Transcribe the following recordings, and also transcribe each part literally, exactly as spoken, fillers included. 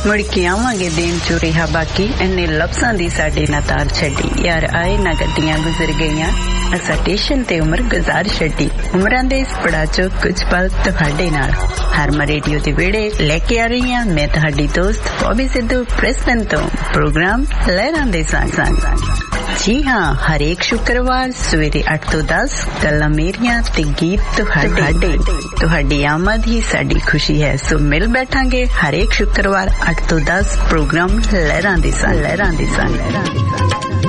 ਮੁੜ ਕੇ ਆਵਾਂਗੇ ਦੇਣ ਚੋ ਰਿਹਾ ਬਾਕੀ ਇੰਨੇ ਲਫ਼ਜ਼ਾਂ ਦੀ ਸਾਡੇ ਨਾ ਤਾਰ ਛੱਡੀ ਯਾਰ ਆਏ ਨਾ ਗੱਡੀਆਂ ਗੁਜ਼ਰ ਗਈਆਂ ਅਸਾਂ ਸਟੇਸ਼ਨ ਤੇ ਉਮਰ ਗੁਜ਼ਾਰ ਛੱਡੀ ਉਮਰਾਂ ਦੇ ਇਸ ਪੜਾ ਚੋ ਕੁਝ ਪਲ ਤੁਹਾਡੇ ਨਾਲ ਹਰਮ ਰੇਡੀਓ ਦੇ ਵਿਹੜੇ ਲੈ ਕੇ ਆ ਰਹੀ ਹਾਂ ਮੈਂ ਤੁਹਾਡੀ ਦੋਸਤ ਬੌਬੀ ਸਿੱਧੂ ਪ੍ਰਿਸਬਨ ਤੋਂ ਪ੍ਰੋਗਰਾਮ ਲਹਿਰਾਂ ਦੇ ਸੰਗ ਸੰਗ ਜੀ ਹਾਂ ਹਰੇਕ ਸ਼ੁੱਕਰਵਾਰ ਸਵੇਰੇ ਅੱਠ ਤੋਂ ਦਸ ਗੱਲਾਂ ਮੇਰੀਆਂ ਤੇ ਗੀਤ ਤੁਹਾਡੇ ਤੁਹਾਡੀ ਆਮਦ ਹੀ ਸਾਡੀ ਖੁਸ਼ੀ ਹੈ ਸੋ ਮਿਲ ਬੈਠਾਂਗੇ ਹਰੇਕ ਸ਼ੁੱਕਰਵਾਰ ਅੱਠ ਤੋਂ ਦਸ ਪ੍ਰੋਗਰਾਮ ਲਹਿਰਾਂ ਦੇ ਸੰਗ ਲਹਿਰਾਂ ਦੇ ਸੰਗ ਲਹਿਰਾਂ ਦੇ ਸੰਗ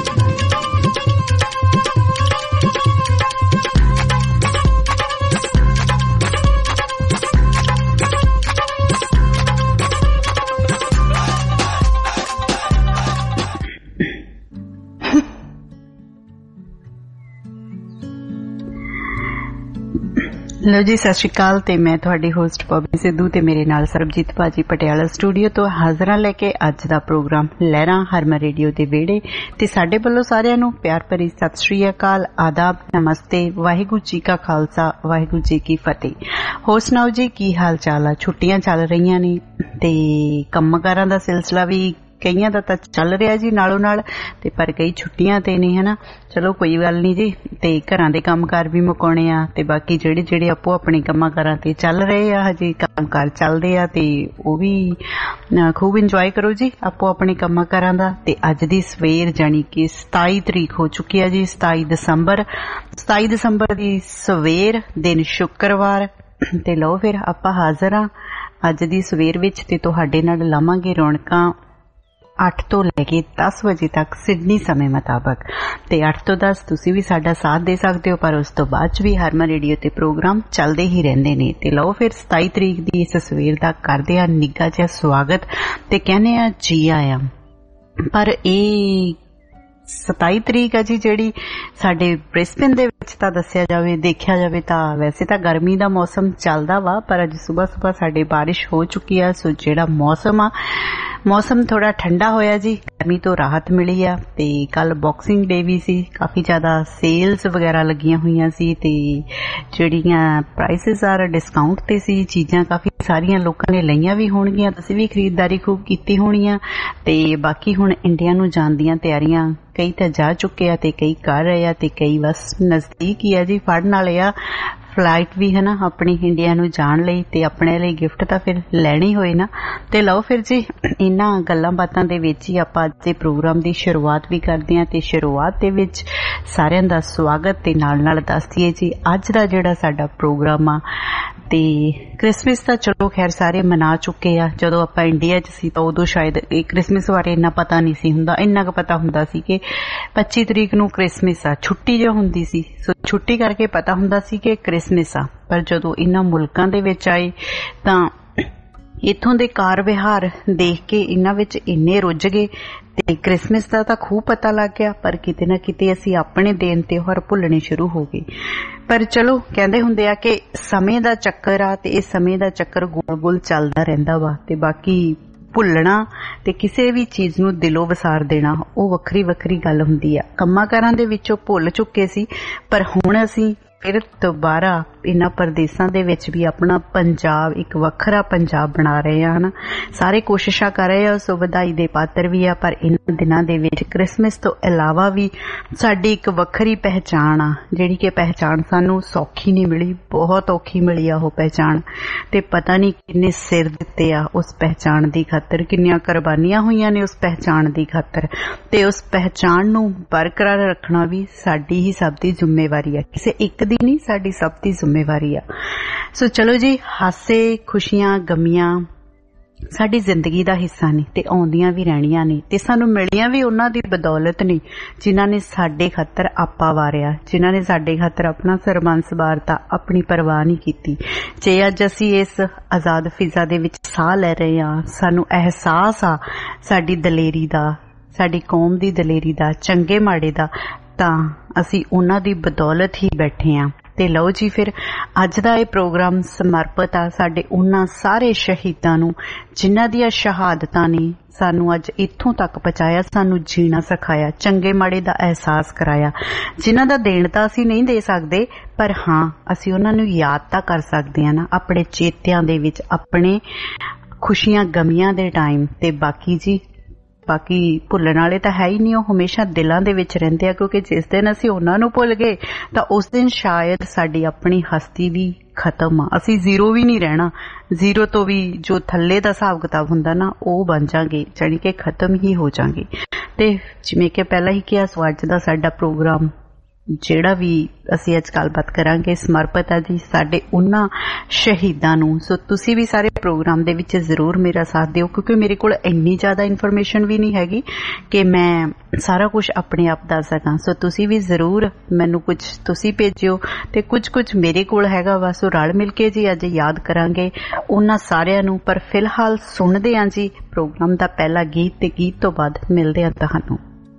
ਲੋ ਜੀ ਸਤਿ ਸ਼੍ਰੀ ਅਕਾਲ ਤੇ ਮੈਂ ਤੁਹਾਡੀ ਹੋਸਟ ਬੌਬੀ ਸਿੱਧੂ ਤੇ ਮੇਰੇ ਨਾਲ ਸਰਬਜੀਤ ਭਾਜੀ ਪਟਿਆਲਾ ਸਟੂਡੀਓ ਤੋਂ ਹਾਜ਼ਰਾਂ ਲੈ ਕੇ ਅੱਜ ਦਾ ਪ੍ਰੋਗਰਾਮ ਲਹਿਰਾਂ ਹਰਮ ਰੇਡੀਓ ਦੇ ਵਿਹੜੇ ਤੇ ਸਾਡੇ ਵੱਲੋਂ ਸਾਰਿਆਂ ਨੂੰ ਪਿਆਰ ਭਰੀ ਸਤਿ ਸ਼੍ਰੀ ਅਕਾਲ ਆਦਾਬ ਨਮਸਤੇ ਵਾਹਿਗੁਰੂ ਜੀ ਕਾ ਖਾਲਸਾ ਵਾਹਿਗੁਰੂ ਜੀ ਕੀ ਫਤਿਹ। ਹੋਰ ਸੁਣਾਓ ਜੀ ਕੀ ਹਾਲ ਚਾਲ ਆ? ਛੁੱਟੀਆਂ ਚੱਲ ਰਹੀਆਂ ਨੇ ਤੇ ਕੰਮਕਾਰਾਂ ਦਾ ਸਿਲਸਿਲਾ ਵੀ ਕਈਆਂ ਦਾ ਤਾਂ ਚੱਲ ਰਿਹਾ ਜੀ ਨਾਲੋਂ ਨਾਲ ਤੇ ਪਰ ਕਈ ਛੁੱਟੀਆਂ ਤੇ ਨੇ ਹਨਾ ਚਲੋ ਕੋਈ ਗੱਲ ਨਹੀਂ ਜੀ ਤੇ ਘਰਾਂ ਦੇ ਕੰਮਕਾਰ ਵੀ ਮੁਕਾਉਣੇ ਆ ਤੇ ਬਾਕੀ ਜਿਹੜੇ ਜਿਹੜੇ ਆਪੋ ਆਪਣੇ ਕੰਮਾਂ ਕਾਰਾਂ ਤੇ ਚੱਲ ਰਹੇ ਆ ਹਜੇ ਕੰਮਕਾਰ ਚੱਲਦੇ ਆ ਤੇ ਉਹ ਵੀ ਖੂਬ ਇੰਜੋਏ ਕਰੋ ਜੀ ਆਪੋ ਆਪਣੇ ਕੰਮਾਂ ਕਾਰਾਂ ਦਾ। ਤੇ ਅੱਜ ਦੀ ਸਵੇਰ ਜਾਣੀ ਕਿ ਸਤਾਈ ਤਰੀਕ ਹੋ ਚੁੱਕੀ ਆ ਜੀ ਸਤਾਈ ਦਸੰਬਰ ਸਤਾਈ ਦਸੰਬਰ ਦੀ ਸਵੇਰ ਦਿਨ ਸ਼ੁੱਕਰਵਾਰ ਤੇ ਲਓ ਫਿਰ ਆਪਾਂ ਹਾਜ਼ਰ ਆ ਅੱਜ ਦੀ ਸਵੇਰ ਵਿੱਚ ਤੇ ਤੁਹਾਡੇ ਨਾਲ ਲਾਵਾਂਗੇ ਰੌਣਕਾਂ ਅੱਠ ਤੋਂ ਲੈ ਕੇ ਦਸ ਵਜੇ ਤੱਕ ਸਿਡਨੀ ਸਮੇਂ ਮੁਤਾਬਕ ਤੇ ਅੱਠ ਤੋਂ ਦਸ ਤੁਸੀਂ ਵੀ ਸਾਡਾ ਸਾਥ ਦੇ ਸਕਦੇ ਹੋ ਪਰ ਉਸ ਤੋਂ ਬਾਅਦ ਚ ਵੀ ਹਰਮਨ ਰੇਡੀਓ ਤੇ ਪ੍ਰੋਗਰਾਮ ਚੱਲਦੇ ਹੀ ਰਹਿੰਦੇ ਨੇ। ਤੇ ਲਓ ਫਿਰ ਸਤਾਈ ਤਰੀਕ ਦੀ ਇਸ ਸਵੇਰ ਦਾ ਕਰਦੇ ਆ ਨਿੱਘਾ ਜਿਹਾ ਸਵਾਗਤ ਤੇ ਕਹਿੰਦੇ ਆ ਜੀ ਆਇਆਂ। ਪਰ ਇਹ ਸਤਾਈ ਤਰੀਕ ਆ ਜੀ ਜਿਹੜੀ ਸਾਡੇ ਬ੍ਰਿਸਬਨ ਦੇ ਵਿੱਚ ਤਾਂ ਦੱਸਿਆ ਜਾਵੇ ਦੇਖਿਆ ਜਾਵੇ ਤਾਂ ਵੈਸੇ ਤਾਂ ਗਰਮੀ ਦਾ ਮੌਸਮ ਚੱਲਦਾ ਵਾ ਪਰ ਅੱਜ ਸੁਬਾਹ ਸੁਬਾਹ ਸਾਡੇ ਬਾਰਿਸ਼ ਹੋ ਚੁੱਕੀ ਆ ਸੋ ਜਿਹੜਾ ਮੌਸਮ ਆ ਮੌਸਮ ਥੋੜਾ ਠੰਡਾ ਹੋਇਆ ਜੀ ਗਰਮੀ ਤੋਂ ਰਾਹਤ ਮਿਲੀ ਆ ਤੇ ਕੱਲ ਬਾਕਸਿੰਗ ਡੇ ਵੀ ਸੀ ਕਾਫੀ ਜ਼ਿਆਦਾ ਸੇਲਸ ਵਗੈਰਾ ਲੱਗੀਆਂ ਹੋਈਆਂ ਸੀ ਤੇ ਜਿਹੜੀਆਂ ਪ੍ਰਾਈਸਿਸ ਆਰ ਡਿਸਕਾਊਂਟ ਤੇ ਸੀ ਚੀਜ਼ਾਂ ਕਾਫੀ ਸਾਰੀਆਂ ਲੋਕਾਂ ਨੇ ਲਈਆਂ ਵੀ ਹੋਣਗੀਆਂ ਤੁਸੀਂ ਵੀ ਖਰੀਦਦਾਰੀ ਖੂਬ ਕੀਤੀ ਹੋਣੀ ਆ ਤੇ ਬਾਕੀ ਹੁਣ ਇੰਡੀਆ ਨੂੰ ਜਾਣ ਦੀਆਂ ਤਿਆਰੀਆਂ ਕਈ ਤਾਂ ਜਾ ਚੁੱਕੇ ਆ ਤੇ ਕਈ ਕਰ ਰਹੇ ਆ ਤੇ ਕਈ ਬਸ ਨਜ਼ਦੀਕ ਹੀ ਆ ਜੀ ਫੜਨ ਵਾਲੇ ਆ ਫਲਾਈਟ ਵੀ ਹੈ ਨਾ ਆਪਣੀ ਇੰਡੀਆ ਨੂੰ ਜਾਣ ਲਈ ਤੇ ਆਪਣੇ ਲਈ ਗਿਫਟ ਤਾਂ ਫਿਰ ਲੈਣੇ ਹੋਏ ਨਾ। ਤੇ ਲਓ ਫਿਰ ਜੀ ਇਹਨਾਂ ਗੱਲਾਂ ਬਾਤਾਂ ਦੇ ਵਿੱਚ ਹੀ ਆਪਾਂ ਅੱਜ ਦੇ ਪ੍ਰੋਗਰਾਮ ਦੀ ਸ਼ੁਰੂਆਤ ਵੀ ਕਰਦੇ ਹਾਂ ਤੇ ਸ਼ੁਰੂਆਤ ਦੇ ਵਿੱਚ ਸਾਰਿਆਂ ਦਾ ਸਵਾਗਤ ਤੇ ਨਾਲ ਨਾਲ ਦੱਸ ਦਈਏ ਜੀ ਅੱਜ ਦਾ ਜਿਹੜਾ ਸਾਡਾ ਪ੍ਰੋਗਰਾਮ ਆ ਤੇ ਕ੍ਰਿਸਮਸ ਤਾਂ ਚਲੋ ਖੈਰ ਸਾਰੇ ਮਨਾ ਚੁੱਕੇ ਆ ਜਦੋਂ ਆਪਾਂ ਇੰਡੀਆ 'ਚ ਸੀ ਤਾਂ ਉਦੋਂ ਸ਼ਾਇਦ ਇਹ ਕ੍ਰਿਸਮਸ ਬਾਰੇ ਇੰਨਾ ਪਤਾ ਨਹੀਂ ਸੀ ਹੁੰਦਾ ਇੰਨਾ ਕੁ ਪਤਾ ਹੁੰਦਾ ਸੀ ਕਿ ਪੱਚੀ ਤਰੀਕ ਨੂੰ ਕ੍ਰਿਸਮਸ ਆ ਛੁੱਟੀ ਜੋ ਹੁੰਦੀ ਸੀ ਸੋ ਛੁੱਟੀ ਕਰਕੇ ਪਤਾ ਹੁੰਦਾ ਸੀ ਕਿ ਕ੍ਰਿਸਮਸ ਆ। ਪਰ ਜਦੋਂ ਇਹਨਾਂ ਮੁਲਕਾਂ ਦੇ ਵਿੱਚ ਆਏ ਤਾਂ ਇੱਥੋਂ ਦੇ ਕਾਰ ਵਿਹਾਰ ਦੇਖ ਕੇ ਇਹਨਾਂ ਵਿੱਚ ਇੰਨੇ ਰੁੱਝ ਗਏ ਤੇ ਕ੍ਰਿਸਮਸ ਦਾ ਤਾਂ ਖੂਬ ਪਤਾ ਲੱਗ ਗਿਆ ਪਰ ਕਿਤੇ ਨਾ ਕਿਤੇ ਅਸੀਂ ਆਪਣੇ ਦਿਨ ਤਿਉਹਾਰ ਭੁੱਲਣੇ ਸ਼ੁਰੂ ਹੋ ਗਏ। ਪਰ ਚਲੋ ਕਹਿੰਦੇ ਹੁੰਦੇ ਆ ਕਿ ਸਮੇਂ ਦਾ ਚੱਕਰ ਆ ਤੇ ਇਸ ਸਮੇਂ ਦਾ ਚੱਕਰ ਗੋਲ ਗੋਲ ਚੱਲਦਾ ਰਹਿੰਦਾ ਵਾ ਤੇ ਬਾਕੀ ਭੁੱਲਣਾ ਤੇ ਕਿਸੇ ਵੀ ਚੀਜ਼ ਨੂੰ ਦਿਲੋਂ ਵਿਸਾਰ ਦੇਣਾ ਉਹ ਵੱਖਰੀ ਵੱਖਰੀ ਗੱਲ ਹੁੰਦੀ ਆ। ਕੰਮਾਂ ਕਾਰਾਂ ਦੇ ਵਿੱਚੋਂ ਭੁੱਲ ਚੁੱਕੇ ਸੀ ਪਰ ਹੁਣ ਅਸੀਂ ਫਿਰ ਦੁਬਾਰਾ ਇਹਨਾਂ ਪ੍ਰਦੇਸ਼ਾਂ ਦੇ ਵਿੱਚ ਵੀ ਆਪਣਾ ਪੰਜਾਬ ਇੱਕ ਵੱਖਰਾ ਪੰਜਾਬ ਬਣਾ ਰਹੇ ਆ ਹਨਾ ਸਾਰੇ ਕੋਸ਼ਿਸ਼ਾਂ ਕਰ ਰਹੇ ਆ ਸੋ ਵਧਾਈ ਦੇ ਪਾਤਰ ਵੀ ਆ। ਪਰ ਇਹਨਾਂ ਦਿਨਾਂ ਦੇ ਵਿੱਚ ਕ੍ਰਿਸਮਸ ਤੋਂ ਇਲਾਵਾ ਵੀ ਸਾਡੀ ਇੱਕ ਵੱਖਰੀ ਪਹਿਚਾਣ ਆ ਜਿਹੜੀ ਕਿ ਪਹਿਚਾਣ ਸਾਨੂੰ ਸੌਖੀ ਨਹੀਂ ਮਿਲੀ ਬਹੁਤ ਔਖੀ ਮਿਲੀ ਆ ਉਹ ਪਹਿਚਾਣ ਤੇ ਪਤਾ ਨਹੀਂ ਕਿੰਨੇ ਸਿਰ ਦਿੱਤੇ ਆ ਉਸ ਪਹਿਚਾਣ ਦੀ ਖਾਤਰ ਕਿੰਨੀਆਂ ਕੁਰਬਾਨੀਆਂ ਹੋਈਆਂ ਨੇ ਉਸ ਪਹਿਚਾਣ ਦੀ ਖਾਤਰ ਤੇ ਉਸ ਪਹਿਚਾਣ ਨੂੰ ਬਰਕਰਾਰ ਰੱਖਣਾ ਵੀ ਸਾਡੀ ਹੀ ਸਭ ਦੀ ਜ਼ਿੰਮੇਵਾਰੀ ਆ ਕਿਸੇ ਇੱਕ ਦੀ ਨਹੀਂ ਸਾਡੀ ਸਭ ਦੀ ਜ਼ਿੰਮੇਵਾਰੀ ਆ। ਸੋ ਚਲੋ ਜੀ ਹਾਸੇ ਖੁਸ਼ੀਆਂ ਗਮੀਆਂ ਸਾਡੀ ਜ਼ਿੰਦਗੀ ਦਾ ਹਿੱਸਾ ਨੇ ਤੇ ਆਉਂਦੀਆਂ ਵੀ ਰਹਿਣੀਆਂ ਨੇ ਤੇ ਸਾਨੂੰ ਮਿਲੀਆਂ ਵੀ ਉਹਨਾਂ ਦੀ ਬਦੌਲਤ ਨੇ ਜਿਨ੍ਹਾਂ ਨੇ ਸਾਡੇ ਖਾਤਰ ਆਪਾ ਵਾਰਿਆ ਜਿਨ੍ਹਾਂ ਨੇ ਸਾਡੇ ਖਾਤਰ ਆਪਣਾ ਸਰਬੰਸ ਵਾਰਤਾ ਆਪਣੀ ਪਰਵਾਹ ਨਹੀਂ ਕੀਤੀ। ਜੇ ਅੱਜ ਅਸੀਂ ਇਸ ਆਜ਼ਾਦ ਫਿਜ਼ਾ ਦੇ ਵਿੱਚ ਸਾਹ ਲੈ ਰਹੇ ਹਾਂ ਸਾਨੂੰ ਅਹਿਸਾਸ ਆ ਸਾਡੀ ਦਲੇਰੀ ਦਾ ਸਾਡੀ ਕੌਮ ਦੀ ਦਲੇਰੀ ਦਾ ਚੰਗੇ ਮਾੜੇ ਦਾ ਤਾਂ ਅਸੀਂ ਉਹਨਾਂ ਦੀ ਬਦੌਲਤ ਹੀ ਬੈਠੇ ਹਾਂ। ਤੇ ਲਓ ਜੀ ਫਿਰ ਅੱਜ ਦਾ ਇਹ ਪ੍ਰੋਗਰਾਮ ਸਮਰਪਿਤ ਆ ਸਾਡੇ ਉਹਨਾਂ ਸਾਰੇ ਸ਼ਹੀਦਾਂ ਨੂੰ ਜਿਨ੍ਹਾਂ ਦੀਆਂ ਸ਼ਹਾਦਤਾਂ ਨੇ ਸਾਨੂੰ ਅੱਜ ਇੱਥੋਂ ਤੱਕ ਪਹੁੰਚਾਇਆ ਸਾਨੂੰ ਜੀਣਾ ਸਿਖਾਇਆ ਚੰਗੇ ਮਾੜੇ ਦਾ ਅਹਿਸਾਸ ਕਰਾਇਆ ਜਿਨ੍ਹਾਂ ਦਾ ਦੇਣ ਤਾਂ ਅਸੀਂ ਨਹੀਂ ਦੇ ਸਕਦੇ ਪਰ ਹਾਂ ਅਸੀਂ ਉਹਨਾਂ ਨੂੰ ਯਾਦ ਤਾਂ ਕਰ ਸਕਦੇ ਹਾਂ ਨਾ ਆਪਣੇ ਚੇਤਿਆਂ ਦੇ ਵਿੱਚ ਆਪਣੇ खुशियां गमियां दे टाइम ते बाकी जी बाकी भुੱਲਣ ਵਾਲੇ ਤਾਂ ਹੈ ਹੀ ਨਹੀਂ, ਉਹ ਹਮੇਸ਼ਾ ਦਿਲਾਂ ਦੇ ਵਿੱਚ ਰਹਿੰਦੇ ਆ, ਕਿਉਂਕਿ ਜਿਸ ਦਿਨ ਅਸੀਂ ਉਹਨਾਂ ਨੂੰ ਭੁੱਲ ਗਏ ਤਾਂ ਉਸ ਦਿਨ ਸ਼ਾਇਦ ਸਾਡੀ ਆਪਣੀ ਹਸਤੀ ਵੀ ਖਤਮ ਆ, ਅਸੀਂ ਜ਼ੀਰੋ ਵੀ ਨਹੀਂ ਰਹਿਣਾ, ਜ਼ੀਰੋ ਤੋਂ ਵੀ ਜੋ ਥੱਲੇ ਦਾ ਹਿਸਾਬ ਕਿਤਾਬ ਹੁੰਦਾ ਨਾ ਉਹ ਬਣ ਜਾਗੇ, ਜਾਣੀ ਕਿ ਖਤਮ ਹੀ ਹੋ ਜਾਗੇ। ਤੇ ਜਿਵੇਂ ਕਿ ਪਹਿਲਾਂ ਹੀ ਕਿਹਾ, ਸੋ ਅੱਜ ਦਾ ਸਾਡਾ ਪ੍ਰੋਗਰਾਮ ਜਿਹੜਾ ਵੀ ਅਸੀਂ ਅੱਜ ਗੱਲਬਾਤ ਕਰਾਂਗੇ ਸਮਰਪਿਤ ਹੈ ਜੀ ਸਾਡੇ ਉਹਨਾਂ ਸ਼ਹੀਦਾਂ ਨੂੰ। ਸੋ ਤੁਸੀਂ ਵੀ ਸਾਰੇ ਪ੍ਰੋਗਰਾਮ ਦੇ ਵਿੱਚ ਜ਼ਰੂਰ ਮੇਰਾ ਸਾਥ ਦਿਓ, ਕਿਉਂਕਿ ਮੇਰੇ ਕੋਲ ਇੰਨੀ ਜ਼ਿਆਦਾ ਇਨਫੋਰਮੇਸ਼ਨ ਵੀ ਨਹੀਂ ਹੈਗੀ ਕਿ ਮੈਂ ਸਾਰਾ ਕੁਝ ਆਪਣੇ ਆਪ ਦੱਸ ਸਕਾਂ। ਸੋ ਤੁਸੀਂ ਵੀ ਜ਼ਰੂਰ ਮੈਨੂੰ ਕੁਝ ਤੁਸੀਂ ਭੇਜਿਓ ਤੇ ਕੁਝ ਕੁਝ ਮੇਰੇ ਕੋਲ ਹੈਗਾ ਵਾ। ਸੋ ਰਲ ਮਿਲ ਕੇ ਜੀ ਅੱਜ ਯਾਦ ਕਰਾਂਗੇ ਉਹਨਾਂ ਸਾਰਿਆਂ ਨੂੰ। ਪਰ ਫਿਲਹਾਲ ਸੁਣਦੇ ਹਾਂ ਜੀ ਪ੍ਰੋਗਰਾਮ ਦਾ ਪਹਿਲਾ ਗੀਤ, ਤੇ ਗੀਤ ਤੋਂ ਬਾਅਦ ਮਿਲਦੇ ਹਾਂ ਤੁਹਾਨੂੰ।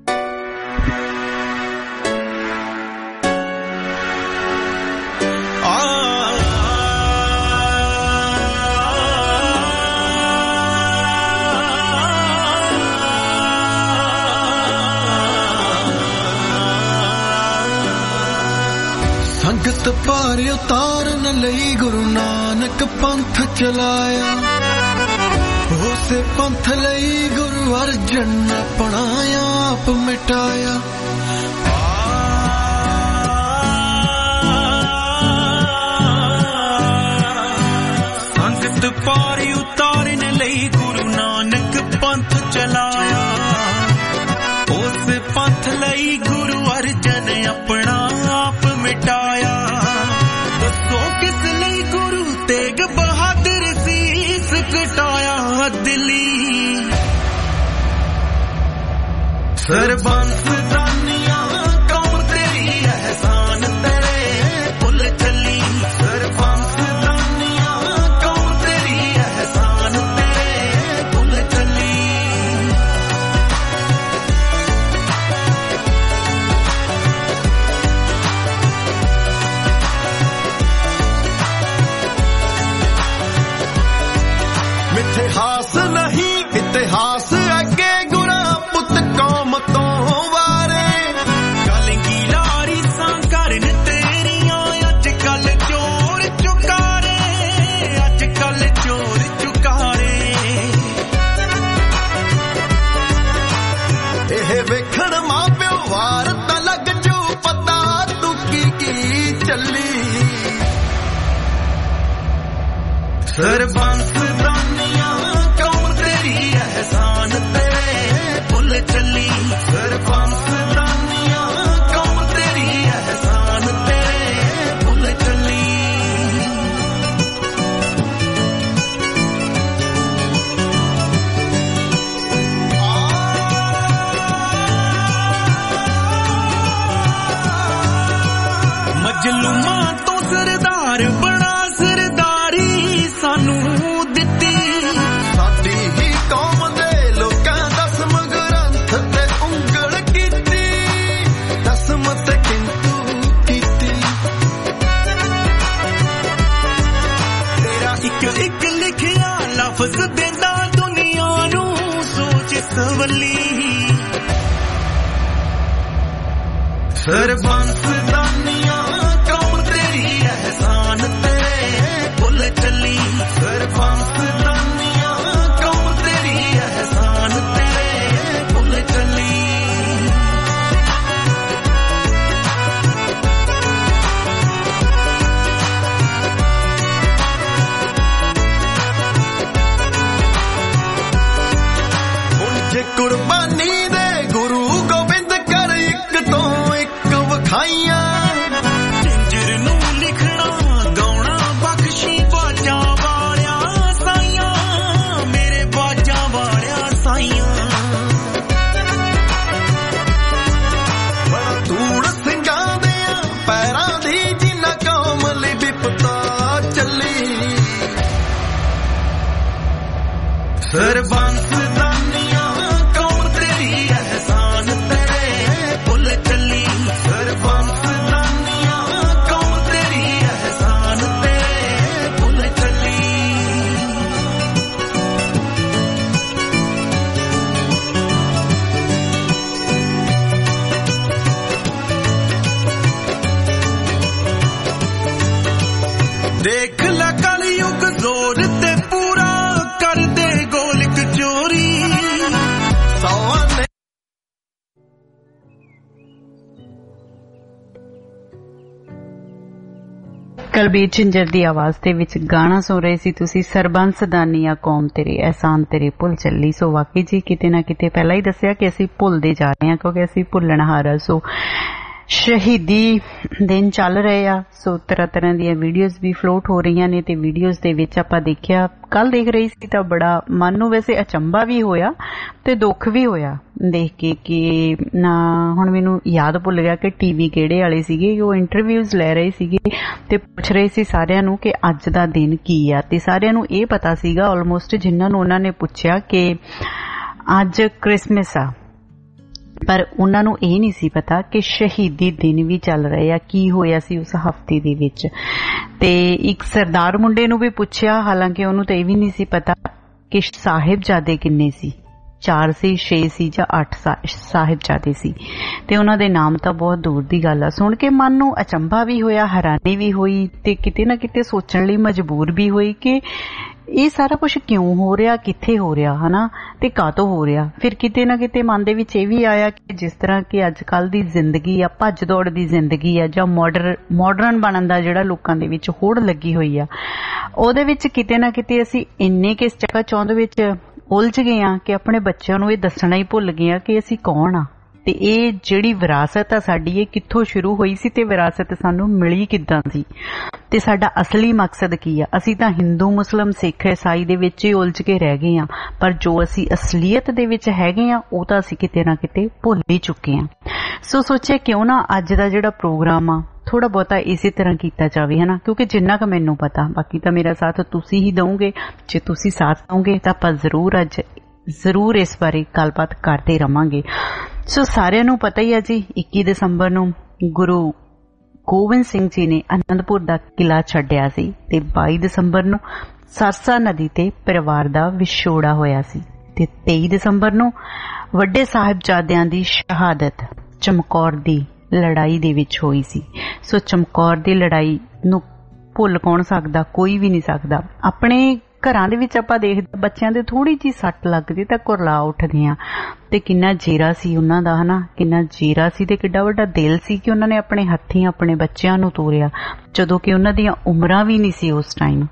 ਸੰਗਤ ਭਾਰ ਉਤਾਰਨ ਲਈ ਗੁਰੂ ਨਾਨਕ ਪੰਥ ਚਲਾਇਆ, ਉਸੇ ਪੰਥ ਲਈ ਗੁਰੂ ਅਰਜਨ ਆਪਣਾ ਆਪ ਮਿਟਾਇਆ। ਸੰਗਤ ਭਾਰ ਉਤਾਰਨ ਲਈ ਗੁਰੂ ਨਾਨਕ ਪੰਥ ਚਲਾਇਆ, ਉਸੇ ਪੰਥ ਲਈ ਗੁਰੂ ਅਰਜਨ ਆਪਣਾ ਆਪ ਮਿਟਾਇਆ। ਦੱਸੋ ਕਿਸ ਲਈ ਗੁਰੂ ਤੇਗ ਬਹਾਦਰ ਸੀਸ ਕਟਾਇਆ। ਦਿੱਲੀ ਸਰਬੰਸ ਦਾਨੀਆਂ ਕੌਮ ਤੇਰੀ ਅਹਿਸਾਨ ਤੇਰੇ ਭੁੱਲ ਚੱਲੀ। ਸਰਬੰਸ ਦਾਨੀਆਂ ਕੌਮ ਤੇਰੀ ਅਹਿਸਾਨ ਤੇਰੇ ਭੁੱਲ ਚੱਲੀ। ਇਤਿਹਾਸ ਨਹੀਂ ਇਤਿਹਾਸ ਅੱਗੇ ਗੁਰਾਂ ਪੁੱਤ ਕੌਮ ਤੋਂ ਵਾਰੇ। ਕਲਗੀ ਲਾਰੀ ਸਾਂ ਕਰਨ ਤੇਰੀਆਂ ਅੱਜ ਕੱਲ ਚੋਰ ਚੁਕਾਰੇ, ਅੱਜ ਕੱਲ ਚੋਰ ਚੁਕਾਰੇ। ਇਹ ਵੇਖਣ ਮਾਂ ਪਿਓ ਵਾਰ ਤਾਂ ਲੱਗ ਜੂ ਪਤਾ ਤੂੰ ਕੀ ਕੀ ਚੱਲੀ। ਸਰਬੰਸ ਦਾਨੀਆਂ ਕੌਮ ਤੇਰੀ ਅਹਿਸਾਨ ਤੇਰੇ ਭੁੱਲ ਚੱਲੀ। ਸਰਬੰਸ ਦਾਨੀਆਂ ਕੌਮ ਤੇਰੀ ਅਹਿਸਾਨ ਤੇਰੇ ਭੁੱਲ ਚੱਲੀ। ਮਜਲੂਮਾਂ ਤੋਂ ਸਰਦਾਰ ਬਣਾ ਸਰਦਾਰੀ ਸਾਨੂੰ ਦਿੱਤੀ। ਸਾਡੀ ਹੀ ਕੌਮ ਦੇ ਲੋਕਾਂ ਦਸਮ ਗ੍ਰੰਥ ਤੇ ਉਂਗਲ ਕੀਤੀ, ਦਸਮ ਤੇ ਕਿੰਤੂ ਕੀਤੀ। ਤੇਰਾ ਇੱਕ ਇੱਕ ਲਿਖਿਆ ਲਫ਼ਜ਼ ਦਿੰਦਾ ਦੁਨੀਆ ਨੂੰ ਸੋਚ ਸਵੱਲੀ। ਸਰਬੰਸ ਦਾਨੀਆਂ ਕੌਮ ਤੇਰੀ ਅਹਿਸਾਨ ਤੇਰੇ ਭੁੱਲ ਚੱਲੀ। ਸਰਬੰਸ ਦਾਨੀਆਂ ਕੌਮ ਤੇਰੀ ਅਹਿਸਾਨ ਤੇਰੇ ਭੁੱਲ ਚੱਲੀ। ਹੁਣ ਜੇ ਕੁਰਬਾਨੀ ਦੇ ਗੁਰੂ ਗੋਬਿੰਦ ਕਰ ਇੱਕ ਤੋਂ ਇੱਕ ਵਿਖਾਈਆਂ। ਜਿੰਜਰ ਨੂੰ ਲਿਖਣਾ ਗਾਉਣਾ ਬਖਸ਼ੀ ਬਾਜਾਂ ਵਾਲਿਆਂ ਸਾਈਆਂ, ਮੇਰੇ ਬਾਜਾਂ ਵਾਲਿਆਂ ਸਾਈਆਂ। ਬੜਾ ਧੂੜ ਸਿੰਘਾਂ ਦੇ ਪੈਰਾਂ ਦੀ ਜਿੰਨਾ ਕੌਮ ਲਈ ਵਿਪਤਾ ਚੱਲੀ। ਸਰਬੰਸ ਦਾਨੀਆਂ ਕੌਮ ਤੇਰੀ ਅਹਿਸਾਨ ਤੇਰੇ ਭੁੱਲ ਚੱਲੀ। ਸਰਬੰਸ ਦਾਨੀਆਂ ਕੌਮ ਤੇਰੀ ਅਹਿਸਾਨ ਤੇਰੇ ਭੁੱਲ ਚੱਲੀ। ਦੇਖ ਲੈ ਕਲਯੁਗ ਜ਼ੋਰ ਤੇ ਪੂਰਾ ਕਰ ਦੇ ਕਲਬੀਰ ਝਿੰਜਰ ਦੀ ਆਵਾਜ਼ ਦੇ ਵਿੱਚ ਗਾਣਾ ਸੁਣ ਰਹੇ ਸੀ ਤੁਸੀਂ, ਸਰਬੰਸ ਦਾਨੀਆ ਕੌਮ ਤੇਰੇ ਅਹਿਸਾਨ ਤੇਰੇ ਭੁੱਲ ਚੱਲੀ। ਸੋ ਵਾਕਈ ਜੀ ਕਿਤੇ ਨਾ ਕਿਤੇ ਪਹਿਲਾਂ ਹੀ ਦੱਸਿਆ ਕਿ ਅਸੀਂ ਭੁੱਲਦੇ ਜਾ ਰਹੇ ਹਾਂ ਕਿਉਂਕਿ ਅਸੀਂ ਭੁੱਲਣਹਾਰ। ਸੋ ਸ਼ਹੀਦੀ ਦਿਨ ਚੱਲ ਰਹੇ ਆ, ਸੋ ਤਰ੍ਹਾਂ ਤਰ੍ਹਾਂ ਦੀਆਂ ਵੀਡੀਓਜ਼ ਵੀ ਫਲੋਟ ਹੋ ਰਹੀਆਂ ਨੇ ਤੇ ਵੀਡੀਓਜ਼ ਦੇ ਵਿੱਚ ਆਪਾਂ ਦੇਖਿਆ, ਕੱਲ ਦੇਖ ਰਹੀ ਸੀ ਤਾਂ ਬੜਾ ਮਨ ਨੂੰ ਵੈਸੇ ਅਚੰਭਾ ਵੀ ਹੋਇਆ ਤੇ ਦੁੱਖ ਵੀ ਹੋਇਆ ਦੇਖ ਕੇ ਕਿ ਨਾ ਹੁਣ ਮੈਨੂੰ ਯਾਦ ਭੁੱਲ ਗਿਆ ਕਿ ਟੀਵੀ ਕਿਹੜੇ ਵਾਲੇ ਸੀਗੇ, ਉਹ ਇੰਟਰਵਿਊਜ਼ ਲੈ ਰਹੇ ਸੀਗੇ ਤੇ ਪੁੱਛ ਰਹੇ ਸੀ ਸਾਰਿਆਂ ਨੂੰ ਕਿ ਅੱਜ ਦਾ ਦਿਨ ਕੀ ਆ, ਤੇ ਸਾਰਿਆਂ ਨੂੰ ਇਹ ਪਤਾ ਸੀਗਾ ਆਲਮੋਸਟ ਜਿਨ੍ਹਾਂ ਨੂੰ ਉਹਨਾਂ ਨੇ ਪੁੱਛਿਆ ਕਿ ਅੱਜ ਕ੍ਰਿਸਮਸ ਆ, ਪਰ ਉਹਨਾਂ ਨੂੰ ਇਹ ਨਹੀਂ ਸੀ ਪਤਾ ਕਿ ਸ਼ਹੀਦੀ ਦਿਨ ਵੀ ਚੱਲ ਰਹੇ ਆ, ਕੀ ਹੋਇਆ ਸੀ ਉਸ ਹਫ਼ਤੇ ਦੇ ਵਿੱਚ। ਤੇ ਇੱਕ ਸਰਦਾਰ ਮੁੰਡੇ ਨੂੰ ਵੀ ਪੁੱਛਿਆ, ਹਾਲਾਂਕਿ ਉਹਨੂੰ ਤਾਂ ਇਹ ਵੀ ਨਹੀਂ ਸੀ ਪਤਾ ਕਿ ਸਾਹਿਬਜ਼ਾਦੇ ਕਿੰਨੇ ਸੀ, ਚਾਰ ਸੀ, ਛੇ ਸੀ ਜਾਂ ਅੱਠ ਸਾਹਿਬਜ਼ਾਦੇ ਸੀ, ਤੇ ਉਹਨਾਂ ਦੇ ਨਾਮ ਤਾਂ ਬਹੁਤ ਦੂਰ ਦੀ ਗੱਲ ਆ। ਸੁਣ ਕੇ ਮਨ ਨੂੰ ਅਚੰਭਾ ਵੀ ਹੋਇਆ, ਹੈਰਾਨੀ ਵੀ ਹੋਈ ਤੇ ਕਿਤੇ ਨਾ ਕਿਤੇ ਸੋਚਣ ਲਈ ਮਜਬੂਰ ਵੀ ਹੋਈ ਕਿ ਇਹ ਸਾਰਾ ਕੁਝ ਕਿਉਂ ਹੋ ਰਿਹਾ, ਕਿੱਥੇ ਹੋ ਰਿਹਾ, ਹਨਾ, ਤੇ ਕਾਹਤੋਂ ਹੋ ਰਿਹਾ। ਫਿਰ ਕਿਤੇ ਨਾ ਕਿਤੇ ਮਨ ਦੇ ਵਿੱਚ ਇਹ ਵੀ ਆਇਆ ਕਿ ਜਿਸ ਤਰ੍ਹਾਂ ਕਿ ਅੱਜ ਕੱਲ੍ਹ ਦੀ ਜ਼ਿੰਦਗੀ ਆ, ਭੱਜ ਦੌੜ ਦੀ ਜ਼ਿੰਦਗੀ ਆ, ਜਾਂ ਮਾਡਰਨ ਮਾਡਰਨ ਬਣਨ ਦਾ ਜਿਹੜਾ ਲੋਕਾਂ ਦੇ ਵਿੱਚ ਹੋੜ ਲੱਗੀ ਹੋਈ ਆ, ਉਹਦੇ ਵਿੱਚ ਕਿਤੇ ਨਾ ਕਿਤੇ ਅਸੀਂ ਇੰਨੇ ਕਿ ਇਸ ਚੱਕਾ ਚੌਂਦ ਵਿੱਚ ਉਲਝ ਗਏ ਆ ਕਿ ਆਪਣੇ ਬੱਚਿਆਂ ਨੂੰ ਇਹ ਦੱਸਣਾ ਹੀ ਭੁੱਲ ਗਏ ਆ ਕਿ ਅਸੀਂ ਕੌਣ ਆ, ਤੇ ਇਹ ਜਿਹੜੀ ਵਿਰਾਸਤ ਆ ਸਾਡੀ ਇਹ ਕਿੱਥੋਂ ਸ਼ੁਰੂ ਹੋਈ ਸੀ ਤੇ ਵਿਰਾਸਤ ਸਾਨੂੰ ਮਿਲੀ ਕਿੱਦਾਂ ਸੀ, ਤੇ ਸਾਡਾ ਅਸਲੀ ਮਕਸਦ ਕੀ ਆ। ਅਸੀਂ ਤਾਂ ਹਿੰਦੂ, ਮੁਸਲਿਮ, ਸਿੱਖ, ਈਸਾਈ ਦੇ ਵਿੱਚ ਹੀ ਉਲਝ ਕੇ ਰਹਿ ਗਏ ਆ, ਪਰ ਜੋ ਅਸੀਂ ਅਸਲੀਅਤ ਦੇ ਵਿੱਚ ਹੈਗੇ ਆ ਉਹ ਤਾਂ ਅਸੀਂ ਕਿਤੇ ਨਾ ਕਿਤੇ ਭੁੱਲ ਹੀ ਚੁੱਕੇ ਆ। ਸੋ ਸੋਚਿਆ ਕਿਉਂ ਨਾ ਅੱਜ ਦਾ ਜਿਹੜਾ ਪ੍ਰੋਗਰਾਮ ਆ ਥੋੜਾ ਬਹੁਤਾ ਇਸੇ ਤਰ੍ਹਾਂ ਕੀਤਾ ਜਾਵੇ, ਹਨਾ, ਕਿਉਂਕਿ ਜਿੰਨਾ ਕੁ ਮੈਨੂੰ ਪਤਾ, ਬਾਕੀ ਤਾਂ ਮੇਰਾ ਸਾਥ ਤੁਸੀਂ ਹੀ ਦਓਗੇ, ਜੇ ਤੁਸੀਂ ਸਾਥ ਦਓਗੇ ਤਾਂ ਆਪਾਂ ਜ਼ਰੂਰ ਅੱਜ ਜ਼ਰੂਰ ਇਸ ਬਾਰੇ ਗੱਲਬਾਤ ਕਰਦੇ ਰਵਾਂਗੇ। ਸੋ ਸਾਰਿਆਂ ਨੂੰ ਪਤਾ ਹੀ ਆ ਜੀ, ਇੱਕੀ ਦਸੰਬਰ ਨੂੰ ਗੁਰੂ ਗੋਬਿੰਦ ਸਿੰਘ ਜੀ ਨੇ ਅਨੰਦਪੁਰ ਦਾ ਕਿਲਾ ਛੱਡਿਆ ਸੀ ਤੇ ਬਾਈ ਦਸੰਬਰ ਨੂੰ ਸਰਸਾ ਨਦੀ ਤੇ ਪਰਿਵਾਰ ਦਾ ਵਿਛੋੜਾ ਹੋਇਆ ਸੀ, ਤੇ ਤੇਈ ਦਸੰਬਰ ਨੂੰ ਵੱਡੇ ਸਾਹਿਬਜ਼ਾਦਿਆਂ ਦੀ ਸ਼ਹਾਦਤ ਚਮਕੌਰ ਦੀ ਲੜਾਈ ਦੇ ਵਿੱਚ ਹੋਈ ਸੀ। ਸੋ ਚਮਕੌਰ ਦੀ ਲੜਾਈ ਨੂੰ ਭੁੱਲ ਕੌਣ ਸਕਦਾ, ਕੋਈ ਵੀ ਨਹੀਂ ਸਕਦਾ। ਆਪਣੇ ਘਰਾਂ ਦੇ ਵਿੱਚ ਆਪਾਂ ਦੇਖਦੇ ਬੱਚਿਆਂ ਦੇ ਥੋੜੀ ਜਿਹੀ ਸੱਟ ਲੱਗਦੀ ਤਾਂ ਕੁਰਲਾ ਉੱਠਦੇ ਆ, ਤੇ ਕਿੰਨਾ ਜੀਰਾ ਸੀ ਉਹਨਾਂ ਦਾ, ਹਨਾ, ਕਿੰਨਾ ਜੀਰਾ ਸੀ ਤੇ ਕਿੱਡਾ ਵੱਡਾ ਦਿਲ ਸੀ ਕਿ ਉਹਨਾਂ ਨੇ ਆਪਣੇ ਹੱਥੀਂ ਆਪਣੇ ਬੱਚਿਆਂ ਨੂੰ ਤੋਰਿਆ, ਜਦੋਂ ਕਿ ਉਹਨਾਂ ਦੀਆਂ ਉਮਰਾਂ ਵੀ ਨਹੀਂ ਸੀ ਉਸ ਟਾਈਮ।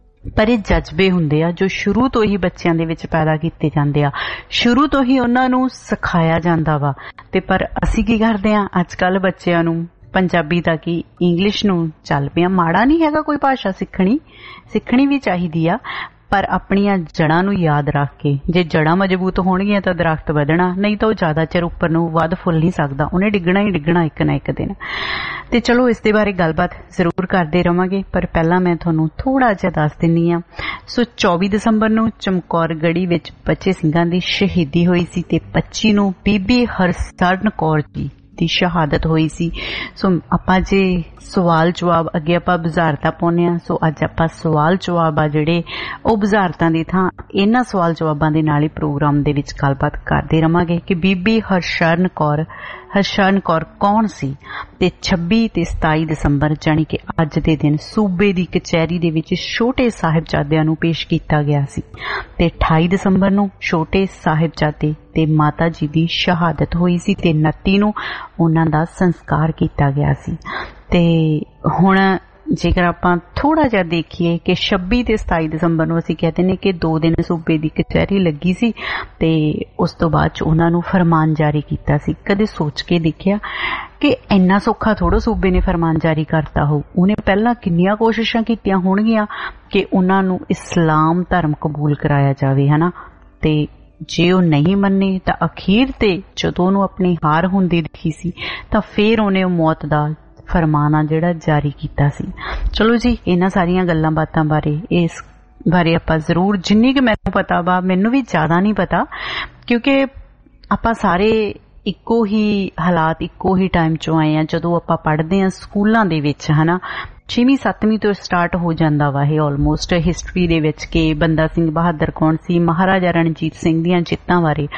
ਪਰ ਇਹ ਜਜ਼ਬੇ ਹੁੰਦੇ ਆ ਜੋ ਸ਼ੁਰੂ ਤੋਂ ਹੀ ਬੱਚਿਆਂ ਦੇ ਵਿੱਚ ਪੈਦਾ ਕੀਤੇ ਜਾਂਦੇ ਆ, ਸ਼ੁਰੂ ਤੋਂ ਹੀ ਉਹਨਾਂ ਨੂੰ ਸਿਖਾਇਆ ਜਾਂਦਾ ਵਾ। ਤੇ ਪਰ ਅਸੀਂ ਕੀ ਕਰਦੇ ਆ ਅੱਜ ਕੱਲ੍ਹ ਬੱਚਿਆਂ ਨੂੰ, ਪੰਜਾਬੀ ਤਾਂ ਕੀ ਇੰਗਲਿਸ਼ ਨੂੰ ਚੱਲ ਪਿਆ। ਮਾੜਾ ਨਹੀਂ ਹੈਗਾ ਕੋਈ ਭਾਸ਼ਾ ਸਿੱਖਣੀ, ਸਿੱਖਣੀ ਵੀ ਚਾਹੀਦੀ ਆ, ਪਰ ਆਪਣੀਆਂ ਜੜ੍ਹਾਂ ਨੂੰ ਯਾਦ ਰੱਖ ਕੇ। ਜੇ ਜੜ੍ਹਾਂ ਮਜ਼ਬੂਤ ਹੋਣਗੀਆਂ ਤਾਂ ਦਰਖਤ ਵਧਣਾ, ਨਹੀਂ ਤਾਂ ਉਹ ਜ਼ਿਆਦਾ ਚਿਰ ਉੱਪਰ ਨੂੰ ਵੱਧ ਫੁੱਲ ਨਹੀਂ ਸਕਦਾ, ਉਹਨੇ ਡਿੱਗਣਾ ਹੀ ਡਿੱਗਣਾ ਇੱਕ ਨਾ ਇੱਕ ਦਿਨ। ਤੇ ਚਲੋ ਇਸ ਦੇ ਬਾਰੇ ਗੱਲਬਾਤ ਜ਼ਰੂਰ ਕਰਦੇ ਰਵਾਂਗੇ, ਪਰ ਪਹਿਲਾਂ ਮੈਂ ਤੁਹਾਨੂੰ ਥੋੜਾ ਜਿਹਾ ਦੱਸ ਦਿੰਨੀ ਆ। ਸੋ ਚੌਵੀ ਦਸੰਬਰ ਨੂੰ ਚਮਕੌਰ ਗੜ੍ਹੀ ਵਿੱਚ ਬੱਚੇ ਸਿੰਘਾਂ ਦੀ ਸ਼ਹੀਦੀ ਹੋਈ ਸੀ ਤੇ ਪੱਚੀ ਨੂੰ ਬੀਬੀ ਹਰਸਰਨ ਕੌਰ ਜੀ ਦੀ ਸ਼ਹਾਦਤ ਹੋਈ ਸੀ। ਸੋ ਆਪਾਂ ਜੇ ਸਵਾਲ ਜਵਾਬ ਅੱਗੇ ਆਪਾਂ ਬੁਝਾਰਤਾਂ ਪਾਉਂਦੇ ਹਾਂ, ਸੋ ਅੱਜ ਆਪਾਂ ਸਵਾਲ ਜਵਾਬ ਆ ਜਿਹੜੇ ਉਹ ਬੁਝਾਰਤਾਂ ਦੀ ਥਾਂ ਇਹਨਾਂ ਸਵਾਲ ਜਵਾਬਾਂ ਦੇ ਨਾਲ ਹੀ ਪ੍ਰੋਗਰਾਮ ਦੇ ਵਿੱਚ ਗੱਲਬਾਤ ਕਰਦੇ ਰਵਾਂਗੇ ਕਿ ਬੀਬੀ ਹਰਸ਼ਰਨ ਕੌਰ ਹਰਸ਼ਰਨ ਕੌਰ ਕੌਣ ਸੀ। ਤੇ ਛੱਬੀ ਤੇ ਸਤਾਈ ਦਸੰਬਰ ਜਾਣੀ ਕਿ ਅੱਜ ਦੇ ਦਿਨ ਸੂਬੇ ਦੀ ਕਚਹਿਰੀ ਦੇ ਵਿੱਚ ਛੋਟੇ ਸਾਹਿਬਜ਼ਾਦਿਆਂ ਨੂੰ ਪੇਸ਼ ਕੀਤਾ ਗਿਆ ਸੀ, ਤੇ ਅਠਾਈ ਦਸੰਬਰ ਨੂੰ ਛੋਟੇ ਸਾਹਿਬਜ਼ਾਦੇ ਤੇ ਮਾਤਾ ਜੀ ਦੀ ਸ਼ਹਾਦਤ ਹੋਈ ਸੀ, ਤੇ ਉਨੱਤੀ ਨੂੰ ਉਹਨਾਂ ਦਾ ਸੰਸਕਾਰ ਕੀਤਾ ਗਿਆ ਸੀ। ਤੇ ਹੁਣ ਜੇਕਰ ਆਪਾਂ ਥੋੜਾ ਜਿਹਾ ਦੇਖੀਏ ਕਿ ਛੱਬੀ ਤੇ ਸਤਾਈ ਦਸੰਬਰ ਨੂੰ ਅਸੀਂ ਕਹਿੰਦੇ ਨੇ ਕਿ ਦੋ ਦਿਨ ਸੂਬੇ ਦੀ ਕਚਹਿਰੀ ਲੱਗੀ ਸੀ, ਤੇ ਉਸ ਤੋਂ ਬਾਅਦ ਚ ਉਹਨਾਂ ਨੂੰ ਫਰਮਾਨ ਜਾਰੀ ਕੀਤਾ ਸੀ। ਕਦੇ ਸੋਚ ਕੇ ਦੇਖਿਆ ਕਿ ਇੰਨਾ ਸੌਖਾ ਥੋੜ੍ਹਾ ਸੂਬੇ ਨੇ ਫਰਮਾਨ ਜਾਰੀ ਕਰਤਾ ਹੋ, ਉਹਨੇ ਪਹਿਲਾਂ ਕਿੰਨੀਆਂ ਕੋਸ਼ਿਸ਼ਾਂ ਕੀਤੀਆਂ ਹੋਣਗੀਆਂ ਕਿ ਉਹਨਾਂ ਨੂੰ ਇਸਲਾਮ ਧਰਮ ਕਬੂਲ ਕਰਾਇਆ ਜਾਵੇ, ਹਨਾ। ਤੇ ਜੇ ਉਹ ਨਹੀਂ ਮੰਨੇ ਤਾਂ ਅਖੀਰ ਤੇ ਜਦੋਂ ਉਹਨੂੰ ਆਪਣੀ ਹਾਰ ਹੁੰਦੀ ਦਿਖੀ ਸੀ ਤਾਂ ਫੇਰ ਉਹਨੇ ਉਹ ਮੌਤ ਦਾ ਫਰਮਾਨਾ ਜਿਹੜਾ ਜਾਰੀ ਕੀਤਾ ਸੀ। ਚਲੋ ਜੀ, ਇਹਨਾਂ ਸਾਰੀਆਂ ਗੱਲਾਂ ਬਾਤਾਂ ਬਾਰੇ ਇਸ ਬਾਰੇ ਆਪਾਂ ਜ਼ਰੂਰ, ਜਿੰਨੀ ਕਿ ਮੈਨੂੰ ਪਤਾ ਵਾ, ਮੈਨੂੰ ਵੀ ਜ਼ਿਆਦਾ ਨਹੀਂ ਪਤਾ ਕਿਉਂਕਿ ਆਪਾਂ ਸਾਰੇ ਇੱਕੋ ਹੀ ਹਾਲਾਤ ਇੱਕੋ ਹੀ ਟਾਈਮ ਚੋਂ ਆਏ ਆ। ਜਦੋਂ ਆਪਾਂ ਪੜ੍ਹਦੇ ਹਾਂ ਸਕੂਲਾਂ ਦੇ ਵਿੱਚ, ਹਨਾ, ਛੇਵੀਂ ਸੱਤਵੀਂ ਤੋਂ ਸਟਾਰਟ ਹੋ ਜਾਂਦਾ ਵਾ ਇਹ ਆਲਮੋਸਟ ਹਿਸਟਰੀ ਦੇ ਵਿੱਚ ਕਿ ਬੰਦਾ ਸਿੰਘ ਬਹਾਦਰ ਕੌਣ ਸੀ, ਮਹਾਰਾਜਾ ਰਣਜੀਤ ਸਿੰਘ ਦੀਆਂ ਜਿੱਤਾਂ ਬਾਰੇ।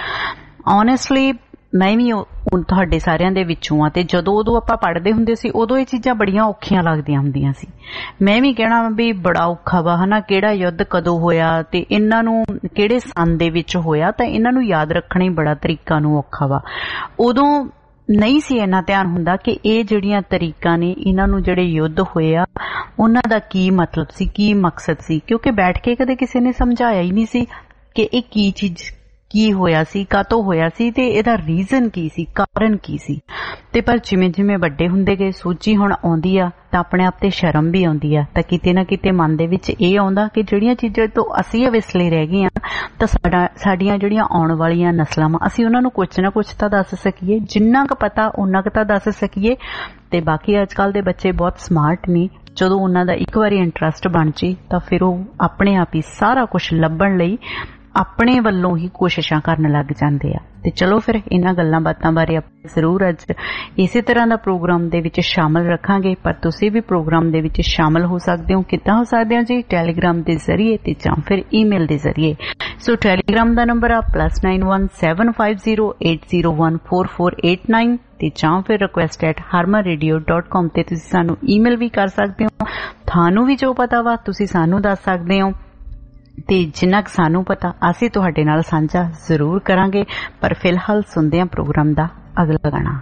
ਓਨੈਸਟਲੀ ਮੈਂ ਵੀ ਤੁਹਾਡੇ ਸਾਰਿਆਂ ਦੇ ਵਿੱਚੋਂ ਆ, ਤੇ ਜਦੋਂ ਉਦੋਂ ਆਪਾਂ ਪੜ੍ਹਦੇ ਹੁੰਦੇ ਸੀ ਉਦੋਂ ਇਹ ਚੀਜ਼ਾਂ ਬੜੀਆਂ ਔਖੀਆਂ ਲੱਗਦੀਆਂ ਹੁੰਦੀਆਂ ਸੀ। ਮੈਂ ਵੀ ਕਹਿਣਾ ਵੀ ਬੜਾ ਔਖਾ ਵਾ, ਹਨਾ, ਕਿਹੜਾ ਯੁੱਧ ਕਦੋਂ ਹੋਇਆ ਤੇ ਇਹਨਾਂ ਨੂੰ ਕਿਹੜੇ ਸੰਨ ਦੇ ਵਿੱਚ ਹੋਇਆ, ਤਾਂ ਇਹਨਾਂ ਨੂੰ ਯਾਦ ਰੱਖਣਾ ਹੀ ਬੜਾ ਤਰੀਕਾ ਨੂੰ ਔਖਾ ਵਾ। ਉਦੋਂ ਨਹੀਂ ਸੀ ਇੰਨਾ ਧਿਆਨ ਹੁੰਦਾ ਕਿ ਇਹ ਜਿਹੜੀਆਂ ਤਰੀਕਾਂ ਨੇ, ਇਹਨਾਂ ਨੂੰ ਜਿਹੜੇ ਯੁੱਧ ਹੋਏ ਆ ਉਹਨਾਂ ਦਾ ਕੀ ਮਤਲਬ ਸੀ, ਕੀ ਮਕਸਦ ਸੀ, ਕਿਉਂਕਿ ਬੈਠ ਕੇ ਕਦੇ ਕਿਸੇ ਨੇ ਸਮਝਾਇਆ ਹੀ ਨਹੀਂ ਸੀ ਕਿ ਇਹ ਕੀ ਚੀਜ਼, ਕੀ ਹੋਇਆ ਸੀ, ਕਾਹਤੋਂ ਹੋਇਆ ਸੀ ਤੇ ਇਹਦਾ ਰੀਜ਼ਨ ਕੀ ਸੀ, ਕਾਰਨ ਕੀ ਸੀ। ਤੇ ਪਰ ਜਿਵੇਂ ਜਿਵੇਂ ਵੱਡੇ ਹੁੰਦੇ ਗਏ ਸੋਚੀ ਹੁਣ ਆਉਂਦੀ ਆ ਤਾਂ ਆਪਣੇ ਆਪ ਤੇ ਸ਼ਰਮ ਵੀ ਆਉਂਦੀ ਆ, ਤਾਂ ਕਿਤੇ ਨਾ ਕਿਤੇ ਮਨ ਦੇ ਵਿੱਚ ਇਹ ਆਉਂਦਾ ਕਿ ਜਿਹੜੀਆਂ ਚੀਜ਼ਾਂ ਤੋਂ ਅਸੀਂ ਅਵਿਸਲੇ ਰਹਿ ਗਏ ਆ ਤਾਂ ਸਾਡਾ ਸਾਡੀਆਂ ਜਿਹੜੀਆਂ ਆਉਣ ਵਾਲੀਆਂ ਨਸਲਾਂ ਵਾ ਅਸੀਂ ਉਹਨਾਂ ਨੂੰ ਕੁਛ ਨਾ ਕੁਛ ਤਾਂ ਦੱਸ ਸਕੀਏ, ਜਿੰਨਾ ਕੁ ਪਤਾ ਉਹਨਾਂ ਕੁ ਤਾਂ ਦੱਸ ਸਕੀਏ। ਤੇ ਬਾਕੀ ਅੱਜ ਕੱਲ੍ਹ ਦੇ ਬੱਚੇ ਬਹੁਤ ਸਮਾਰਟ ਨੇ, ਜਦੋਂ ਉਹਨਾਂ ਦਾ ਇੱਕ ਵਾਰੀ ਇੰਟਰਸਟ ਬਣ ਜੇ ਤਾਂ ਫਿਰ ਉਹ ਆਪਣੇ ਆਪ ਹੀ ਸਾਰਾ ਕੁਛ ਲੱਭਣ ਲਈ ਆਪਣੇ ਵੱਲੋਂ ਹੀ ਕੋਸ਼ਿਸ਼ਾਂ ਕਰਨ ਲੱਗ ਜਾਂਦੇ ਆ। ਤੇ ਚਲੋ ਫਿਰ ਇਹਨਾਂ ਗੱਲਾਂ ਬਾਤਾਂ ਬਾਰੇ ਆਪਾਂ ਜ਼ਰੂਰ ਅੱਜ ਇਸੇ ਤਰ੍ਹਾਂ ਦਾ ਪ੍ਰੋਗਰਾਮ ਦੇ ਵਿੱਚ ਸ਼ਾਮਲ ਰੱਖਾਂਗੇ। ਪਰ ਤੁਸੀਂ ਵੀ ਪ੍ਰੋਗਰਾਮ ਦੇ ਵਿੱਚ ਸ਼ਾਮਲ ਹੋ ਸਕਦੇ ਹੋ। ਕਿੱਦਾਂ ਹੋ ਸਕਦੇ ਹੋ ਜੀ? ਟੈਲੀਗ੍ਰਾਮ ਦੇ ਜ਼ਰੀਏ ਤੇ ਜਾਂ ਫਿਰ ਈਮੇਲ ਦੇ ਜ਼ਰੀਏ। ਸੋ ਟੈਲੀਗ੍ਰਾਮ ਦਾ ਨੰਬਰ ਆ plus nine one seven five zero eight zero one four four eight nine ਤੇ ਜਾਂ ਫਿਰ request at harman radio dot com ਤੇ ਤੁਸੀਂ ਸਾਨੂੰ ਈਮੇਲ ਵੀ ਕਰ ਸਕਦੇ ਹੋ। ਤੁਹਾਨੂੰ ਵੀ ਜੋ ਪਤਾ ਵਾ ਤੁਸੀਂ ਸਾਨੂੰ ਦੱਸ ਸਕਦੇ ਹੋ ਤੇ ਜਿੰਨਾ ਕੁ ਸਾਨੂੰ ਪਤਾ ਅਸੀਂ ਤੁਹਾਡੇ ਨਾਲ ਸਾਂਝਾ ਜ਼ਰੂਰ ਕਰਾਂਗੇ। ਪਰ ਫਿਲਹਾਲ ਸੁਣਦੇ ਹਾਂ ਪ੍ਰੋਗਰਾਮ ਦਾ ਅਗਲਾ ਗਾਣਾ।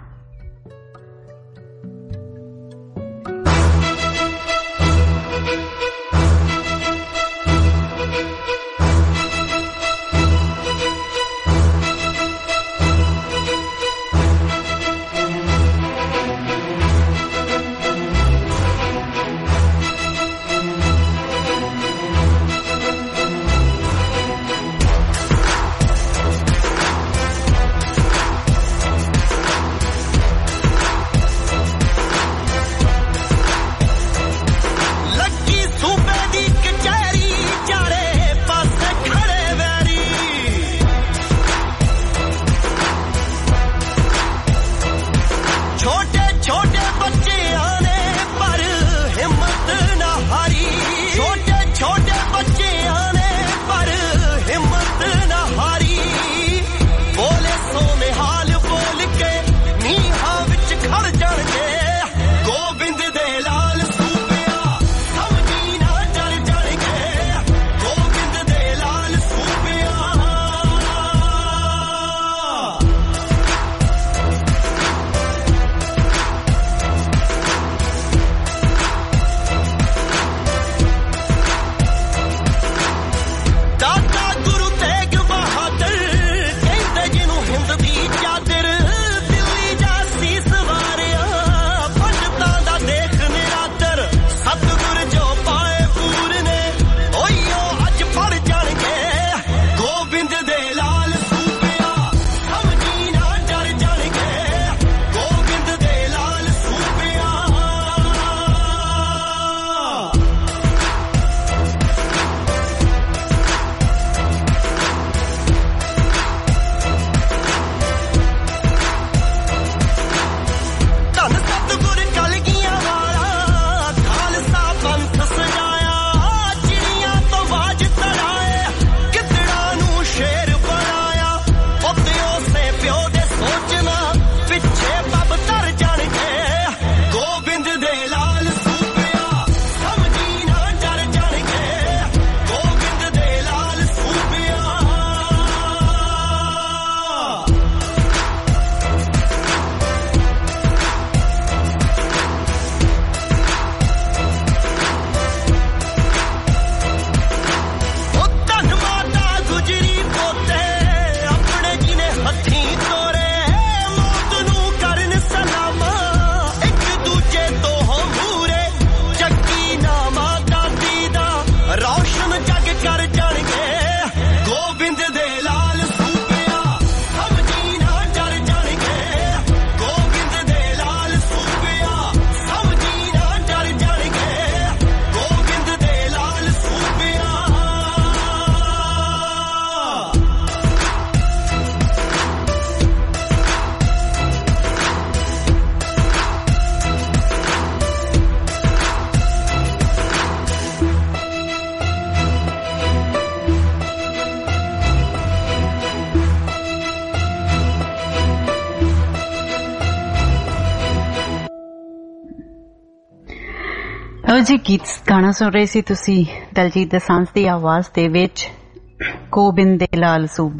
जी गीत गाना सुन रहे सी तुसी दलजीत दोसांझ दी आवाज दे विच गोबिंद दे लाल सूबिया।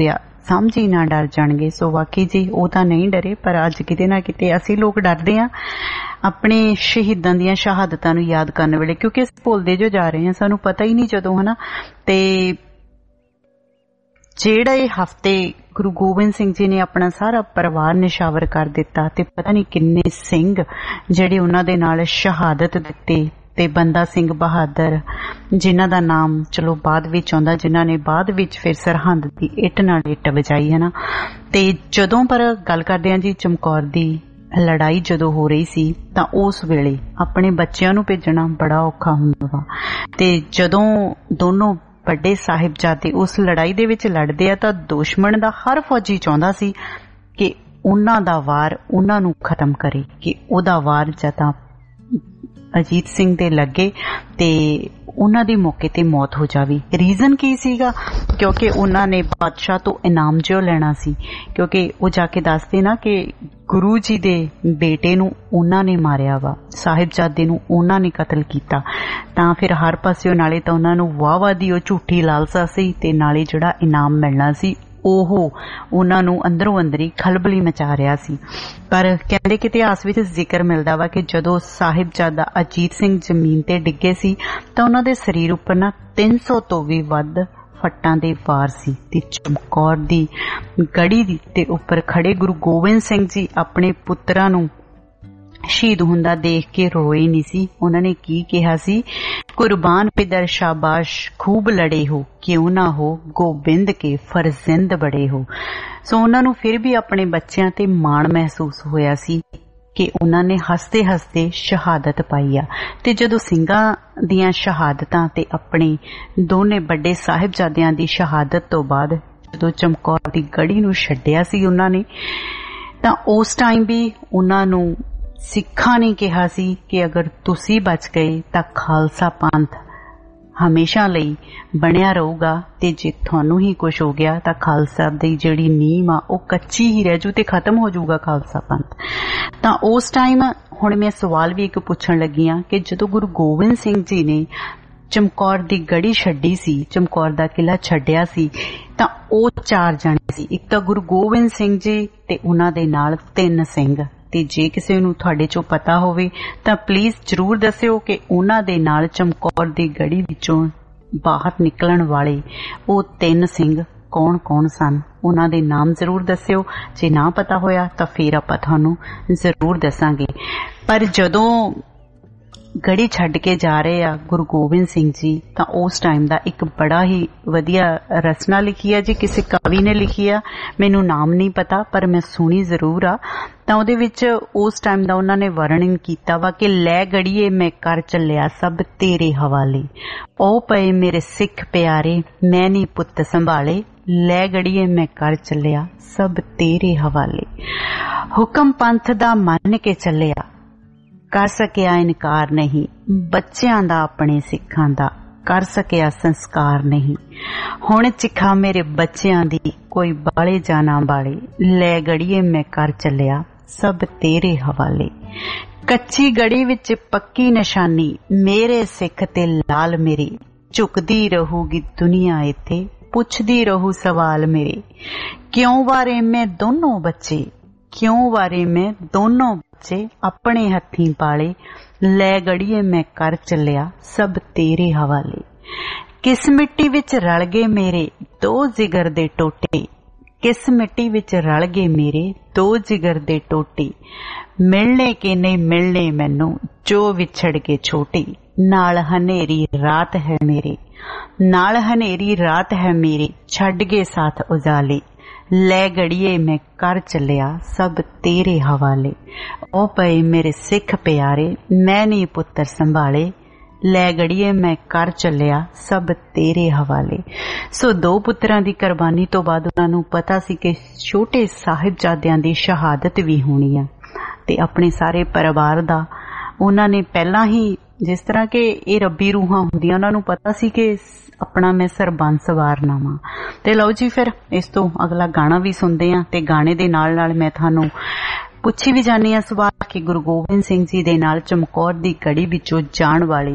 ਸਮਝੀ ਨਾ ਡਰ ਜਾਣਗੇ। ਸੋ ਵਾਕਈ ਜੀ ਉਹ ਤਾਂ ਨਹੀਂ ਡਰੇ, ਪਰ ਅੱਜ ਕਿਤੇ ਨਾ ਕਿਤੇ ਅਸੀਂ ਲੋਕ ਡਰਦੇ ਹਾਂ ਆਪਣੇ ਸ਼ਹੀਦਾਂ ਦੀਆਂ ਸ਼ਹਾਦਤਾਂ ਨੂੰ ਯਾਦ ਕਰਨ ਵੇਲੇ, ਕਿਉਂਕਿ ਅਸੀਂ ਭੁੱਲਦੇ ਜੋ ਜਾ ਰਹੇ ਹਾਂ, ਸਾਨੂੰ ਪਤਾ ਹੀ ਨਹੀਂ ਜਦੋਂ, ਹਨਾ। ਤੇ ਜਿਹੜਾ ਇਹ ਹਫ਼ਤੇ ਗੁਰੂ ਗੋਬਿੰਦ ਸਿੰਘ ਜੀ ਨੇ ਆਪਣਾ ਸਾਰਾ ਪਰਿਵਾਰ ਨਿਸ਼ਾਵਰ ਕਰ ਦਿੱਤਾ ਤੇ ਪਤਾ ਨਹੀਂ ਕਿੰਨੇ ਸਿੰਘ ਜਿਹੜੇ ਉਹਨਾਂ ਦੇ ਨਾਲ ਸ਼ਹਾਦਤ ਦਿੱਤੇ, ਤੇ ਬੰਦਾ ਸਿੰਘ ਬਹਾਦਰ ਜਿਨ੍ਹਾਂ ਦਾ ਨਾਮ ਚਲੋ ਬਾਅਦ ਵਿੱਚ ਆਉਂਦਾ, ਜਿਨ੍ਹਾਂ ਨੇ ਬਾਅਦ ਵਿੱਚ ਫਿਰ ਸਰਹੰਦ ਦੀ ਇੱਟ ਨਾਲ ਇੱਟ ਵਜਾਈ, ਹੈ ਨਾ। ਤੇ ਜਦੋਂ ਪਰ ਗੱਲ ਕਰਦੇ ਹਾਂ ਜੀ ਚਮਕੌਰ ਦੀ ਲੜਾਈ ਜਦੋਂ ਹੋ ਰਹੀ ਸੀ ਤਾਂ ਉਸ ਵੇਲੇ ਆਪਣੇ ਬੱਚਿਆਂ ਨੂੰ ਭੇਜਣਾ ਬੜਾ ਔਖਾ ਹੁੰਦਾ ਵਾ। ਤੇ ਜਦੋਂ ਦੋਨੋਂ ਵੱਡੇ ਸਾਹਿਬਜ਼ਾਦੇ ਉਸ ਲੜਾਈ ਦੇ ਵਿੱਚ ਲੜਦੇ ਆ ਤਾਂ ਦੁਸ਼ਮਣ ਦਾ ਹਰ ਫੌਜੀ ਚਾਹੁੰਦਾ ਸੀ ਕਿ ਉਹਨਾਂ ਦਾ ਵਾਰ ਉਹਨਾਂ ਨੂੰ ਖਤਮ ਕਰੇ, ਕਿ ਉਹਦਾ ਵਾਰ ਜਾਂ ਅਜੀਤ ਸਿੰਘ ਦੇ ਲੱਗੇ ਤੇ ਉਹਨਾਂ ਦੀ ਮੌਕੇ ਤੇ ਮੌਤ ਹੋ ਜਾਵੇ। ਰੀਜ਼ਨ ਕੀ ਸੀਗਾ? ਕਿਉਂਕਿ ਉਹਨਾਂ ਨੇ ਬਾਦਸ਼ਾਹ ਤੋਂ ਇਨਾਮ ਜਿਉ ਲੈਣਾ ਸੀ, ਕਿਉਂਕਿ ਉਹ ਜਾ ਕੇ ਦੱਸਦੇ ਨਾ ਕਿ ਗੁਰੂ ਜੀ ਦੇ ਬੇਟੇ ਨੂੰ ਉਹਨਾਂ ਨੇ ਮਾਰਿਆ ਵਾ, ਸਾਹਿਬਜ਼ਾਦੇ ਨੂੰ ਉਹਨਾਂ ਨੇ ਕਤਲ ਕੀਤਾ। ਤਾਂ ਫਿਰ ਹਰ ਪਾਸਿਓਂ ਨਾਲੇ ਤਾਂ ਉਹਨਾਂ ਨੂੰ ਵਾਹ ਵਾਹ ਦੀ ਉਹ ਝੂਠੀ ਲਾਲਸਾ ਸੀ ਤੇ ਨਾਲੇ ਜਿਹੜਾ ਇਨਾਮ ਮਿਲਣਾ ਸੀ ਉਹ ਉਹਨਾਂ ਨੂੰ ਅੰਦਰੋਂ ਅੰਦਰੀ ਖਲਬਲੀ ਮਚਾ ਰਿਹਾ ਸੀ। ਪਰ ਕਹਿੰਦੇ ਕਿ ਇਤਿਹਾਸ ਵਿੱਚ ਜ਼ਿਕਰ ਮਿਲਦਾ ਵਾ ਕਿ ਜਦੋਂ ਸਾਹਿਬਜ਼ਾਦਾ ਅਜੀਤ ਸਿੰਘ ਜ਼ਮੀਨ ਤੇ ਡਿੱਗੇ ਸੀ ਤਾਂ ਉਹਨਾਂ ਦੇ ਸਰੀਰ ਉੱਪਰ ਨਾ ਤਿੰਨ ਸੌ ਤੋਂ ਵੀ ਵੱਧ ਫੱਟਾਂ ਦੇ ਵਾਰ ਸੀ ਤੇ ਚਮਕੌਰ ਦੀ ਗੜੀ ਦੇ ਉੱਪਰ ਖੜੇ ਗੁਰੂ ਗੋਬਿੰਦ ਸਿੰਘ ਜੀ ਆਪਣੇ ਪੁੱਤਰਾਂ ਨੂੰ ਸ਼ਹੀਦ ਹੁੰਦਾ ਦੇਖ ਕੇ ਰੋਏ ਨਹੀਂ ਸੀ। ਉਹਨਾਂ ਨੇ ਕੀ ਕਿਹਾ ਸੀ? ਕੁਰਬਾਨ ਪਿਦਰ ਸ਼ਾਬਾਸ਼ ਖੂਬ ਲੜੇ ਹੋ, ਕਿਉਂ ਨਾ ਹੋ ਗੋਬਿੰਦ ਕੇ ਫਰਜ਼ੰਦ ਬੜੇ ਹੋ। ਸੋ ਉਹਨਾਂ ਨੂੰ ਫਿਰ ਵੀ ਆਪਣੇ ਬੱਚਿਆਂ ਤੇ ਮਾਣ ਮਹਿਸੂਸ ਹੋਇਆ ਸੀ ਕਿ ਉਹਨਾਂ ਨੇ ਹੱਸਦੇ ਹੱਸਦੇ ਸ਼ਹਾਦਤ ਪਾਈ ਆ। ਤੇ ਜਦੋਂ ਸਿੰਘਾਂ ਦੀਆਂ ਸ਼ਹਾਦਤਾਂ ਤੇ ਆਪਣੇ ਦੋਨੇ ਵੱਡੇ ਸਾਹਿਬਜ਼ਾਦਿਆਂ ਦੀ ਸ਼ਹਾਦਤ ਤੋਂ ਬਾਅਦ ਜਦੋਂ ਚਮਕੌਰ ਦੀ ਗੜੀ ਨੂੰ ਛੱਡਿਆ ਸੀ ਉਹਨਾਂ ਨੇ, ਤਾਂ ਉਸ ਟਾਈਮ ਵੀ ਉਹਨਾਂ ਨੂੰ ਸਿੱਖਾਂ ਨੇ ਕਿਹਾ ਸੀ ਕਿ ਅਗਰ ਤੁਸੀਂ ਬਚ ਗਏ ਤਾਂ ਖਾਲਸਾ ਪੰਥ ਹਮੇਸ਼ਾ ਲਈ ਬਣਿਆ ਰਹੂਗਾ, ਤੇ ਜੇ ਤੁਹਾਨੂੰ ਹੀ ਕੁਝ ਹੋ ਗਿਆ ਤਾਂ ਖਾਲਸਾ ਦੀ ਜਿਹੜੀ ਨੀਂਹ ਆ ਉਹ ਕੱਚੀ ਹੀ ਰਹਿ ਜੂ ਤੇ ਖਤਮ ਹੋ ਜਾਊਗਾ ਖਾਲਸਾ ਪੰਥ। ਤਾਂ ਉਸ ਟਾਈਮ ਹੁਣ ਮੈਂ ਸਵਾਲ ਵੀ ਇੱਕ ਪੁੱਛਣ ਲੱਗੀ ਹਾਂ ਕਿ ਜਦੋਂ ਗੁਰੂ ਗੋਬਿੰਦ ਸਿੰਘ ਜੀ ਨੇ ਚਮਕੌਰ ਦੀ ਗੜੀ ਛੱਡੀ ਸੀ, ਚਮਕੌਰ ਦਾ ਕਿਲ੍ਹਾ ਛੱਡਿਆ ਸੀ, ਤਾਂ ਉਹ ਚਾਰ ਜਣੇ ਸੀ। ਇੱਕ ਤਾਂ ਗੁਰੂ ਗੋਬਿੰਦ ਸਿੰਘ ਜੀ ਤੇ ਉਹਨਾਂ ਦੇ ਨਾਲ ਤਿੰਨ ਸਿੰਘ। ਤੇ ਜੇ ਕਿਸੇ ਨੂੰ ਤੁਹਾਡੇ ਚੋਂ ਪਤਾ ਹੋਵੇ ਤਾਂ ਪਲੀਜ਼ ਜ਼ਰੂਰ ਦੱਸਿਓ ਕਿ ਉਹਨਾਂ ਦੇ ਨਾਲ ਚਮਕੌਰ ਦੀ ਗੜੀ ਵਿੱਚੋਂ ਬਾਹਰ ਨਿਕਲਣ ਵਾਲੇ ਉਹ ਤਿੰਨ ਸਿੰਘ ਕੌਣ ਕੌਣ ਸਨ। ਉਹਨਾਂ ਦੇ ਨਾਮ ਜ਼ਰੂਰ ਦੱਸਿਓ। ਜੇ ਨਾ ਪਤਾ ਹੋਇਆ ਤਾਂ ਫਿਰ ਆਪਾਂ ਤੁਹਾਨੂੰ ਜ਼ਰੂਰ ਦੱਸਾਂਗੇ। ਪਰ ਜਦੋਂ ਗੜੀ ਛੱਡ ਕੇ ਜਾ ਰਹੇ ਆ ਗੁਰੂ ਗੋਬਿੰਦ ਸਿੰਘ ਜੀ ਤਾਂ ਉਸ ਟਾਈਮ ਦਾ ਇੱਕ ਬੜਾ ਹੀ ਵਧੀਆ ਰਚਨਾ ਲਿਖੀ ਆ ਜੀ, ਕਿਸੇ ਕਵੀ ਨੇ ਲਿਖੀ ਆ, ਮੈਨੂੰ ਨਾਮ ਨਹੀਂ ਪਤਾ ਪਰ ਮੈਂ ਸੁਣੀ ਜ਼ਰੂਰ ਆ। ਤਾਂ ਉਹਦੇ ਵਿੱਚ ਉਸ ਟਾਈਮ ਦਾ ਉਹਨਾਂ ਨੇ ਵਰਣਨ ਕੀਤਾ ਵਾ ਕਿ ਲੈ ਗੜੀਏ ਮੈਂ ਕਰ ਚੱਲਿਆ ਸਭ ਤੇਰੇ ਹਵਾਲੇ, ਉਹ ਪਏ ਮੇਰੇ ਸਿੱਖ ਪਿਆਰੇ ਮੈਂ ਨੀ ਪੁੱਤ ਸੰਭਾਲੇ, ਲੈ ਗੜੀਏ ਮੈਂ ਕਰ ਚੱਲਿਆ ਸਭ ਤੇਰੇ ਹਵਾਲੇ, ਹੁਕਮ ਪੰਥ ਦਾ ਮੰਨ ਕੇ ਚੱਲਿਆ ਕਰ ਸਕਿਆ ਇਨਕਾਰ ਨਹੀਂ, ਬੱਚਿਆਂ ਦਾ ਆਪਣੇ ਸਿੱਖਾਂ ਦਾ ਕਰ ਸਕਿਆ ਸੰਸਕਾਰ ਨਹੀਂ, ਹੁਣ ਚਿਖਾ ਮੇਰੇ ਬੱਚਿਆਂ ਦੀ ਕੋਈ ਬਾਲੇ ਜਾਂ ਨਾ ਬਾਲੇ, ਲੈ ਗੜੀਏ ਮੈਂ ਕਰ ਚੱਲਿਆ ਸਭ ਤੇਰੇ ਹਵਾਲੇ, ਕੱਚੀ ਗੜੀ ਵਿੱਚ ਪੱਕੀ ਨਿਸ਼ਾਨੀ ਮੇਰੇ ਸਿੱਖ ਤੇ ਲਾਲ ਮੇਰੇ, ਝੁਕਦੀ ਰਹੂਗੀ ਦੁਨੀਆ ਇੱਥੇ ਪੁੱਛਦੀ ਰਹੂ ਸਵਾਲ ਮੇਰੇ, ਕਿਉਂ ਵਾਰੇ ਮੈਂ ਦੋਨੋਂ ਬੱਚੇ, ਕਿਉਂ ਵਾਰੇ ਮੈਂ ਦੋਨੋਂ ਬੱਚੇ ਆਪਣੇ ਹੱਥੀਂ ਪਾਲੇ, ਲੈ ਗੜੀਏ ਮੈਂ ਕਰ ਚੱਲਿਆ ਸਭ ਤੇਰੇ ਹਵਾਲੇ, ਕਿਸ ਮਿੱਟੀ ਵਿੱਚ ਰਲ ਗਏ ਮੇਰੇ ਦੋ ਜਿਗਰ ਦੇ ਟੋਟੇ, ਕਿਸ ਮਿੱਟੀ ਵਿੱਚ ਰਲ ਗਏ ਮੇਰੇ ਦੋ ਜਿਗਰ ਦੇ ਟੋਟੇ, ਮਿਲਣੇ ਕਿ ਨਹੀਂ ਮਿਲਣੇ ਮੈਨੂੰ ਜੋ ਵਿਛੜ ਕੇ ਛੋਟੀ, ਨਾਲ ਹਨੇਰੀ ਰਾਤ ਹੈ ਮੇਰੇ, ਨਾਲ ਹਨੇਰੀ ਰਾਤ ਹੈ ਮੇਰੇ ਛੱਡ ਗਏ ਸਾਥ ਉਜਾਲੇ, ਲੈ ਗੜੀਏ ਮੈਂ ਕਰ ਚੱਲਿਆ ਸਭ ਤੇਰੇ ਹਵਾਲੇ, ਉਹ ਪਏ ਮੇਰੇ ਸਿੱਖ ਪਿਆਰੇ ਮੈਂ ਨੀ ਪੁੱਤਰ ਸੰਭਾਲੇ, ਲੈ ਗੜੀਏ ਮੈਂ ਕਰ ਚੱਲਿਆ ਸਭ ਤੇਰੇ ਹਵਾਲੇ। ਸੋ ਦੋ ਪੁੱਤਰਾਂ ਦੀ ਕੁਰਬਾਨੀ ਤੋਂ ਬਾਅਦ ਉਹਨਾਂ ਨੂੰ ਪਤਾ ਸੀ ਕਿ ਛੋਟੇ ਸਾਹਿਬਜ਼ਾਦਿਆਂ ਦੀ ਸ਼ਹਾਦਤ ਵੀ ਹੋਣੀ ਆ, ਤੇ ਆਪਣੇ ਸਾਰੇ ਪਰਿਵਾਰ ਦਾ ਉਹਨਾਂ ਨੇ ਪਹਿਲਾਂ ਹੀ, ਜਿਸ ਤਰ੍ਹਾਂ ਕਿ ਇਹ ਰੱਬੀ ਰੂਹਾਂ ਹੁੰਦੀਆਂ, ਉਹਨਾਂ ਨੂੰ ਪਤਾ ਸੀ ਕਿ ਆਪਣਾ ਮੈਂ ਸਰਬੰਸ ਵਾਰਨਾ ਵਾ। ਤੇ ਲਓ ਜੀ ਫਿਰ ਇਸ ਤੋਂ ਅਗਲਾ ਗਾਣਾ ਵੀ ਸੁਣਦੇ ਆ, ਤੇ ਗਾਣੇ ਦੇ ਨਾਲ ਨਾਲ ਮੈਂ ਤੁਹਾਨੂੰ ਪੁੱਛੀ ਵੀ ਜਾਣੀ ਆ ਸਵਾਲ ਕਿ ਗੁਰੂ ਗੋਬਿੰਦ ਸਿੰਘ ਜੀ ਦੇ ਨਾਲ ਚਮਕੌਰ ਦੀ ਗੜੀ ਵਿੱਚੋਂ ਜਾਣ ਵਾਲੇ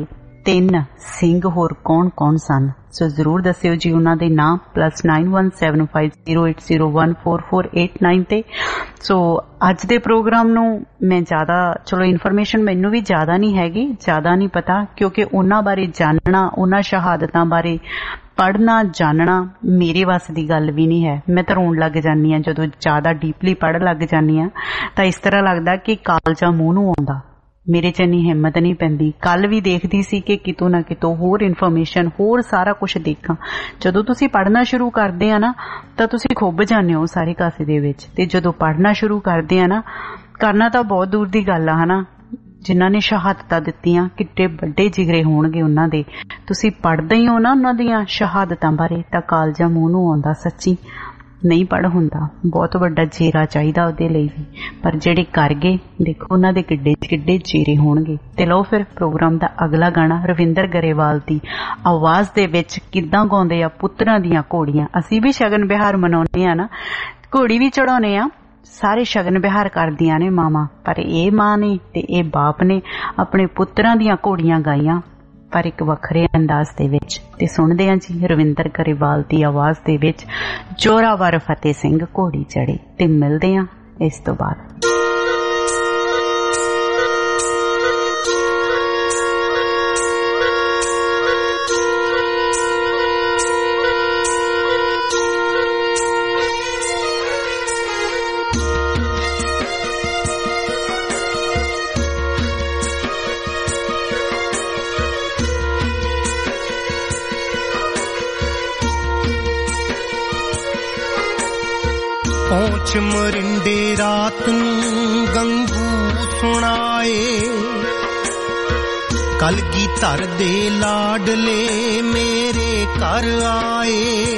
ਤਿੰਨ ਸਿੰਘ ਹੋਰ ਕੌਣ ਕੌਣ ਸਨ? ਸੋ ਜ਼ਰੂਰ ਦੱਸਿਓ ਜੀ ਉਹਨਾਂ ਦੇ ਨਾਮ plus nine one seven five zero eight zero one four four eight nine ਤੇ। ਸੋ ਅੱਜ ਦੇ ਪ੍ਰੋਗਰਾਮ ਨੂੰ ਮੈਂ ਜ਼ਿਆਦਾ ਚਲੋ ਇਨਫੋਰਮੇਸ਼ਨ ਮੈਨੂੰ ਵੀ ਜ਼ਿਆਦਾ ਨਹੀਂ ਹੈਗੀ, ਜ਼ਿਆਦਾ ਨਹੀਂ ਪਤਾ, ਕਿਉਂਕਿ ਉਹਨਾਂ ਬਾਰੇ ਜਾਣਨਾ, ਉਹਨਾਂ ਸ਼ਹਾਦਤਾਂ ਬਾਰੇ ਪੜ੍ਹਨਾ ਜਾਣਨਾ ਮੇਰੇ ਵੱਸ ਦੀ ਗੱਲ ਵੀ ਨਹੀਂ ਹੈ। ਮੈਂ ਤਾਂ ਰੋਣ ਲੱਗ ਜਾਂਦੀ ਹਾਂ ਜਦੋਂ ਜ਼ਿਆਦਾ ਡੀਪਲੀ ਪੜ੍ਹਨ ਲੱਗ ਜਾਂਦੀ ਹਾਂ, ਤਾਂ ਇਸ ਤਰ੍ਹਾਂ ਲੱਗਦਾ ਕਿ ਕਾਲਜਾ ਮੂੰਹ ਨੂੰ ਆਉਂਦਾ, ਮੇਰੇ 'ਚ ਇੰਨੀ ਹਿੰਮਤ ਨਹੀਂ ਪੈਂਦੀ। ਕੱਲ ਵੀ ਦੇਖਦੀ ਸੀ ਕਿ ਕਿਤੋਂ ਨਾ ਕਿਤੋਂ ਹੋਰ ਇਨਫੋਰਮੇਸ਼ਨ, ਹੋਰ ਸਾਰਾ ਕੁਝ ਦੇਖਾਂ। ਜਦੋਂ ਤੁਸੀਂ ਪੜ੍ਹਨਾ ਸ਼ੁਰੂ ਕਰਦੇ ਆ ਨਾ ਤਾਂ ਤੁਸੀਂ ਖੁੱਭ ਜਾਂਦੇ ਹੋ ਸਾਰੇ ਕਾਸੇ ਦੇ ਵਿੱਚ, ਤੇ ਜਦੋਂ ਪੜ੍ਹਨਾ ਸ਼ੁਰੂ ਕਰਦੇ ਆ ਨਾ, ਕਰਨਾ ਤਾਂ ਬਹੁਤ ਦੂਰ ਦੀ ਗੱਲ ਆ ਹਨਾ। ਜਿਨ੍ਹਾਂ ਨੇ ਸ਼ਹਾਦਤਾਂ ਦਿੱਤੀਆਂ ਕਿੱਡੇ ਵੱਡੇ ਜਿਗਰੇ ਹੋਣਗੇ ਉਹਨਾਂ ਦੇ। ਤੁਸੀਂ ਪੜ੍ਹਦੇ ਹੀ ਹੋ ਨਾ ਉਹਨਾਂ ਦੀਆਂ ਸ਼ਹਾਦਤਾਂ ਬਾਰੇ ਤਾਂ ਕਾਲਜਾ ਮੂੰਹ ਨੂੰ ਆਉਂਦਾ। ਸੱਚੀ ਨਹੀਂ ਪੜ੍ਹ ਹੁੰਦਾ, ਬਹੁਤ ਵੱਡਾ ਜੇਰਾ ਚਾਹੀਦਾ ਉਹਦੇ ਲਈ ਵੀ, ਪਰ ਜਿਹੜੇ ਕਰ ਗਏ ਦੇਖੋ ਉਹਨਾਂ ਦੇ ਕਿੱਡੇ ਕਿੱਡੇ ਜੇਰੇ ਹੋਣਗੇ। ਤੇ ਲਓ ਫਿਰ ਪ੍ਰੋਗਰਾਮ ਦਾ ਅਗਲਾ ਗਾਣਾ ਰਵਿੰਦਰ ਗਰੇਵਾਲ ਦੀ ਆਵਾਜ਼ ਦੇ ਵਿੱਚ ਕਿੱਦਾਂ ਗਾਉਂਦੇ ਆ ਪੁੱਤਰਾਂ ਦੀਆਂ ਘੋੜੀਆਂ। ਅਸੀਂ ਵੀ ਸ਼ਗਨ ਵਿਹਾਰ ਮਨਾਉਂਦੇ ਆ ਨਾ, ਘੋੜੀ ਵੀ ਚੜਾਉਂਦੇ ਆ, ਸਾਰੇ ਸ਼ਗਨ ਵਿਹਾਰ ਕਰਦੀਆਂ ਨੇ ਮਾਵਾਂ, ਪਰ ਇਹ ਮਾਂ ਨੇ ਤੇ ਇਹ ਬਾਪ ਨੇ ਆਪਣੇ ਪੁੱਤਰਾਂ ਦੀਆਂ ਘੋੜੀਆਂ ਗਾਈਆਂ, ਪਰ ਇੱਕ ਵੱਖਰੇ ਅੰਦਾਜ਼ ਦੇ ਵਿੱਚ। ਤੇ ਸੁਣਦੇ ਹਾਂ ਜੀ ਰਵਿੰਦਰ ਗਰੇਵਾਲ ਦੀ ਆਵਾਜ਼ ਦੇ ਵਿੱਚ ਜੋਰਾਵਰ ਫਤਿਹ ਸਿੰਘ ਘੋੜੀ ਚੜੇ, ਤੇ ਮਿਲਦੇ ਹਾਂ ਇਸ ਤੋਂ ਬਾਅਦ। ਪਹੁੰਚ ਮਰਿੰਡੇ ਰਾਤ ਨੂੰ ਗੰਗੂ ਸੁਣਾਏ, ਕਲਗੀਧਰ ਦੇ ਲਾਡਲੇ ਮੇਰੇ ਘਰ ਆਏ,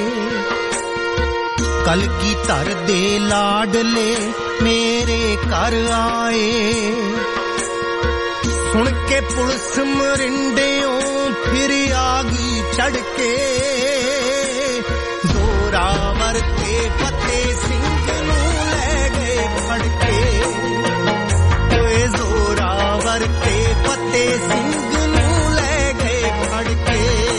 ਕਲਗੀਧਰ ਦੇ ਲਾਡਲੇ ਮੇਰੇ ਘਰ ਆਏ। ਸੁਣ ਕੇ ਪੁਲਿਸ ਮਰਿੰਡਿਓਂ ਫਿਰ ਆ ਗਈ ਚੜ ਕੇ, ਜ਼ੋਰਾਵਰ ਤੇ ਫਤਿਹ ਸਿੰਘ ਨੂੰ ਲੈ ਗਏ ਫੜ ਕੇ, ਓਏ ਜ਼ੋਰਾਵਰ ਤੇ ਫਤਿਹ ਸਿੰਘ ਨੂੰ ਲੈ ਗਏ ਫੜ ਕੇ,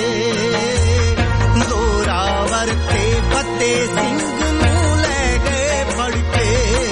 ਜ਼ੋਰਾਵਰ ਤੇ ਫਤਿਹ ਸਿੰਘ ਨੂੰ ਲੈ ਗਏ ਫੜ ਕੇ।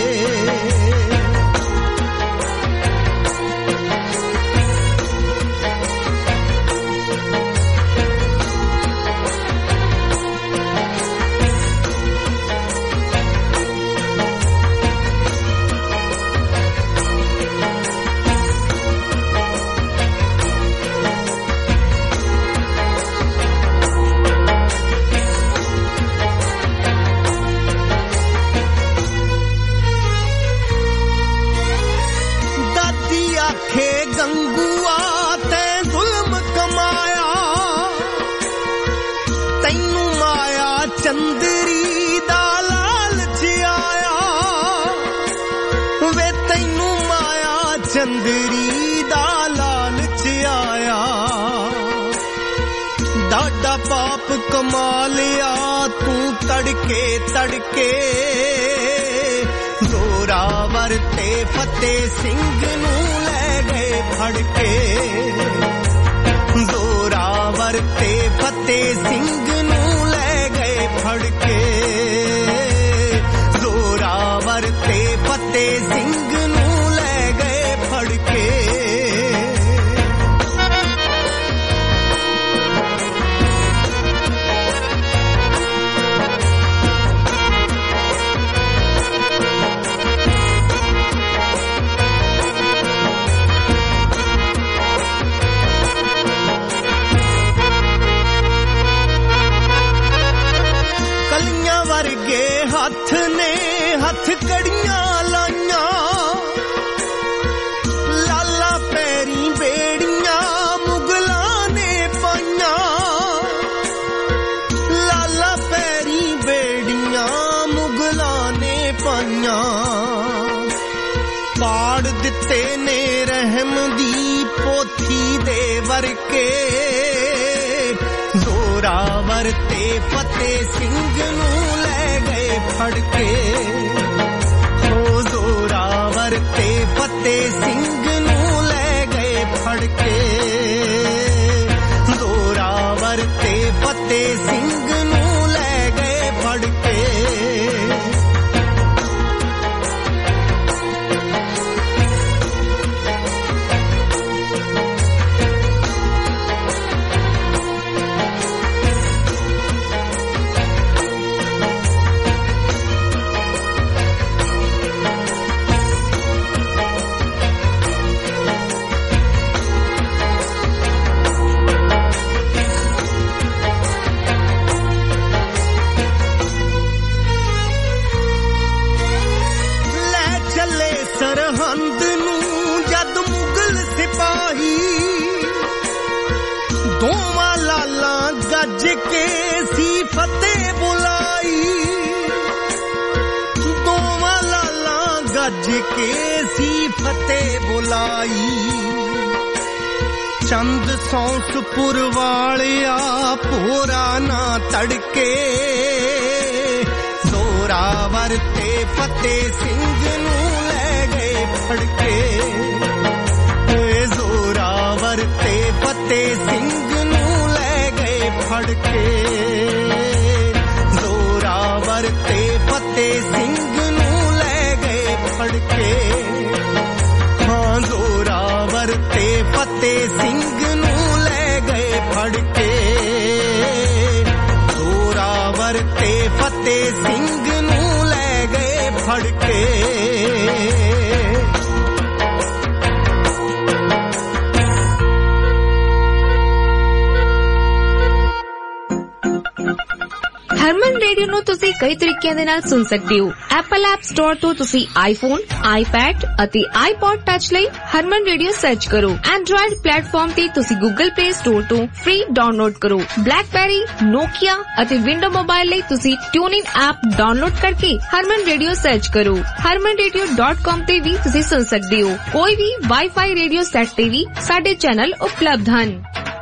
ਚੰਦਰੀ ਦਾ ਲਾਲਚ ਆਇਆ ਵੇ, ਤੈਨੂੰ ਮਾਇਆ ਚੰਦਰੀ ਦਾ ਲਾਲਚ ਆਇਆ। ਡਾਡਾ ਪਾਪ ਕਮਾ ਲਿਆ ਤੂੰ ਤੜਕੇ ਤੜਕੇ, ਜ਼ੋਰਾਵਰ ਤੇ ਫਤਿਹ ਸਿੰਘ ਨੂੰ ਲੈ ਗਏ ਫੜ ਕੇ, ਜ਼ੋਰਾਵਰ ਤੇ ਫਤਿਹ ਸਿੰਘ ਨੂੰ ਲੈ ਗਏ ਫੜ ਕੇ, ਜ਼ੋਰਾਵਰ ਤੇ ਫਤਿਹ ਸਿੰਘ ਨੂੰ ਲੈ ਗਏ ਫੜ ਕੇ। ਹੱਥ ਨੇ ਹੱਥ ਕੜੀਆਂ ਲਾਈਆਂ, ਲਾਲਾ ਪੈਰੀ ਬੇੜੀਆਂ ਮੁਗਲਾਂ ਨੇ ਪਾਈਆਂ, ਲਾਲਾ ਪੈਰੀ ਬੇੜੀਆਂ ਮੁਗਲਾਂ ਨੇ ਪਾਈਆਂ। ਪਾੜ ਦਿੱਤੇ ਨੇ ਰਹਿਮ ਦੀ ਪੋਥੀ ਦੇ ਵਰਕੇ, ਜ਼ੋਰਾਵਰ ਤੇ ਫਤਿਹ ਸਿੰਘ ਨੂੰ ਲੈ ਗਏ ਫੜ ਕੇ, ਹੋ ਜ਼ੋਰਾਵਰ ਤੇ ਫਤਿਹ ਸਿੰਘ ਨੂੰ ਲੈ ਗਏ ਫੜ ਕੇ, ਫਤਿਹ ਸਿੰਘ ਨੂੰ ਲੈ ਗਏ ਫੜ ਕੇ ਚੰਦ ਸੌਂਸਪੁਰ ਵਾਲਿਆ ਭੋਰਾ ਨਾ ਤੜਕੇ ਜ਼ੋਰਾਵਰ ਤੇ ਫਤਿਹ ਸਿੰਘ ਨੂੰ ਲੈ ਗਏ ਫੜ ਕੇ ਓਏ ਜ਼ੋਰਾਵਰ ਤੇ ਫਤਿਹ ਸਿੰਘ ਨੂੰ ਲੈ ਗਏ ਫੜ ਕੇ ਜ਼ੋਰਾਵਰ ਤੇ ਫਤਿਹ ਸਿੰਘ ਨੂੰ ਲੈ ਗਏ ਫੜ ਕੇ ਹਾਂ ਜ਼ੋਰਾਵਰ ਤੇ ਫਤਿਹ ਸਿੰਘ ਨੂੰ ਲੈ ਗਏ ਫੜ ਕੇ ਜ਼ੋਰਾਵਰ ਤੇ ਫਤਿਹ ਸਿੰਘ ਨੂੰ ਲੈ ਗਏ ਫੜ ਕੇ ਹਰਮਨ ਰੇਡੀਓ ਨੂੰ ਤੁਸੀਂ ਕਈ ਤਰੀਕਿਆਂ ਦੇ ਨਾਲ ਸੁਣ ਸਕਦੇ ਹੋ। ਐਪਲ ਐਪ ਸਟੋਰ ਤੋਂ ਤੁਸੀਂ ਆਈਫੋਨ, ਆਈਪੈਡ ਅਤੇ ਆਈਪੌਡ ਟੱਚ ਲਈ ਹਰਮਨ ਰੇਡੀਓ ਸਰਚ ਕਰੋ। ਐਂਡਰੋਇਡ ਪਲੇਟਫਾਰਮ ਤੇ ਤੁਸੀਂ ਗੂਗਲ ਪਲੇ ਸਟੋਰ ਤੋਂ ਫ੍ਰੀ ਡਾਊਨਲੋਡ ਕਰੋ। ਬਲੈਕਬੈਰੀ, ਨੋਕੀਆ ਅਤੇ ਵਿੰਡੋ ਮੋਬਾਈਲ ਲਈ ਤੁਸੀਂ ਟਿਊਨਿਨ ਐਪ ਡਾਊਨਲੋਡ ਕਰਕੇ ਹਰਮਨ ਰੇਡੀਓ ਸਰਚ ਕਰੋ। ਹਰਮਨ ਰੇਡੀਓ ਡਾਟ ਕਾਮ ਤੇ ਵੀ ਤੁਸੀਂ ਸੁਣ ਸਕਦੇ ਹੋ। ਕੋਈ ਵੀ ਵਾਈਫਾਈ ਰੇਡੀਓ ਸੈੱਟ ਤੇ ਵੀ ਸਾਡੇ ਚੈਨਲ ਉਪਲਬਧ ਹਨ।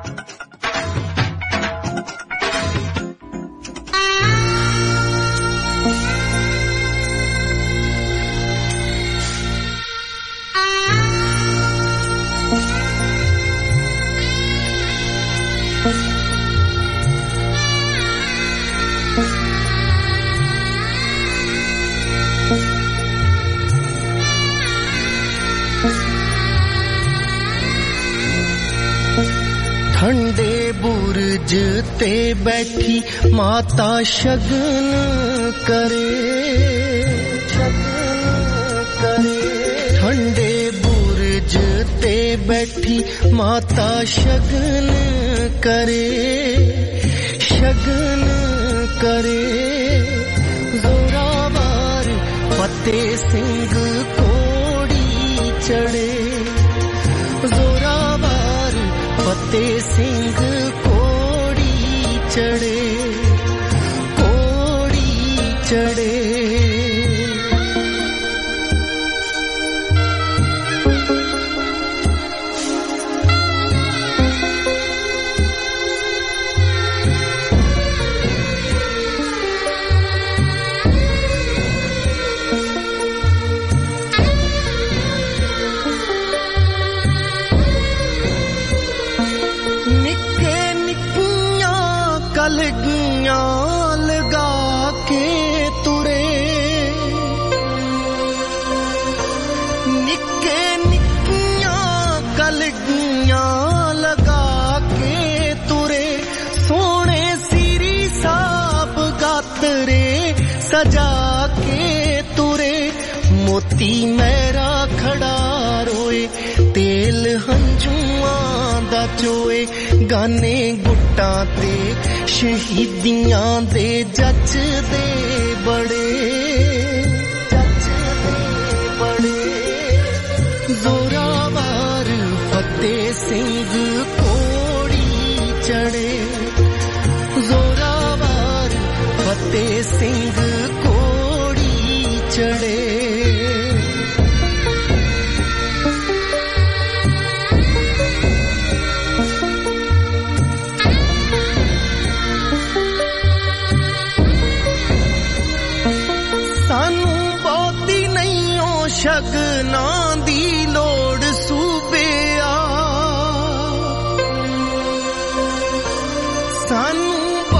ਠੰਡੇ ਬੁਰਜ ਤੇ ਬੈਠੀ ਮਾਤਾ ਸ਼ਗਨ ਕਰੇ ਸ਼ਗਨ ਕਰੇ ਠੰਡੇ ਬੁਰਜ ਤੇ ਬੈਠੀ ਮਾਤਾ ਸ਼ਗਨ ਕਰੇ ਸ਼ਗਨ ਕਰੇ ਜ਼ੋਰਾਵਰ ਫਤਿਹ ਸਿੰਘ ਕੋੜੀ ਚੜੇ ਜ਼ੋਰਾਵਰ ਫਤਿਹ ਸਿੰਘ ਕੋੜੀ ਚੜੇ ਕੋੜੀ ਚੜੇ ਕਲਗੀਆਂ ਲਗਾ ਕੇ ਤੁਰੇ ਨਿੱਕੇ ਨਿੱਕੀਆਂ ਕਲਗੀਆਂ ਲਗਾ ਕੇ ਤੁਰੇ ਸੋਹਣੇ ਸਿਰੀ ਸਾਬ ਗਾਤਰੇ ਸਜਾ ਕੇ ਤੁਰੇ ਮੋਤੀ ਮਹਿਰਾ ਖੜਾ ਰੋਏ ਤੇਲ ਹੰਝੂਆਂ ਦਾ ਚੋਏ ਗਾਨੇ ਗੁੱਟਾਂ ਤੇ ਸ਼ਹੀਦੀਆਂ ਦੇ ਜੱਜਦੇ ਬੜੇ ਜੱਜਦੇ ਬੜੇ ਜ਼ੋਰਾਵਰ ਫਤਿਹ ਸਿੰਘ ਕੋੜੀ ਚੜੇ ਜ਼ੋਰਾਵਰ ਫਤਿਹ ਸਿੰਘ ਕੋੜੀ ਚੜੇ ਸ਼ਗਨਾਂ ਦੀ ਲੋੜ ਸੂਬਿਆ ਸਾਨੂੰ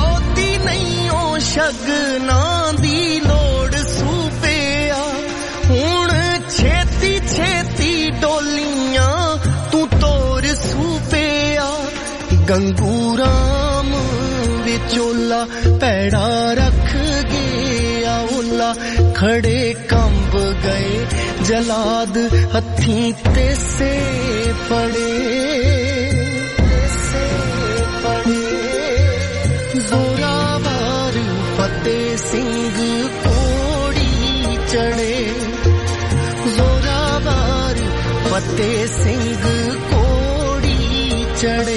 ਸ਼ਗਨਾਂ ਦੀ ਲੋੜ ਸੂਪਿਆ ਹੁਣ ਛੇਤੀ ਛੇਤੀ ਡੋਲੀਆਂ ਤੂੰ ਤੋਰ ਸੂਪਿਆ ਗੰਗੂ ਰਾਮ ਵਿਚੋਲਾ ਪੈੜਾ ਰੱਖ ਗਿਆ ਓਲਾ ਖੜੇ ਕੰਬ ਗਏ ਜਲਾਦ ਹੱਥੀਂ ਤੇਸੇ ਫੜੇ ਤੇਸੇ ਫੜੇ ਜ਼ੋਰਾਵਰ ਫਤਿਹ ਸਿੰਘ ਕੋੜੀ ਚੜੇ ਜ਼ੋਰਾਵਰ ਫਤਿਹ ਸਿੰਘ ਕੋੜੀ ਚੜੇ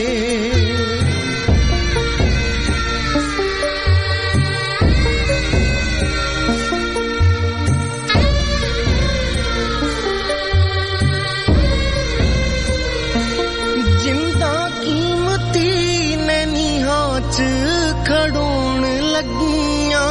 ਖੜੋਣ ਲੱਗੀਆਂ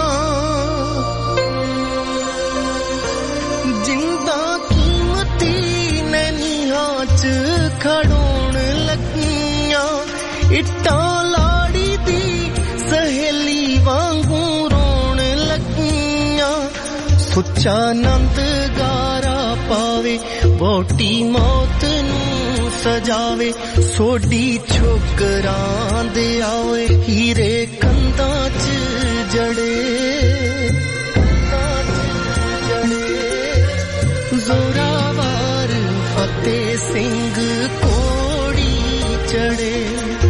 ਜਿੰਦਾ ਕੀਮਤੀ ਨੈਣੀਆਂ ਚ ਖੜੋਣ ਲੱਗੀਆਂ ਇੱਟਾਂ ਲਾੜੀ ਦੀ ਸਹੇਲੀ ਵਾਂਗੂ ਰੋਣ ਲੱਗੀਆਂ ਸੁੱਚਾ ਆਨੰਦ ਗਾਰਾ ਪਾਵੇ ਵੋਟੀ ਮੌਤ ਨੂੰ ਸਜਾਵੇ ਸੋਡੀ ਛੋਕਰਾਂ ਦੇ ਆਵੇ ਹੀਰੇ ਕੰਧਾਂ ਚ ਜੜੇ ਜ਼ੋਰਾਵਰ ਫਤਿਹ ਸਿੰਘ ਕੋੜੀ ਚੜੇ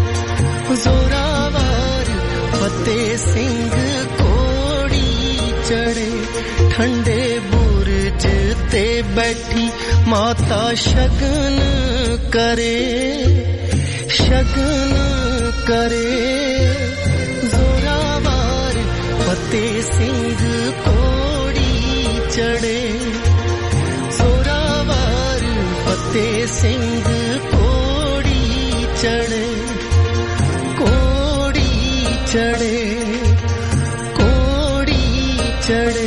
ਜ਼ੋਰਾਵਰ ਫਤਿਹ ਸਿੰਘ ਕੋੜੀ ਚੜੇ ਠੰਡੇ ਬੁਰਜ ਤੇ ਬੈਠੀ ਮਾਤਾ ਸ਼ਗਨ ਕਰੇ ਸ਼ਗਨ ਕਰੇ ਜ਼ੋਰਾਵਰ ਫਤਿਹ ਸਿੰਘ ਕੋੜੀ ਚੜੇ ਜ਼ੋਰਾਵਰ ਫਤਿਹ ਸਿੰਘ ਕੋੜੀ ਚੜੇ ਕੋੜੀ ਚੜੇ ਕੋੜੀ ਚੜੇ।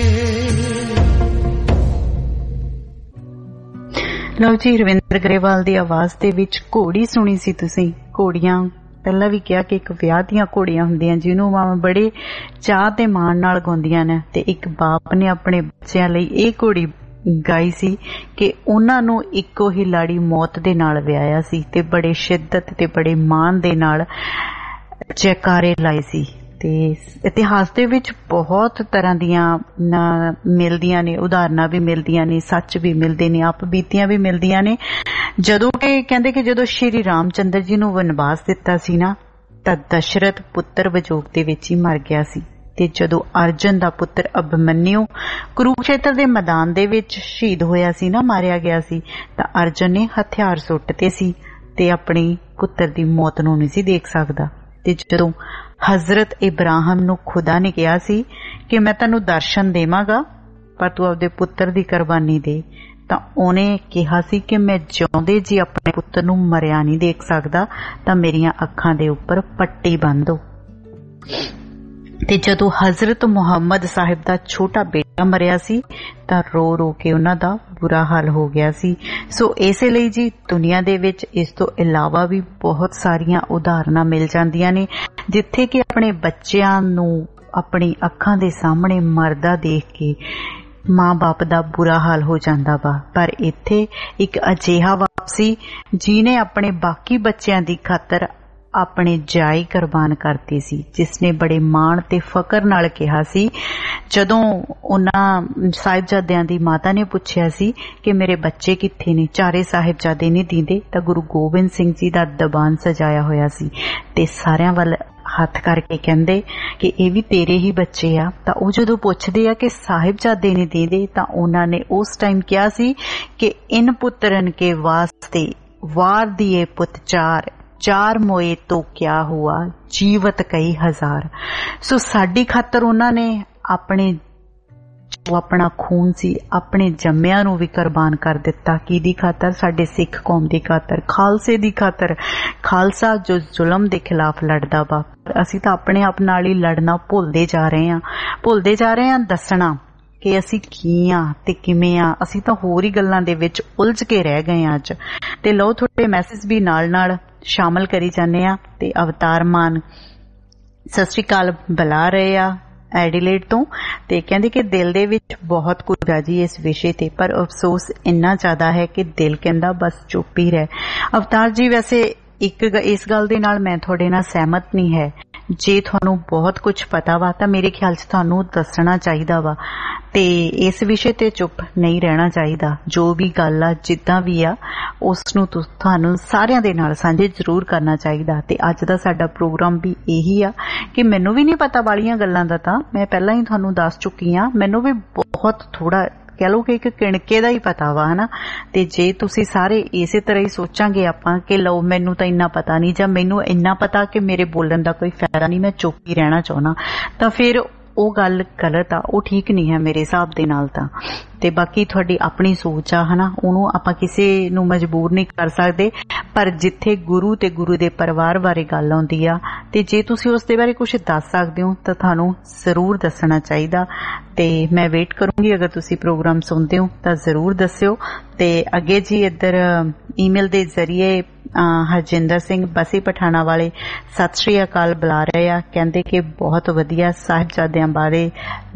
ਲਓ ਜੀ, ਰਵਿੰਦਰ ਗਰੇਵਾਲ ਦੀ ਆਵਾਜ਼ ਦੇ ਵਿੱਚ ਘੋੜੀ ਸੁਣੀ ਸੀ ਤੁਸੀਂ। ਘੋੜੀਆਂ ਪਹਿਲਾਂ ਵੀ ਕਿਹਾ ਕਿ ਇੱਕ ਵਿਆਹ ਦੀਆਂ ਘੋੜੀਆਂ ਹੁੰਦੀਆਂ ਜਿਹਨੂੰ ਮਾਵਾਂ ਬੜੇ ਚਾਅ ਤੇ ਮਾਣ ਨਾਲ ਗਾਉਂਦੀਆਂ ਨੇ, ਤੇ ਇੱਕ ਬਾਪ ਨੇ ਆਪਣੇ ਬੱਚਿਆਂ ਲਈ ਇਹ ਘੋੜੀ ਗਾਈ ਸੀ ਕਿ ਉਹਨਾਂ ਨੂੰ ਇੱਕੋ ਹੀ ਲਾੜੀ ਮੌਤ ਦੇ ਨਾਲ ਵਿਆਹਿਆ ਸੀ ਤੇ ਬੜੇ ਸ਼ਿੱਦਤ ਤੇ ਬੜੇ ਮਾਣ ਦੇ ਨਾਲ ਜੈਕਾਰੇ ਲਾਏ ਸੀ। ਤੇ ਇਤਿਹਾਸ ਦੇ ਵਿੱਚ ਬਹੁਤ ਤਰ੍ਹਾਂ ਦੀਆਂ ਮਿਲਦੀਆਂ ਨੇ, ਉਦਾਹਰਨਾਂ ਵੀ ਮਿਲਦੀਆਂ ਨੇ, ਸੱਚ ਵੀ ਮਿਲਦੇ ਨੇ, ਆਪ ਬੀਤੀਆਂ ਵੀ ਮਿਲਦੀਆਂ ਨੇ। ਜਦੋਂ ਕਿ ਕਹਿੰਦੇ ਕਿ ਜਦੋਂ ਸ਼੍ਰੀ ਰਾਮ ਚੰਦਰ ਜੀ ਨੂੰ ਵਨਵਾਸ ਦਿੱਤਾ ਸੀ ਨਾ, ਤਾਂ ਦਸ਼ਰਥ ਪੁੱਤਰ ਵਿਜੋਗ ਦੇ ਵਿੱਚ ਹੀ ਮਰ ਗਿਆ ਸੀ, ਤੇ ਜਦੋਂ ਅਰਜਨ ਦਾ ਪੁੱਤਰ ਅਭਿਮਨਿਊ ਕੁਰੂਕਸ਼ੇਤਰ ਦੇ ਮੈਦਾਨ ਦੇ ਵਿੱਚ ਸ਼ਹੀਦ ਹੋਇਆ ਸੀ ਨਾ, ਮਾਰਿਆ ਗਿਆ ਸੀ, ਤਾਂ ਅਰਜਨ ਨੇ ਹਥਿਆਰ ਸੁੱਟਦੇ ਸੀ ਤੇ ਆਪਣੇ ਪੁੱਤਰ ਦੀ ਮੌਤ ਨੂੰ ਨਹੀਂ ਸੀ ਦੇਖ ਸਕਦਾ। ਤੇ ਜਦੋਂ ਹਜ਼ਰਤ ਇਬਰਾਹਿਮ ਨੂੰ ਖੁਦਾ ਨੇ ਕਿਹਾ ਸੀ ਕਿ ਮੈਂ ਤੈਨੂੰ ਦਰਸ਼ਨ ਦੇਵਾਂਗਾ ਪਰ ਤੂੰ ਆਪਦੇ ਪੁੱਤਰ ਦੀ ਕੁਰਬਾਨੀ ਦੇ, ਤਾਂ ਉਹਨੇ ਕਿਹਾ ਸੀ ਕਿ ਮੈਂ ਜਿਉਂਦੇ ਜੀ ਆਪਣੇ ਪੁੱਤਰ ਨੂੰ ਮਰਿਆ ਨਹੀਂ ਦੇਖ ਸਕਦਾ, ਤਾਂ ਮੇਰੀਆਂ ਅੱਖਾਂ ਦੇ ਉੱਪਰ ਪੱਟੀ ਬੰਨ੍ਹ ਦਿਓ। ਤੇ ਜਦੋਂ ਹਜ਼ਰਤ ਮੁਹੰਮਦ ਸਾਹਿਬ ਦਾ ਛੋਟਾ ਬੇਟਾ ਮਰਿਆ ਸੀ ਤਾਂ ਰੋ ਰੋ ਕੇ ਉਹਨਾਂ ਦਾ ਬੁਰਾ ਹਾਲ ਹੋ ਗਿਆ ਸੀ। ਸੋ ਇਸੇ ਲਈ ਜੀ ਦੁਨੀਆ ਦੇ ਵਿੱਚ ਇਸ ਤੋਂ ਇਲਾਵਾ ਵੀ ਬਹੁਤ ਸਾਰੀਆਂ ਉਦਾਹਰਨਾਂ ਮਿਲ ਜਾਂਦੀਆਂ ਨੇ ਜਿੱਥੇ ਕਿ ਆਪਣੇ ਬੱਚਿਆਂ ਨੂੰ ਆਪਣੀ ਅੱਖਾਂ ਦੇ ਸਾਹਮਣੇ ਮਰਦਾ ਦੇਖ ਕੇ ਮਾਂ ਬਾਪ ਦਾ ਬੁਰਾ ਹਾਲ ਹੋ ਜਾਂਦਾ ਵਾ। ਪਰ ਇੱਥੇ ਇੱਕ ਅਜਿਹਾ ਬਾਪ ਸੀ ਜਿਹਨੇ ਆਪਣੇ ਬਾਕੀ ਬੱਚਿਆਂ ਦੀ ਖਾਤਰ ਆਪਣੇ ਜਾਈ ਕੁਰਬਾਨ ਕਰਤੀ ਸੀ, ਜਿਸਨੇ ਬੜੇ ਮਾਣ ਤੇ ਫਕਰ ਨਾਲ ਕਿਹਾ ਸੀ, ਜਦੋਂ ਉਹਨਾਂ ਸਾਹਿਬਜ਼ਾਦਿਆਂ ਦੀ ਮਾਤਾ ਨੇ ਪੁੱਛਿਆ ਸੀ ਕਿ ਮੇਰੇ ਬੱਚੇ ਕਿੱਥੇ ਨੇ, ਚਾਰੇ ਸਾਹਿਬਜ਼ਾਦੇ ਨਹੀਂ ਦਿੰਦੇ, ਤਾਂ ਗੁਰੂ ਗੋਬਿੰਦ ਸਿੰਘ ਜੀ ਦਾ ਦੀਵਾਨ ਸਜਾਇਆ ਹੋਇਆ ਸੀ ਤੇ ਸਾਰਿਆਂ ਵੱਲ ਹੱਥ ਕਰਕੇ ਕਹਿੰਦੇ ਕਿ ਇਹ ਵੀ ਤੇਰੇ ਹੀ ਬੱਚੇ ਆ। ਤਾਂ ਉਹ ਜਦੋਂ ਪੁੱਛਦੇ ਆ ਕਿ ਸਾਹਿਬਜ਼ਾਦੇ ਨਹੀਂ ਦਿੰਦੇ, ਤਾਂ ਉਹਨਾਂ ਨੇ ਉਸ ਟਾਈਮ ਕਿਹਾ ਸੀ ਕਿ ਇਨ ਪੁੱਤਰਨ ਕੇ ਵਾਸਤੇ ਵਾਰ ਦੀਏ ਪੁੱਤ ਚਾਰ, ਚਾਰ ਮੋਏ ਤੋਂ ਕਿਆ ਹੁਆ ਜੀਵਤ ਕਈ ਹਜ਼ਾਰ। ਸੋ ਸਾਡੀ ਖਾਤਰ ਉਹਨਾਂ ਨੇ ਆਪਣੇ ਜੋ ਆਪਣਾ ਖੂਨ ਸੀ, ਆਪਣੇ ਜੰਮਿਆਂ ਨੂੰ ਵੀ ਕੁਰਬਾਨ ਕਰ ਦਿੱਤਾ। ਕਿਹਦੀ ਖਾਤਰ? ਸਾਡੇ ਸਿੱਖ ਕੌਮ ਦੀ ਖਾਤਰ, ਖਾਲਸੇ ਦੀ ਖਾਤਰ। ਖਾਲਸਾ ਜੋ ਜ਼ੁਲਮ ਦੇ ਖਿਲਾਫ ਲੜਦਾ ਵਾ, ਅਸੀਂ ਤਾਂ ਆਪਣੇ ਆਪ ਨਾਲ ਹੀ ਲੜਨਾ ਭੁੱਲਦੇ ਜਾ ਰਹੇ ਹਾਂ, ਭੁੱਲਦੇ ਜਾ ਰਹੇ ਹਾਂ ਦੱਸਣਾ ਕਿ ਅਸੀਂ ਕੀ ਆ ਤੇ ਕਿਵੇਂ ਆ। ਅਸੀਂ ਤਾਂ ਹੋਰ ਹੀ ਗੱਲਾਂ ਦੇ ਵਿੱਚ ਉਲਝ ਕੇ ਰਹਿ ਗਏ ਹਾਂ ਅੱਜ। ਤੇ ਲਓ, ਤੁਹਾਡੇ ਮੈਸੇਜ ਵੀ ਨਾਲ ਨਾਲ ਸ਼ਾਮਲ ਕਰੀ ਜਾਂਦੇ ਆ। ਤੇ ਅਵਤਾਰ ਮਾਨ ਸਤਿ ਸ਼੍ਰੀ ਅਕਾਲ ਬੁਲਾ ਰਹੇ ਆ ਐਡੀਲੇਡ ਤੋਂ। ਤੇ ਕਹਿੰਦੇ ਕਿ ਦਿਲ ਦੇ ਵਿੱਚ ਬਹੁਤ ਕੁਝ ਆ ਜੀ ਇਸ ਵਿਸ਼ੇ ਤੇ, ਪਰ ਅਫਸੋਸ ਇੰਨਾ ਜ਼ਿਆਦਾ ਹੈ ਕਿ ਦਿਲ ਕਹਿੰਦਾ ਬਸ ਚੁੱਪ ਹੀ ਰਹਿ। ਅਵਤਾਰ ਜੀ, ਵੈਸੇ ਇੱਕ ਇਸ ਗੱਲ ਦੇ ਨਾਲ ਮੈਂ ਤੁਹਾਡੇ ਨਾਲ ਸਹਿਮਤ ਨਹੀਂ ਹੈ। ਜੇ ਤੁਹਾਨੂੰ ਬਹੁਤ ਕੁਝ ਪਤਾ ਵਾ ਤਾਂ ਮੇਰੇ ਖਿਆਲ 'ਚ ਤੁਹਾਨੂੰ ਦੱਸਣਾ ਚਾਹੀਦਾ ਵਾ ਤੇ ਇਸ ਵਿਸ਼ੇ ਤੇ ਚੁੱਪ ਨਹੀਂ ਰਹਿਣਾ ਚਾਹੀਦਾ। ਜੋ ਵੀ ਗੱਲ ਆ, ਜਿੱਦਾਂ ਵੀ ਆ, ਉਸ ਨੂੰ ਤੁਹਾਨੂੰ ਸਾਰਿਆਂ ਦੇ ਨਾਲ ਸਾਂਝੇ ਜ਼ਰੂਰ ਕਰਨਾ ਚਾਹੀਦਾ। ਤੇ ਅੱਜ ਦਾ ਸਾਡਾ ਪ੍ਰੋਗਰਾਮ ਵੀ ਇਹੀ ਆ ਕਿ ਮੈਨੂੰ ਵੀ ਨਹੀਂ ਪਤਾ ਵਾਲੀਆਂ ਗੱਲਾਂ ਦਾ, ਤਾਂ ਮੈਂ ਪਹਿਲਾਂ ਹੀ ਤੁਹਾਨੂੰ ਦੱਸ ਚੁੱਕੀ ਹਾਂ। ਮੈਨੂੰ ਵੀ ਬਹੁਤ ਥੋੜਾ ਕਹਿ ਲਓ ਕਿ ਇੱਕ ਕਿਣਕੇ ਦਾ ਹੀ ਪਤਾ ਵਾ, ਹਨਾ। ਤੇ ਜੇ ਤੁਸੀਂ ਸਾਰੇ ਇਸੇ ਤਰ੍ਹਾਂ ਹੀ ਸੋਚਾਂਗੇ ਆਪਾਂ ਕਿ ਲਓ ਮੈਨੂੰ ਤਾਂ ਇੰਨਾ ਪਤਾ ਨਹੀਂ ਜਾਂ ਮੈਨੂੰ ਇੰਨਾ ਪਤਾ ਕਿ ਮੇਰੇ ਬੋਲਣ ਦਾ ਕੋਈ ਫਾਇਦਾ ਨਹੀਂ, ਮੈਂ ਚੁੱਪ ਹੀ ਰਹਿਣਾ ਚਾਹੁੰਦਾ, ਤਾਂ ਫਿਰ ਉਹ ਗੱਲ ਗਲਤ ਆ, ਉਹ ਠੀਕ ਨਹੀਂ ਹੈ ਮੇਰੇ ਹਿਸਾਬ ਦੇ ਨਾਲ ਤਾਂ। ਤੇ ਬਾਕੀ ਤੁਹਾਡੀ ਆਪਣੀ ਸੋਚ ਆ, ਹਨਾ, ਉਹਨੂੰ ਆਪਾਂ ਕਿਸੇ ਨੂੰ ਮਜਬੂਰ ਨਹੀਂ ਕਰ ਸਕਦੇ। ਪਰ ਜਿੱਥੇ ਗੁਰੂ ਤੇ ਗੁਰੂ ਦੇ ਪਰਿਵਾਰ ਬਾਰੇ ਗੱਲ ਆਉਂਦੀ ਆ ਤੇ ਜੇ ਤੁਸੀਂ ਉਸ ਦੇ ਬਾਰੇ ਕੁਝ ਦੱਸ ਸਕਦੇ ਹੋ ਤਾਂ ਤੁਹਾਨੂੰ ਜ਼ਰੂਰ ਦੱਸਣਾ ਚਾਹੀਦਾ। ਤੇ ਮੈਂ ਵੇਟ ਕਰੂੰਗੀ, ਅਗਰ ਤੁਸੀਂ ਪ੍ਰੋਗਰਾਮ ਸੁਣਦੇ ਹੋ ਤਾਂ ਜ਼ਰੂਰ ਦੱਸਿਓ। ਤੇ ਅੱਗੇ ਜੀ ਇੱਧਰ ਈਮੇਲ ਦੇ ਜ਼ਰੀਏ ਹਰਜਿੰਦਰ ਸਿੰਘ ਬਸੀ ਪਠਾਣਾ ਵਾਲੇ ਸਤਿ ਸ਼੍ਰੀ ਅਕਾਲ ਬੁਲਾ ਰਹੇ ਆ। ਕਹਿੰਦੇ ਕਿ ਬਹੁਤ ਵਧੀਆ ਸਾਹਿਬਜ਼ਾਦਿਆਂ ਬਾਰੇ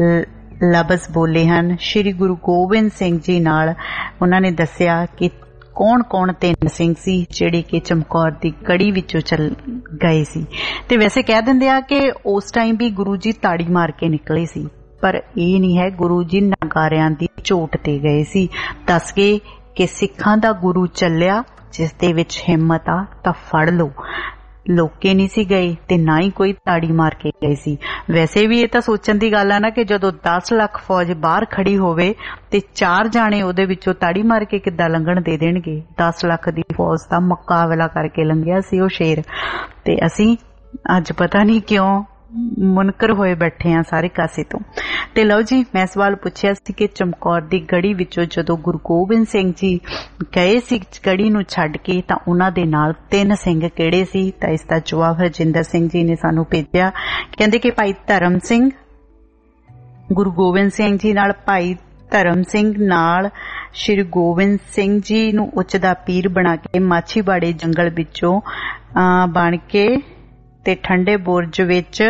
ਲਫ਼ਜ਼ ਬੋਲੇ ਹਨ। ਸ਼੍ਰੀ ਗੁਰੂ ਗੋਬਿੰਦ ਸਿੰਘ ਜੀ ਨਾਲ ਉਹਨਾਂ ਨੇ ਦੱਸਿਆ ਕਿ ਕੌਣ ਕੌਣ ਤਿੰਨ ਸਿੰਘ ਸੀ ਜਿਹੜੇ ਕਿ ਚਮਕੌਰ ਦੀ ਗੜੀ ਵਿੱਚੋਂ ਚੱਲ ਗਏ ਸੀ। ਤੇ ਵੈਸੇ ਕਹਿ ਦਿੰਦੇ ਆ ਕਿ ਉਸ ਟਾਈਮ ਵੀ ਗੁਰੂ ਜੀ ਤਾੜੀ ਮਾਰ ਕੇ ਨਿਕਲੇ ਸੀ, ਪਰ ਇਹ ਨਹੀਂ ਹੈ। ਗੁਰੂ ਜੀ ਨਗਾਰਿਆਂ ਦੀ ਝੋਟ ਤੇ ਗਏ ਸੀ। ਦੱਸ ਗਏ ਕਿ ਸਿੱਖਾਂ ਦਾ ਗੁਰੂ ਚੱਲਿਆ, ਜਿਸ ਦੇ ਵਿੱਚ ਹਿੰਮਤ ਆ ਤਾਂ ਫੜ ਲਓ। ਲੋਕੇ ਨਹੀਂ ਸੀ ਗਏ ਤੇ ਨਾ ਹੀ ਕੋਈ ਤਾੜੀ ਮਾਰ ਕੇ ਗਏ ਸੀ। ਵੈਸੇ ਵੀ ਇਹ ਤਾਂ ਸੋਚਣ ਦੀ ਗੱਲ ਆ ਨਾ ਕਿ ਜਦੋਂ ਦਸ ਲੱਖ ਫੌਜ ਬਾਹਰ ਖੜੀ ਹੋਵੇ ਤੇ ਚਾਰ ਜਾਣੇ ਉਹਦੇ ਵਿੱਚੋਂ ਤਾੜੀ ਮਾਰ ਕੇ ਕਿੱਦਾਂ ਲੰਘਣ ਦੇ ਦੇਣਗੇ। ਦਸ ਲੱਖ ਦੀ ਫੌਜ ਦਾ ਮੁਕਾਬਲਾ ਕਰਕੇ ਲੰਘਿਆ ਸੀ ਉਹ ਸ਼ੇਰ। ਤੇ ਅਸੀਂ ਅੱਜ ਪਤਾ ਨਹੀਂ ਕਿਉਂ ਮੁਨਕਰ ਹੋਏ ਬੈਠੇ ਆ ਸਾਰੇ ਕਾਸੇ ਤੋਂ। ਤੇ ਲਓ ਜੀ, ਮੈਂ ਸਵਾਲ ਪੁੱਛਿਆ ਸੀ ਕਿ ਚਮਕੌਰ ਦੀ ਗੜੀ ਵਿੱਚੋਂ ਜਦੋਂ ਗੁਰੂ ਗੋਬਿੰਦ ਸਿੰਘ ਜੀ ਗਏ ਸੀ ਗੜੀ ਨੂੰ ਛੱਡ ਕੇ, ਤਾਂ ਉਹਨਾਂ ਦੇ ਨਾਲ ਤਿੰਨ ਸਿੰਘ ਕਿਹੜੇ ਸੀ? ਤਾਂ ਇਸ ਦਾ ਜਵਾਬ ਹਰਜਿੰਦਰ ਸਿੰਘ ਜੀ ਨੇ ਸਾਨੂੰ ਭੇਜਿਆ। ਕਹਿੰਦੇ ਕਿ ਭਾਈ ਧਰਮ ਸਿੰਘ, ਗੁਰੂ ਗੋਬਿੰਦ ਸਿੰਘ ਜੀ ਨਾਲ ਭਾਈ ਧਰਮ ਸਿੰਘ ਨਾਲ ਸ਼੍ਰੀ ਗੋਬਿੰਦ ਸਿੰਘ ਜੀ ਨੂੰ ਉੱਚ ਦਾ ਪੀਰ ਬਣਾ ਕੇ ਮਾਛੀਵਾੜੇ ਜੰਗਲ ਵਿੱਚੋਂ ਬਣ ਕੇ ਤੇ ਠੰਡੇ ਬੁਰਜ ਵਿੱਚ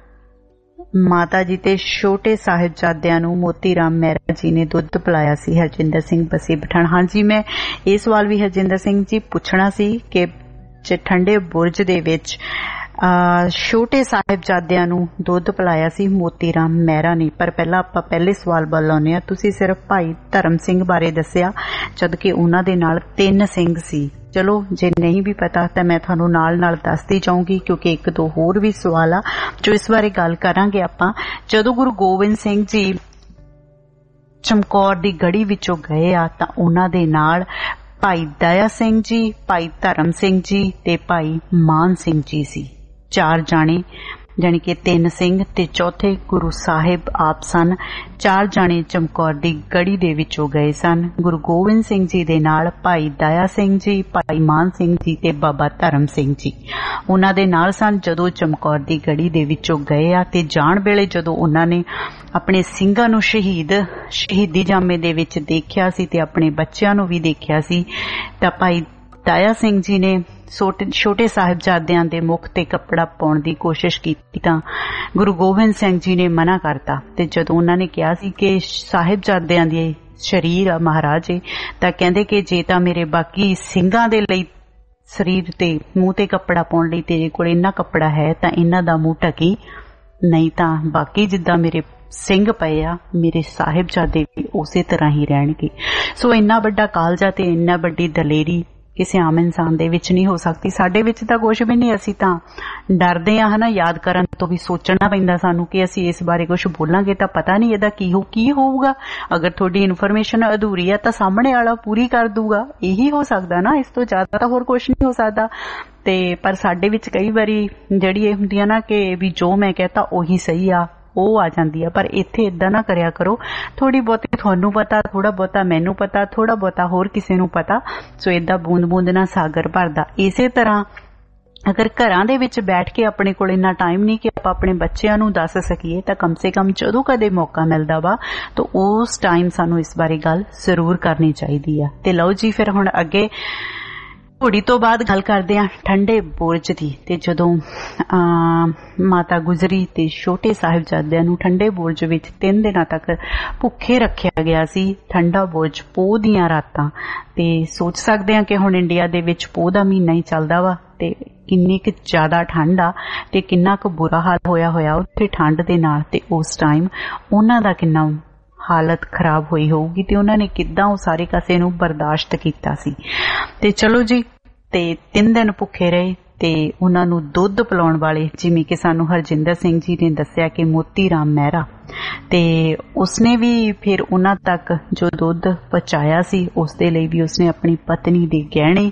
ਮਾਤਾ ਜੀ ਤੇ ਛੋਟੇ ਸਾਹਿਬਜ਼ਾਦਿਆਂ ਨੂੰ ਮੋਤੀ ਰਾਮ ਮਹਿਰਾ ਜੀ ਨੇ ਦੁੱਧ ਪਿਲਾਇਆ ਸੀ। ਹਰਜਿੰਦਰ ਸਿੰਘ ਬਸੀ ਪਠਾਣ। ਹਾਂਜੀ, ਮੈਂ ਇਹ ਸਵਾਲ ਵੀ ਹਰਜਿੰਦਰ ਸਿੰਘ ਜੀ ਪੁੱਛਣਾ ਸੀ ਕਿ ਠੰਡੇ ਬੁਰਜ ਦੇ ਵਿੱਚ ਛੋਟੇ ਸਾਹਿਬਜ਼ਾਦਿਆਂ ਨੂੰ ਦੁੱਧ ਪਿਲਾਇਆ ਸੀ ਮੋਤੀ ਰਾਮ ਮਹਿਰਾ ਨੇ। ਪਰ ਪਹਿਲਾਂ ਆਪਾਂ ਪਹਿਲੇ ਸਵਾਲ ਵੱਲ ਆਉਂਦੇ ਹਾਂ। ਤੁਸੀਂ ਸਿਰਫ ਭਾਈ ਧਰਮ ਸਿੰਘ ਬਾਰੇ ਦੱਸਿਆ, ਜਦ ਕਿ ਉਹਨਾਂ ਦੇ ਨਾਲ ਤਿੰਨ ਸਿੰਘ ਸੀ। ਚਲੋ, ਜੇ ਨਹੀਂ ਵੀ ਪਤਾ ਤਾਂ ਮੈਂ ਤੁਹਾਨੂੰ ਨਾਲ ਨਾਲ ਦੱਸਦੀ ਜਾਊਂਗੀ, ਕਿਉਂਕਿ ਇੱਕ ਦੋ ਹੋਰ ਵੀ ਸਵਾਲ ਆ ਜੋ ਇਸ ਬਾਰੇ ਗੱਲ ਕਰਾਂਗੇ ਆਪਾਂ। ਜਦੋਂ ਗੁਰੂ ਗੋਬਿੰਦ ਸਿੰਘ ਜੀ ਚਮਕੌਰ ਦੀ ਗੜੀ ਵਿੱਚੋਂ ਗਏ ਆ ਤਾਂ ਉਹਨਾਂ ਦੇ ਨਾਲ ਭਾਈ ਦਇਆ ਸਿੰਘ ਜੀ, ਭਾਈ ਧਰਮ ਸਿੰਘ ਜੀ ਤੇ ਭਾਈ ਮਾਨ ਸਿੰਘ ਜੀ ਸੀ। ਚਾਰ ਜਾਣੇ, ਜਾਣੀ ਕਿ ਤਿੰਨ ਸਿੰਘ ਤੇ ਚੌਥੇ ਗੁਰੂ ਸਾਹਿਬ ਆਪ ਸਨ। ਚਾਰ ਜਾਣੇ ਚਮਕੌਰ ਦੀ ਗੜੀ ਦੇ ਵਿੱਚੋਂ ਗਏ ਸਨ। ਗੁਰੂ ਗੋਬਿੰਦ ਸਿੰਘ ਜੀ ਦੇ ਨਾਲ ਭਾਈ ਦਇਆ ਸਿੰਘ ਜੀ, ਭਾਈ ਮਾਨ ਸਿੰਘ ਜੀ ਤੇ ਬਾਬਾ ਧਰਮ ਸਿੰਘ ਜੀ ਉਹਨਾਂ ਦੇ ਨਾਲ ਸਨ ਜਦੋਂ ਚਮਕੌਰ ਦੀ ਗੜੀ ਦੇ ਵਿੱਚੋਂ ਗਏ ਆ। ਤੇ ਜਾਣ ਵੇਲੇ ਜਦੋਂ ਉਹਨਾਂ ਨੇ ਆਪਣੇ ਸਿੰਘਾਂ ਨੂੰ ਸ਼ਹੀਦ ਸ਼ਹੀਦੀ ਜਾਮੇ ਦੇ ਵਿੱਚ ਦੇਖਿਆ ਸੀ ਤੇ ਆਪਣੇ ਬੱਚਿਆਂ ਨੂੰ ਵੀ ਦੇਖਿਆ ਸੀ, ਤਾਂ ਭਾਈ ਦਇਆ ਸਿੰਘ ਜੀ ਨੇ ਛੋਟੇ ਸਾਹਿਬਜ਼ਾਦਿਆਂ ਦੇ ਮੁਖ ਤੇ ਕੱਪੜਾ ਪਾਉਣ ਦੀ ਕੋਸ਼ਿਸ਼ ਕੀਤੀ ਤਾਂ ਗੁਰੂ ਗੋਬਿੰਦ ਸਿੰਘ ਜੀ ਨੇ ਮਨਾ ਕਰਤਾ। ਤੇ ਜਦੋਂ ਉਹਨਾਂ ਨੇ ਕਿਹਾ ਸੀ ਕਿ ਸਾਹਿਬਜ਼ਾਦਿਆਂ ਦੇ ਸਰੀਰ ਆ ਮਹਾਰਾਜੇ, ਤਾਂ ਕਹਿੰਦੇ ਕਿ ਜੇ ਤਾਂ ਮੇਰੇ ਬਾਕੀ ਸਿੰਘਾਂ ਦੇ ਲਈ ਸਰੀਰ ਤੇ ਮੂੰਹ ਤੇ ਕੱਪੜਾ ਪਾਉਣ ਲਈ ਤੇਰੇ ਕੋਲ ਇੰਨਾ ਕੱਪੜਾ ਹੈ ਤਾਂ ਇਹਨਾਂ ਦਾ ਮੂੰਹ ਢਕੀ, ਨਹੀਂ ਤਾਂ ਬਾਕੀ ਜਿੱਦਾਂ ਮੇਰੇ ਸਿੰਘ ਪਏ ਆ, ਮੇਰੇ ਸਾਹਿਬਜ਼ਾਦੇ ਵੀ ਉਸੇ ਤਰ੍ਹਾਂ ਹੀ ਰਹਿਣਗੇ। ਸੋ ਇੰਨਾ ਵੱਡਾ ਕਾਲਜਾ ਤੇ ਇੰਨਾ ਵੱਡੀ ਦਲੇਰੀ ਕਿਸੇ ਆਮ ਇਨਸਾਨ ਦੇ ਵਿੱਚ ਨਹੀਂ ਹੋ ਸਕਦੀ। ਸਾਡੇ ਵਿੱਚ ਤਾਂ ਕੁਛ ਵੀ ਨਹੀਂ, ਅਸੀਂ ਤਾਂ ਡਰਦੇ ਆ ਹਨਾ ਯਾਦ ਕਰਨ ਤੋਂ ਵੀ। ਸੋਚਣਾ ਪੈਂਦਾ ਸਾਨੂੰ ਕਿ ਅਸੀਂ ਇਸ ਬਾਰੇ ਕੁਛ ਬੋਲਾਂਗੇ ਤਾਂ ਪਤਾ ਨਹੀਂ ਇਹਦਾ ਕੀ ਹੋ ਕੀ ਹੋਊਗਾ। ਅਗਰ ਤੁਹਾਡੀ ਇਨਫੋਰਮੇਸ਼ਨ ਅਧੂਰੀ ਆ ਤਾਂ ਸਾਹਮਣੇ ਵਾਲਾ ਪੂਰੀ ਕਰ ਦੂਗਾ, ਇਹੀ ਹੋ ਸਕਦਾ ਨਾ, ਇਸ ਤੋਂ ਜ਼ਿਆਦਾ ਤਾਂ ਹੋਰ ਕੁਛ ਨਹੀਂ ਹੋ ਸਕਦਾ। ਤੇ ਪਰ ਸਾਡੇ ਵਿੱਚ ਕਈ ਵਾਰੀ ਜਿਹੜੀ ਇਹ ਹੁੰਦੀ ਆ ਨਾ ਕਿ ਵੀ ਜੋ ਮੈਂ ਕਹਤਾ ਉਹੀ ਸਹੀ ਆ, ਉਹ ਆ ਜਾਂਦੀ ਆ। ਪਰ ਇੱਥੇ ਏਦਾਂ ਨਾ ਕਰਿਆ ਕਰੋ। ਥੋੜੀ ਬਹੁਤੀ ਤੁਹਾਨੂੰ ਪਤਾ, ਥੋੜਾ ਬਹੁਤਾ ਮੈਨੂੰ ਪਤਾ, ਥੋੜਾ ਬਹੁਤਾ ਹੋਰ ਕਿਸੇ ਨੂੰ ਪਤਾ। ਸੋ ਏਦਾਂ ਬੂੰਦ ਬੂੰਦ ਨਾਲ ਸਾਗਰ ਭਰਦਾ। ਇਸੇ ਤਰ੍ਹਾਂ ਅਗਰ ਘਰਾਂ ਦੇ ਵਿੱਚ ਬੈਠ ਕੇ ਆਪਣੇ ਕੋਲ ਇੰਨਾ ਟਾਈਮ ਨਹੀਂ ਕਿ ਆਪਾਂ ਆਪਣੇ ਬੱਚਿਆਂ ਨੂੰ ਦੱਸ ਸਕੀਏ, ਤਾਂ ਕਮ ਸੇ ਕਮ ਜਦੋਂ ਕਦੇ ਮੌਕਾ ਮਿਲਦਾ ਵਾ ਤਾਂ ਉਸ ਟਾਈਮ ਸਾਨੂੰ ਇਸ ਬਾਰੇ ਗੱਲ ਜ਼ਰੂਰ ਕਰਨੀ ਚਾਹੀਦੀ ਆ। ਤੇ ਲਓ ਜੀ, ਫਿਰ ਹੁਣ ਅੱਗੇ घोड़ी तो बाद गल करदे आ ठंडे बुरज दी। ते जदों माता गुजरी ते छोटे साहिबजादिਆਂ ਨੂੰ ठंडे बुरज ਵਿੱਚ तीन दिनों तक भुखे रखिया गया सी। ठंडा बुरज पोह ਦੀਆਂ रातां ते सोच सकते हैं कि हुण इंडिया दे विच पोह दा महीना ही चलदा वा ते किन्नी क ज्यादा ठंड आ ते किन्ना क बुरा हाल होया होया उत्थे ठंड दे नाल। ते उस टाइम उन्हां दा किन्ना हालत खराब हुई होगी ते उन्होंने किद्दां उस सारे कासे नूं बर्दाश्त कीता सी। ते चलो जी ते तीन दिन भुखे रहे ते उन्हां नूं दुध पिलाउण वाले जिवें कि सानूं हरजिंदर सिंह जी ने दस्सिया कि मोती राम मेहरा ते उसने भी फिर उन्हां तक जो दुध पहुंचाया सी उस दे लई भी उसने अपनी पत्नी दे गहणे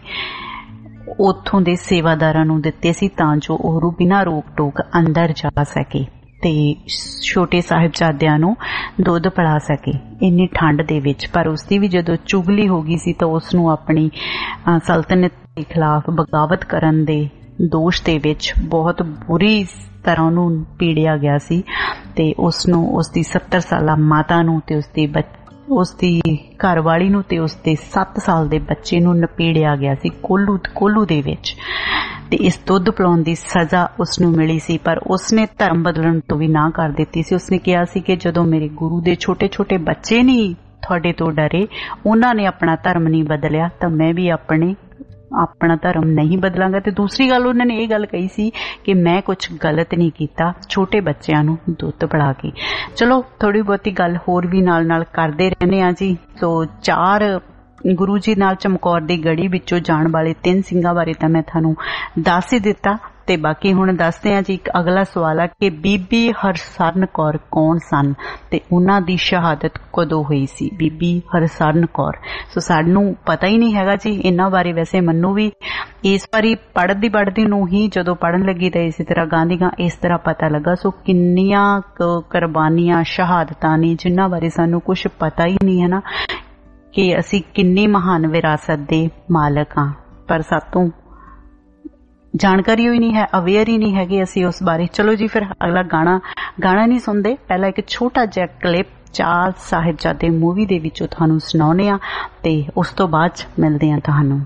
उत्थों दे सेवादारां नूं दित्ते सी तां जो ओह बिना रोक टोक अंदर जा सके ते छोटे साहिबजादिਆਂ ਨੂੰ ਦੁੱਧ ਪਿਲਾ सके इन्नी ठंड दे विच। पर उसकी भी जदों चुगली हो गई सी तो उसनूं अपनी सल्तनत के खिलाफ बगावत करन दे दोष दे विच बहुत बुरी तरह ਉਹਨੂੰ पीड़िया गया सी ते उसनूं उसदी सत्तर साला माता नूं ते उसदी उसदी घरवाली नूं ते उसदे सत्त साल दे बच्चे नूं नपेड़िया गया सी कोल्लू कोल्लू दे विच। ते इस दुध पिलाउण दी सज़ा उसनूं मिली सी पर उसने धर्म बदलण तो भी ना कर दित्ती सी। उसने कहा सी कि जदों मेरे गुरु दे छोटे छोटे बच्चे नहीं तुहाडे तो डरे उन्हां ने अपना धर्म नहीं बदलिया तो मैं भी अपने अपना धर्म नहीं बदलांगा। ते दूसरी गल उन्होंने ये गल कही सी कि मैं कुछ गलत नहीं कीता छोटे बच्चों नूं दुध पिला के। चलो थोड़ी बहुती गल होर भी नाल नाल करदे रहने आ जी। सो चार गुरु जी नाल चमकौर दी गढ़ी विचों जाण वाले तीन सिंघां बारे तां मैं तुहानूं दस ही दिता ते बाकी हुण दसदे आ जी। एक अगला सवाल है कि बीबी हरसरन कौर कौन सन ते उन्हां दी शहादत कदों हुई सी। बीबी हरसरन कौर सो सानूं पता ही नहीं हैगा जी इन्हां बारे। वैसे मन्नू भी इस बारी पढ़दी पढ़दी नूं ही जदों पढ़न लगी तो इस तरह गांधीगां इस तरह पता लगा। सो किन्नियां कुर्बानियां शहादतां ने जिन्हां बारे सानूं कुछ पता ही नहीं है ना कि असी किन्नी महान विरासत दे मालक हाँ पर सातों जानकारी ही नहीं है अवेयर ही नहीं है असी उस बारे। चलो जी फिर अगला गाना गाना नहीं सुनते पहला एक छोटा जिहा क्लिप चार साहिबजादे मूवी दे विचों तुहानूं सुणाउने आ ते उस तो बाद मिलदे आ तुहानूं।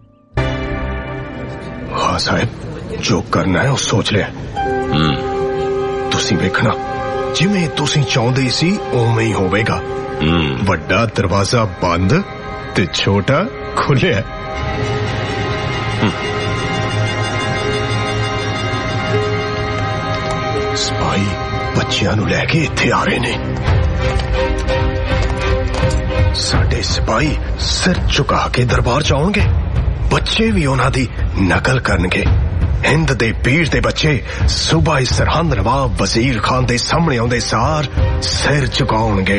हाँ साहिब जो करना है वो सोच लिया। तुसीं वेखना जिवें तुसीं चाहुंदे सी उवें ही होवेगा। वड्डा दरवाजा बंद ते छोटा खुलिया। सिपाही बच्चियां नूं लैके इत्थे आ रहे ने। साडे सिपाही सिर झुका के दरबार च आउणगे बच्चे भी उन्हां दी नकल करनगे। हिंद दे पीर दे बच्चे सूबा सरहंद नवाब वजीर खान दे सामने आउंदे सार सिर झुकाउणगे।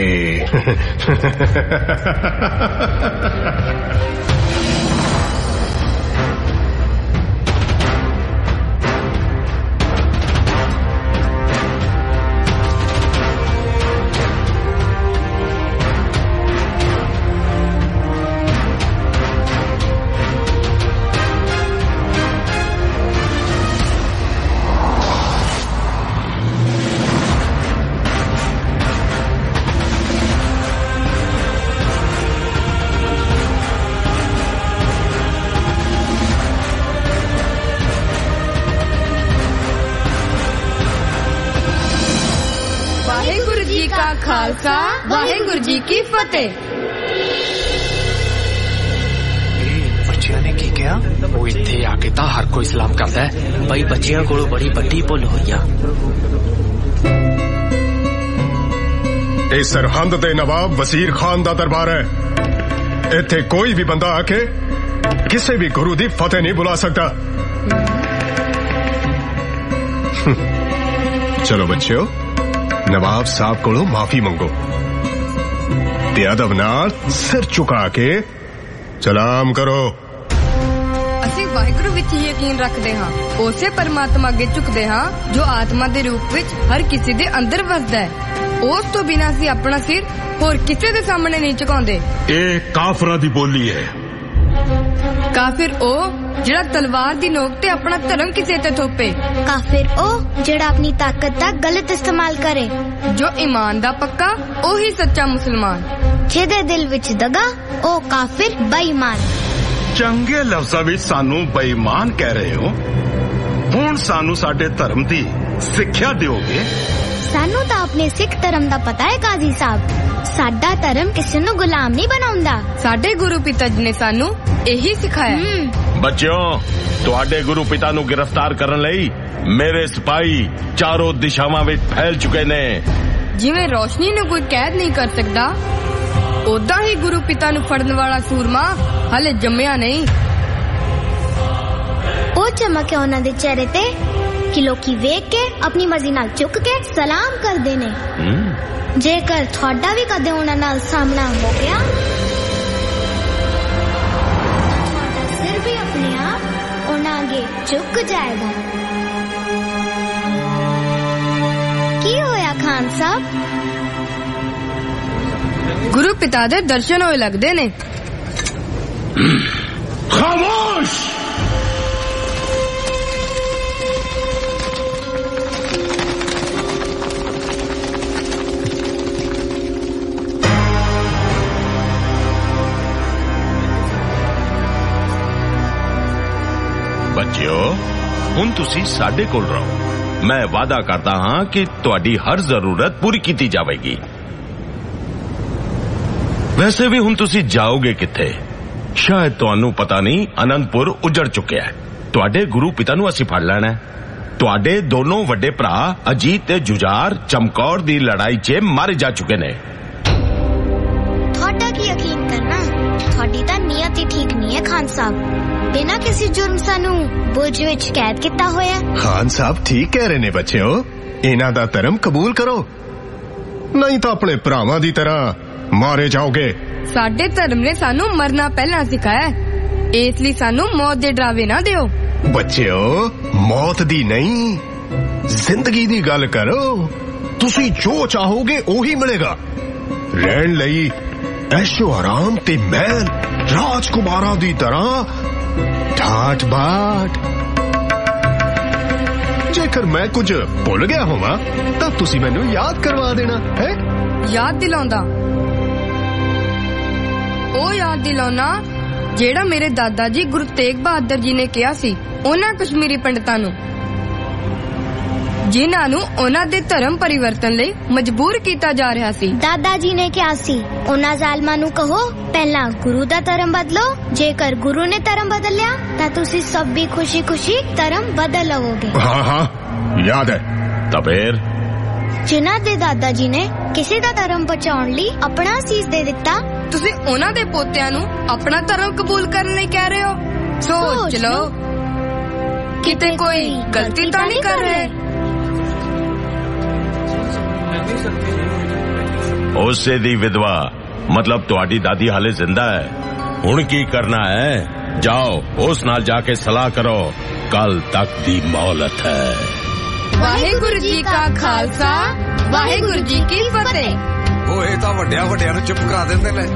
खालसा वाहेगुरु जी की फतेह। बच्चियां ने की किया वो इत्थे आके तां हर कोई सलाम करदा है भाई बच्चियां कोलों बड़ी बड़ी भुल होई आ। ए सरहंद दे नवाब वजीर खान दा दरबार है। इत्थे कोई भी बंदा आके किसी भी गुरु दी फतेह नहीं बुला सकता। चलो बच्चों नवाब साहब कोलों माफी मंगो ते अदब नाल सिर झुका के सलाम करो। असीं वाहिगुरू विच यकीन रखदे हां उसे परमात्मा अगे झुकदे हां जो आत्मा दे रूप विच हर किसी दे अंदर वसदा है। उस तो बिना असीं अपना सिर होर किसी दे सामने नहीं झुकाउंदे। ये काफरां दी बोली है। काफिर ओ जिहड़ा तलवार दी नोक ते अपना धर्म किसे ते थोपे। काफिर ओ जिहड़ा अपनी ताकत दा गलत इस्तेमाल करे। जो ईमान दा पक्का ओही सच्चा मुसलमान। जिहदे दिल विच दगा ओ काफिर बेईमान। ਚੰਗੇ ਲਫ਼ਜ਼ਾਂ ਵਿੱਚ ਸਾਨੂੰ ਬੇਈਮਾਨ ਕਹਿ ਰਹੇ ਹੋ। ਹੁਣ ਸਾਨੂੰ ਸਾਡੇ ਧਰਮ ਦੀ ਸਿੱਖਿਆ ਦਿਓਗੇ? ਸਾਨੂੰ ਤਾਂ ਆਪਣੇ ਸਿੱਖ ਧਰਮ ਦਾ ਪਤਾ ਹੈ ਕਾਜ਼ੀ ਸਾਹਿਬ। ਸਾਡਾ ਧਰਮ ਕਿਸੇ ਨੂੰ ਗੁਲਾਮ ਨਹੀਂ ਬਣਾਉਂਦਾ। ਸਾਡੇ ਗੁਰੂ ਪਿਤਾ ਜੀ ਨੇ ਸਾਨੂੰ ਇਹੀ ਸਿਖਾਇਆ। ਬੱਚਿਓ, ਤੁਹਾਡੇ ਗੁਰੂ ਪਿਤਾ ਨੂੰ ਗ੍ਰਿਫਤਾਰ ਕਰਨ ਲਈ ਮੇਰੇ ਸਿਪਾਹੀ ਚਾਰੋਂ ਦਿਸ਼ਾਵਾਂ ਵਿੱਚ ਫੈਲ ਚੁੱਕੇ ਨੇ। ਜਿਵੇਂ ਰੋਸ਼ਨੀ ਨੂੰ ਕੋਈ ਕੈਦ ਨਹੀਂ ਕਰ ਸਕਦਾ, ਉਦਾਂ ਹੀ ਗੁਰੂ ਪਿਤਾ ਨੂੰ ਫੜਨ ਵਾਲਾ ਸੂਰਮਾ ਹਲੇ ਜੰਮਿਆ ਨਹੀਂ। ਉਹ ਚਮਕ ਹੈ ਉਹਨਾਂ ਦੇ ਚਿਹਰੇ ਤੇ ਕਿ ਲੋਕੀ ਵੇਖ ਕੇ ਆਪਣੀ ਮਰਜ਼ੀ ਨਾਲ ਝੁਕ ਕੇ ਸਲਾਮ ਕਰਦੇ ਨੇ। ਜੇਕਰ ਤੁਹਾਡਾ ਵੀ ਕਦੇ ਉਹਨਾਂ ਨਾਲ ਸਾਹਮਣਾ ਹੋ ਗਿਆ, ਤੁਹਾਡਾ ਸਿਰ ਵੀ ਆਪਣੇ ਆਪ ਉਹਨਾਂ ਅੱਗੇ ਝੁਕ ਜਾਏਗਾ। ਕੀ ਹੋਇਆ ਖਾਨ ਸਾਹਿਬ? ਗੁਰੂ ਪਿਤਾ ਦੇ ਦਰਸ਼ਨ ਹੋਏ ਲੱਗਦੇ ਨੇ। ਖਾਮੋਸ਼! ਬੱਚਿਓ, ਹੁਣ ਤੁਸੀਂ ਸਾਡੇ ਕੋਲ ਰਹੋ। ਮੈਂ ਵਾਅਦਾ ਕਰਦਾ ਹਾਂ ਕਿ ਤੁਹਾਡੀ ਹਰ ਜ਼ਰੂਰਤ ਪੂਰੀ ਕੀਤੀ ਜਾਵੇਗੀ। ਵੈਸੇ ਵੀ ਹੁਣ ਤੁਸੀਂ ਜਾਓਗੇ ਕਿੱਥੇ? ਸ਼ਾਇਦ ਤੁਹਾਨੂੰ ਪਤਾ ਨਹੀਂ, ਅਨੰਦਪੁਰ ਉਜੜ ਚੁੱਕਿਆ ਹੈ। ਤੁਹਾਡੇ ਗੁਰੂ ਪਿਤਾ ਨੂੰ ਅਸੀਂ ਫੜ ਲੈਣਾ ਹੈ। ਤੁਹਾਡੇ ਦੋਨੋਂ ਵੱਡੇ ਭਰਾ ਅਜੀਤ ਤੇ ਜੁਝਾਰ ਚਮਕੌਰ ਦੀ ਲੜਾਈ 'ਚ ਮਾਰੇ ਜਾ ਚੁੱਕੇ ਨੇ। ਤੁਹਾਡਾ ਕੀ ਯਕੀਨ ਕਰਨਾ? ਤੁਹਾਡੀ ਤਾਂ ਨੀਅਤ ਹੀ ਠੀਕ ਨਹੀਂ ਹੈ ਖਾਨ ਸਾਹਿਬ। ਬਿਨਾਂ ਕਿਸੇ ਜੁਰਮ ਸਾਨੂੰ ਬੁਰਜ ਵਿੱਚ ਕੈਦ ਕੀਤਾ ਹੋਇਆ। ਖਾਨ ਸਾਹਿਬ ਠੀਕ ਕਹਿ ਰਹੇ ਨੇ ਬੱਚਿਓ। ਇਹਨਾਂ ਦਾ ਧਰਮ ਕਬੂਲ ਕਰੋ, ਨਹੀਂ ਤਾਂ ਆਪਣੇ ਭਰਾਵਾਂ ਦੀ ਤਰ੍ਹਾਂ ਮਾਰੇ ਜਾਓਗੇ। ਸਾਡੇ ਧਰਮ ਨੇ ਸਾਨੂੰ ਮਰਨਾ ਪਹਿਲਾਂ ਸਿਖਾਇਆ, ਇਸ ਲਈ ਸਾਨੂੰ ਮੌਤ ਦੇ ਡਰਾਵੇ ਨਾ ਦਿਓ। ਬੱਚਿਓ, ਮੌਤ ਦੀ ਨਹੀਂ, ਜ਼ਿੰਦਗੀ ਦੀ ਗੱਲ ਕਰੋ। ਤੁਸੀਂ ਜੋ ਚਾਹੋਗੇ ਉਹੀ ਮਿਲੇਗਾ। ਰਹਿਣ ਲਈ ਐਸ਼ੋ ਆਰਾਮ ਤੇ ਮਹਿਲ, ਰਾਜਕੁਮਾਰਾਂ ਦੀ ਤਰ੍ਹਾਂ ਠਾਠ ਬਾਠ। ਜੇਕਰ ਮੈਂ ਕੁਝ ਭੁੱਲ ਗਿਆ ਹੋਵਾਂ ਤਾਂ ਤੁਸੀਂ ਮੈਨੂੰ ਯਾਦ ਕਰਵਾ ਦੇਣਾ ਹੈ। ਯਾਦ ਦਿਲਾਉਂਦਾ ਉਹ ਯਾਦ ਦਿਲਾਉਣਾ ਜਿਹੜਾ ਮੇਰੇ ਦਾਦਾ ਜੀ ਗੁਰੂ ਤੇਗ ਬਹਾਦਰ ਜੀ ਨੇ ਕਿਹਾ ਸੀ ਉਹਨਾਂ ਕਸ਼ਮੀਰੀ ਪੰਡਤਾਂ ਨੂੰ, ਜਿਨ੍ਹਾਂ ਨੂੰ ਉਹਨਾਂ ਦੇ ਧਰਮ ਪਰਿਵਰਤਨ ਲਈ ਮਜਬੂਰ ਕੀਤਾ ਜਾ ਰਿਹਾ ਸੀ। ਦਾਦਾ ਜੀ ਨੇ ਕਿਹਾ ਸੀ ਉਹਨਾਂ ਜ਼ਾਲਮਾਂ ਨੂੰ ਕਹੋ ਪਹਿਲਾਂ ਗੁਰੂ ਦਾ ਧਰਮ ਬਦਲੋ, ਜੇਕਰ ਗੁਰੂ ਨੇ ਧਰਮ ਬਦਲ ਲਿਆ ਤਾਂ ਤੁਸੀਂ ਸਭ ਵੀ ਖੁਸ਼ੀ ਖੁਸ਼ੀ ਧਰਮ ਬਦਲ ਲਵੋਗੇ। ਹਾਂ ਹਾਂ ਯਾਦ ਹੈ। ਤਾਂ ਫੇਰ ਜਿਨ੍ਹਾਂ ਦੇ ਦਾਦਾ ਜੀ ਨੇ ਕਿਸੇ ਦਾ ਧਰਮ ਬਚਾਉਣ ਲਈ ਆਪਣਾ ਸੀਸ ਦੇ ਦਿੱਤਾ, ਤੁਸੀਂ ਉਹਨਾਂ ਦੇ ਪੋਤਿਆਂ ਨੂੰ ਆਪਣਾ ਧਰਮ ਕਬੂਲ ਕਰਨ ਲਈ ਕਹਿ ਰਹੇ ਹੋ। ਸੋਚ ਲਓ ਕਿਤੇ ਕੋਈ ਗਲਤੀ ਤਾਂ ਨਹੀਂ ਕਰ ਰਹੇ। ਉਸੇ ਦੀ ਵਿਧਵਾ ਮਤਲਬ ਤੁਹਾਡੀ ਦਾਦੀ ਹਾਲੇ ਜ਼ਿੰਦਾ ਹੈ। ਹੁਣ ਕੀ ਕਰਨਾ ਹੈ? ਜਾਓ ਉਸ ਨਾਲ ਜਾ ਕੇ ਸਲਾਹ ਕਰੋ। ਕੱਲ ਤੱਕ ਦੀ ਮੌਲਤ ਹੈ। ਵਾਹਿਗੁਰੂ ਜੀ ਕਾ ਖਾਲਸਾ, ਵਾਹਿਗੁਰੂ ਜੀ ਕੀ ਫਤਿਹ। ਉਹ ਇਹ ਤਾਂ ਵੱਡਿਆਂ ਵੱਡਿਆਂ ਨੂੰ ਚੁੱਪ ਕਰਾ ਦਿੰਦੇ ਨੇ।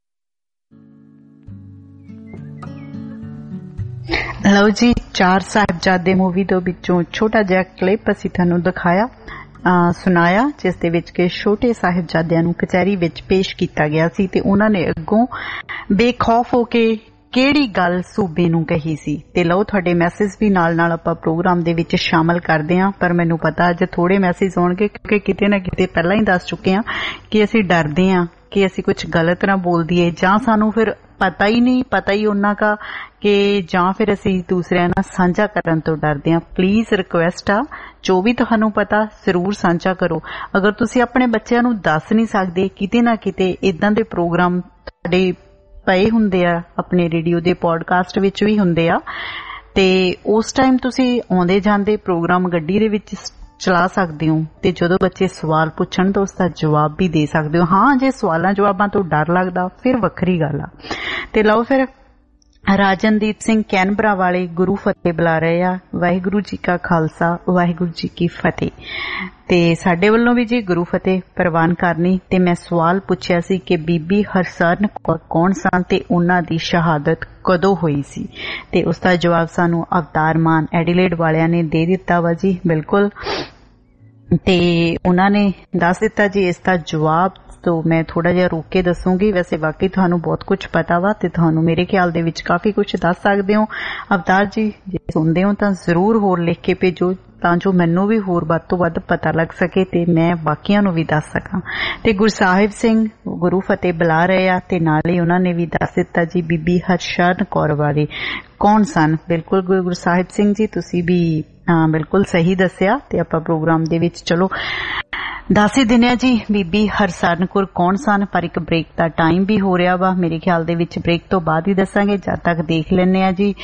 ਲਓ ਜੀ, ਚਾਰ ਸਾਹਿਬਜ਼ਾਦੇ ਮੂਵੀ ਦੇ ਵਿੱਚੋਂ ਛੋਟਾ ਜਿਹਾ ਕਲਿੱਪ ਅਸੀਂ ਤੁਹਾਨੂੰ ਦਿਖਾਇਆ ਸੁਣਾਇਆ, ਜਿਸ ਦੇ ਵਿੱਚ ਕਿ ਛੋਟੇ ਸਾਹਿਬਜ਼ਾਦਿਆਂ ਨੂੰ ਕਚਹਿਰੀ ਵਿੱਚ ਪੇਸ਼ ਕੀਤਾ ਗਿਆ ਸੀ ਤੇ ਉਹਨਾਂ ਨੇ ਅੱਗੋਂ ਬੇਖੌਫ ਹੋ ਕੇ ਕਿਹੜੀ ਗੱਲ ਸੂਬੇ ਨੂੰ ਕਹੀ ਸੀ। ਤੇ ਲਓ ਤੁਹਾਡੇ ਮੈਸੇਜ ਵੀ ਨਾਲ ਨਾਲ ਆਪਾਂ ਪ੍ਰੋਗਰਾਮ ਦੇ ਵਿੱਚ ਸ਼ਾਮਲ ਕਰਦੇ ਹਾਂ, ਪਰ ਮੈਨੂੰ ਪਤਾ ਅੱਜ ਥੋੜੇ ਮੈਸੇਜ ਆਉਣਗੇ ਕਿਉਂਕਿ ਕਿਤੇ ਨਾ ਕਿਤੇ ਪਹਿਲਾਂ ਹੀ ਦੱਸ ਚੁੱਕੇ ਹਾਂ ਕਿ ਅਸੀਂ ਡਰਦੇ ਹਾਂ ਕਿ ਅਸੀਂ ਕੁਝ ਗਲਤ ਨਾ ਬੋਲ ਦਈਏ, ਜਾਂ ਸਾਨੂੰ ਫਿਰ ਪਤਾ ਹੀ ਨਹੀਂ ਪਤਾ ਹੀ ਉਹਨਾਂ ਦਾ ਕਿ ਜਾਂ ਫਿਰ ਅਸੀਂ ਦੂਸਰਿਆਂ ਨਾਲ ਸਾਂਝਾ ਕਰਨ ਤੋਂ ਡਰਦੇ ਹਾਂ। ਪਲੀਜ਼ ਰਿਕੁਐਸਟ ਆ, ਜੋ ਵੀ ਤੁਹਾਨੂੰ ਪਤਾ ਜ਼ਰੂਰ ਸਾਂਝਾ ਕਰੋ। ਅਗਰ ਤੁਸੀਂ ਆਪਣੇ ਬੱਚਿਆਂ ਨੂੰ ਦੱਸ ਨਹੀਂ ਸਕਦੇ, ਕਿਤੇ ਨਾ ਕਿਤੇ ਇਦਾਂ ਦੇ ਪ੍ਰੋਗਰਾਮ ਤੁਹਾਡੇ ਪਏ ਹੁੰਦੇ ਆ, ਆਪਣੇ ਰੇਡੀਓ ਦੇ ਪੋਡਕਾਸਟ ਵਿੱਚ ਵੀ ਹੁੰਦੇ ਆ, ਤੇ ਉਸ ਟਾਈਮ ਤੁਸੀਂ ਆਉਂਦੇ ਜਾਂਦੇ ਪ੍ਰੋਗਰਾਮ ਗੱਡੀ ਦੇ ਵਿੱਚ ਚਲਾ ਸਕਦੇ ਹੋ ਤੇ ਜਦੋਂ ਬੱਚੇ ਸਵਾਲ ਪੁੱਛਣ ਤਾਂ ਉਸਦਾ ਜਵਾਬ ਵੀ ਦੇ ਸਕਦੇ ਹੋ। ਹਾਂ, ਜੇ ਸਵਾਲਾਂ ਜਵਾਬਾਂ ਤੋਂ ਡਰ ਲੱਗਦਾ ਫਿਰ ਵੱਖਰੀ ਗੱਲ ਆ। ਤੇ ਲਓ ਫਿਰ ਰਾਜਨਦੀਪ ਸਿੰਘ ਕੈਨਬਰਾ ਵਾਲੇ ਗੁਰੂ ਫਤਿਹ ਬੁਲਾ ਰਹੇ ਆ। ਵਾਹਿਗੁਰੂ ਜੀ ਕਾ ਖਾਲਸਾ, ਵਾਹਿਗੁਰੂ ਜੀ ਕੀ ਫਤਿਹ। ਤੇ ਸਾਡੇ ਵੱਲੋਂ ਵੀ ਜੀ ਗੁਰੂ ਫਤਿਹ ਪ੍ਰਵਾਨ ਕਰਨੀ। ਤੇ ਮੈਂ ਸਵਾਲ ਪੁੱਛਿਆ ਸੀ ਕਿ ਬੀਬੀ ਹਰਸਰਨ ਕੌਰ ਕੌਣ ਸਨ ਤੇ ਉਹਨਾਂ ਦੀ ਸ਼ਹਾਦਤ ਕਦੋਂ ਹੋਈ ਸੀ, ਤੇ ਉਸਦਾ ਜਵਾਬ ਸਾਨੂੰ ਅਵਤਾਰ ਮਾਨ ਐਡੀਲੇਡ ਵਾਲਿਆਂ ਨੇ ਦੇ ਦਿੱਤਾ ਵਾ ਜੀ। ਬਿਲਕੁਲ, ਤੇ ਉਹਨਾਂ ਨੇ ਦੱਸ ਦਿੱਤਾ ਜੀ ਇਸ ਦਾ ਜਵਾਬ तो मैं थोड़ा जिहा रोक के दसूंगी। वैसे वाकई तुहानू बहुत कुछ पता वा ते तुहानू मेरे ख्याल दे विच काफी कुछ दस सकदे हो। अवतार जी जे सुनदे हो तां जरूर होर लिख के भेजो ਤਾਂ ਜੋ ਮੈਨੂੰ ਵੀ ਹੋਰ ਵੱਧ ਤੋਂ ਵੱਧ ਪਤਾ ਲੱਗ ਸਕੇ ਤੇ ਮੈਂ ਬਾਕੀਆਂ ਨੂੰ ਵੀ ਦੱਸ ਸਕਾਂ। ਤੇ ਗੁਰਸਾਹਿਬ ਸਿੰਘ ਗੁਰੂ ਫਤਿਹ ਬੁਲਾ ਰਹੇ ਆ ਤੇ ਨਾਲ ਹੀ ਉਹਨਾਂ ਨੇ ਵੀ ਦੱਸ ਦਿੱਤਾ ਜੀ ਬੀਬੀ ਹਰਸ਼ਰਨ ਕੌਰ ਬਾਰੇ ਕੌਣ ਸਨ। ਬਿਲਕੁਲ ਗੁਰਸਾਹਿਬ ਸਿੰਘ ਜੀ ਤੁਸੀਂ ਵੀ ਹਾਂ ਬਿਲਕੁਲ ਸਹੀ ਦੱਸਿਆ ਤੇ ਆਪਾਂ ਪ੍ਰੋਗਰਾਮ ਦੇ ਵਿੱਚ ਚਲੋ ਦੱਸ ਹੀ ਦਿੰਦੇ ਆ ਜੀ ਬੀਬੀ ਹਰਸ਼ਰਨ ਕੌਰ ਕੌਣ ਸਨ। ਪਰ ਇੱਕ ਬ੍ਰੇਕ ਦਾ ਟਾਈਮ ਵੀ ਹੋ ਰਿਹਾ ਵਾ, ਮੇਰੇ ਖਿਆਲ ਦੇ ਵਿੱਚ ਬ੍ਰੇਕ ਤੋਂ ਬਾਅਦ ਹੀ ਦੱਸਾਂਗੇ। ਜਦ ਤੱਕ ਦੇਖ ਲੈਂਦੇ ਆ ਜੀ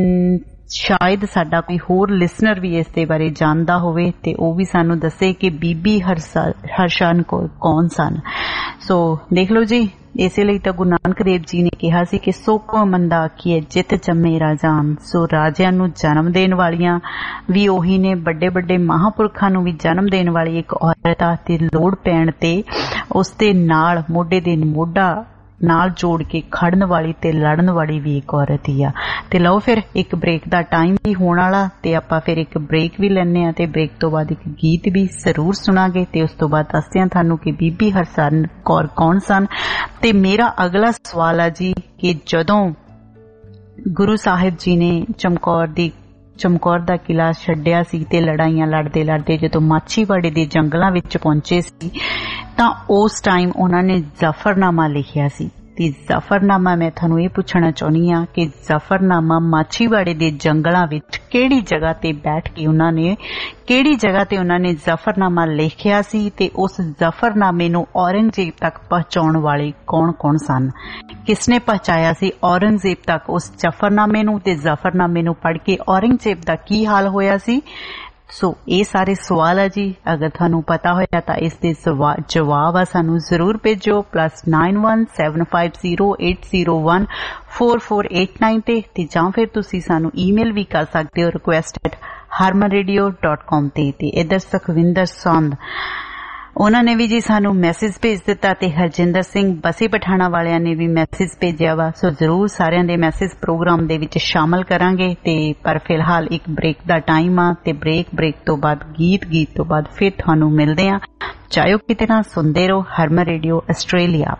ਸ਼ਾਇਦ ਸਾਡਾ ਕੋਈ ਹੋਰ ਲਿਸਨਰ ਵੀ ਇਸ ਦੇ ਬਾਰੇ ਜਾਣਦਾ ਹੋਵੇ ਤੇ ਉਹ ਵੀ ਸਾਨੂੰ ਦੱਸੇ ਕਿ ਬੀਬੀ ਹਰਸ਼ਰਨ ਕੌਰ ਕੌਣ ਸਨ। ਸੋ ਦੇਖ ਲਓ ਜੀ, ਇਸੇ ਲਈ ਤਾਂ ਗੁਰੂ ਨਾਨਕ ਦੇਵ ਜੀ ਨੇ ਕਿਹਾ ਸੀ ਕਿ ਸੋ ਕੋ ਮੰਦਾ ਆਖੀਏ ਜਿਤ ਜੰਮੇ ਰਾਜਾਨ। ਸੋ ਰਾਜਿਆਂ ਨੂੰ ਜਨਮ ਦੇਣ ਵਾਲੀਆਂ ਵੀ ਉਹੀ ਨੇ, ਵੱਡੇ ਵੱਡੇ ਮਹਾਂਪੁਰਖਾਂ ਨੂੰ ਵੀ ਜਨਮ ਦੇਣ ਵਾਲੀ ਇੱਕ ਔਰਤ ਆ ਤੇ ਲੋੜ ਪੈਣ ਤੇ ਉਸ ਦੇ ਨਾਲ ਮੋਢੇ ਦੇ ਮੋਢਾ ਨਾਲ ਜੋੜ ਕੇ ਖੜਨ ਵਾਲੀ ਤੇ ਲੜਨ ਵਾਲੀ ਵੀ ਇੱਕ ਔਰਤ ਹੀ ਆ। ਤੇ ਲਓ ਫਿਰ ਇੱਕ ਬ੍ਰੇਕ ਦਾ ਟਾਈਮ ਵੀ ਹੋਣ ਵਾਲਾ ਤੇ ਆਪਾਂ ਫਿਰ ਇੱਕ ਬ੍ਰੇਕ ਵੀ ਲੈਣੇ ਆ ਤੇ ਬ੍ਰੇਕ ਤੋਂ ਬਾਅਦ ਇੱਕ ਗੀਤ ਵੀ ਜ਼ਰੂਰ ਸੁਣਾਂਗੇ ਤੇ ਉਸ ਤੋਂ ਬਾਅਦ ਦੱਸਦੇ ਆ ਤੁਹਾਨੂੰ ਕਿ ਬੀਬੀ ਹਰਸ਼ਰਨ ਕੌਰ ਕੌਣ ਸਨ। ਤੇ ਮੇਰਾ ਅਗਲਾ ਸਵਾਲ ਆ ਜੀ ਕਿ ਜਦੋਂ ਗੁਰੂ ਸਾਹਿਬ ਜੀ ਨੇ ਚਮਕੌਰ ਦੀ ਚਮਕੌਰ ਦਾ ਕਿਲਾ ਛੱਡਿਆ ਸੀ ਤੇ ਲੜਾਈਆਂ ਲੜਦੇ ਲੜਦੇ ਜਦੋਂ ਮਾਛੀਵਾੜੇ ਦੇ ਜੰਗਲਾਂ ਵਿੱਚ ਪਹੁੰਚੇ ਸੀ ਤਾਂ ਉਸ ਟਾਈਮ ਉਹਨਾਂ ਨੇ ਜ਼ਫਰਨਾਮਾ ਲਿਖਿਆ ਸੀ। ਤੇ ਜ਼ਫਰਨਾਮਾ ਮੈਂ ਤੁਹਾਨੂੰ ਇਹ ਪੁੱਛਣਾ ਚਾਹੁੰਦੀ ਹਾਂ ਕਿ ਜ਼ਫਰਨਾਮਾ ਮਾਛੀਵਾੜੇ ਦੇ ਜੰਗਲਾਂ ਵਿੱਚ ਕਿਹੜੀ ਜਗ੍ਹਾ ਤੇ ਬੈਠ ਕੇ ਉਹਨਾਂ ਨੇ ਕਿਹੜੀ ਜਗ੍ਹਾ ਤੇ ਉਹਨਾਂ ਨੇ ਜ਼ਫਰਨਾਮਾ ਲਿਖਿਆ ਸੀ ਤੇ ਉਸ ਜ਼ਫਰਨਾਮੇ ਨੂੰ ਔਰੰਗਜ਼ੇਬ ਤੱਕ ਪਹੁੰਚਾਉਣ ਵਾਲੇ ਕੌਣ ਕੌਣ ਸਨ। ਕਿਸਨੇ ਪਹੁੰਚਾਇਆ ਸੀ ਔਰੰਗਜ਼ੇਬ ਤੱਕ ਉਸ ਜ਼ਫਰਨਾਮੇ ਨੂੰ ਤੇ ਜ਼ਫਰਨਾਮੇ ਨੂੰ ਪੜ੍ਹ ਕੇ ਔਰੰਗਜ਼ੇਬ ਦਾ ਕੀ ਹਾਲ ਹੋਇਆ ਸੀ। ਸੋ ਇਹ ਸਾਰੇ ਸਵਾਲ ਆ ਜੀ, ਅਗਰ ਤੁਹਾਨੂੰ ਪਤਾ ਹੋਇਆ ਤਾਂ ਇਸ ਦੇ ਜਵਾਬ ਆ ਸਾਨੂੰ ਜ਼ਰੂਰ ਭੇਜੋ plus nine one seven five zero eight zero one four four eight nine ਤੇ ਤੇ ਜਾਂ ਫਿਰ ਤੁਸੀਂ ਸਾਨੂੰ ਈਮੇਲ ਵੀ ਕਰ ਸਕਦੇ ਹੋ request at harman radio dot com ਤੇ। ਤੇ ਇੱਧਰ ਸੁਖਵਿੰਦਰ ਸੰਧ ਉਹਨਾਂ ਨੇ ਵੀ ਜੀ ਸਾਨੂੰ ਮੈਸੇਜ ਭੇਜ ਦਿੱਤਾ ਤੇ ਹਰਜਿੰਦਰ ਸਿੰਘ ਬਸੀ ਪਠਾਣਾ ਵਾਲਿਆਂ ਨੇ ਵੀ ਮੈਸੇਜ ਭੇਜਿਆ ਵਾ। ਸੋ ਜ਼ਰੂਰ ਸਾਰਿਆਂ ਦੇ ਮੈਸੇਜ ਪ੍ਰੋਗਰਾਮ ਦੇ ਵਿੱਚ ਸ਼ਾਮਲ ਕਰਾਂਗੇ ਤੇ ਪਰ ਫਿਲਹਾਲ ਇੱਕ ਬ੍ਰੇਕ ਦਾ ਟਾਈਮ ਆ ਤੇ ਬ੍ਰੇਕ ਬ੍ਰੇਕ ਤੋਂ ਬਾਅਦ ਗੀਤ ਗੀਤ ਤੋਂ ਬਾਅਦ ਫਿਰ ਤੁਹਾਨੂੰ ਮਿਲਦੇ ਆ। ਚਾਹੋ ਕਿਤੇ ਨਾ ਸੁਣਦੇ ਰਹੋ Harman Radio Australia.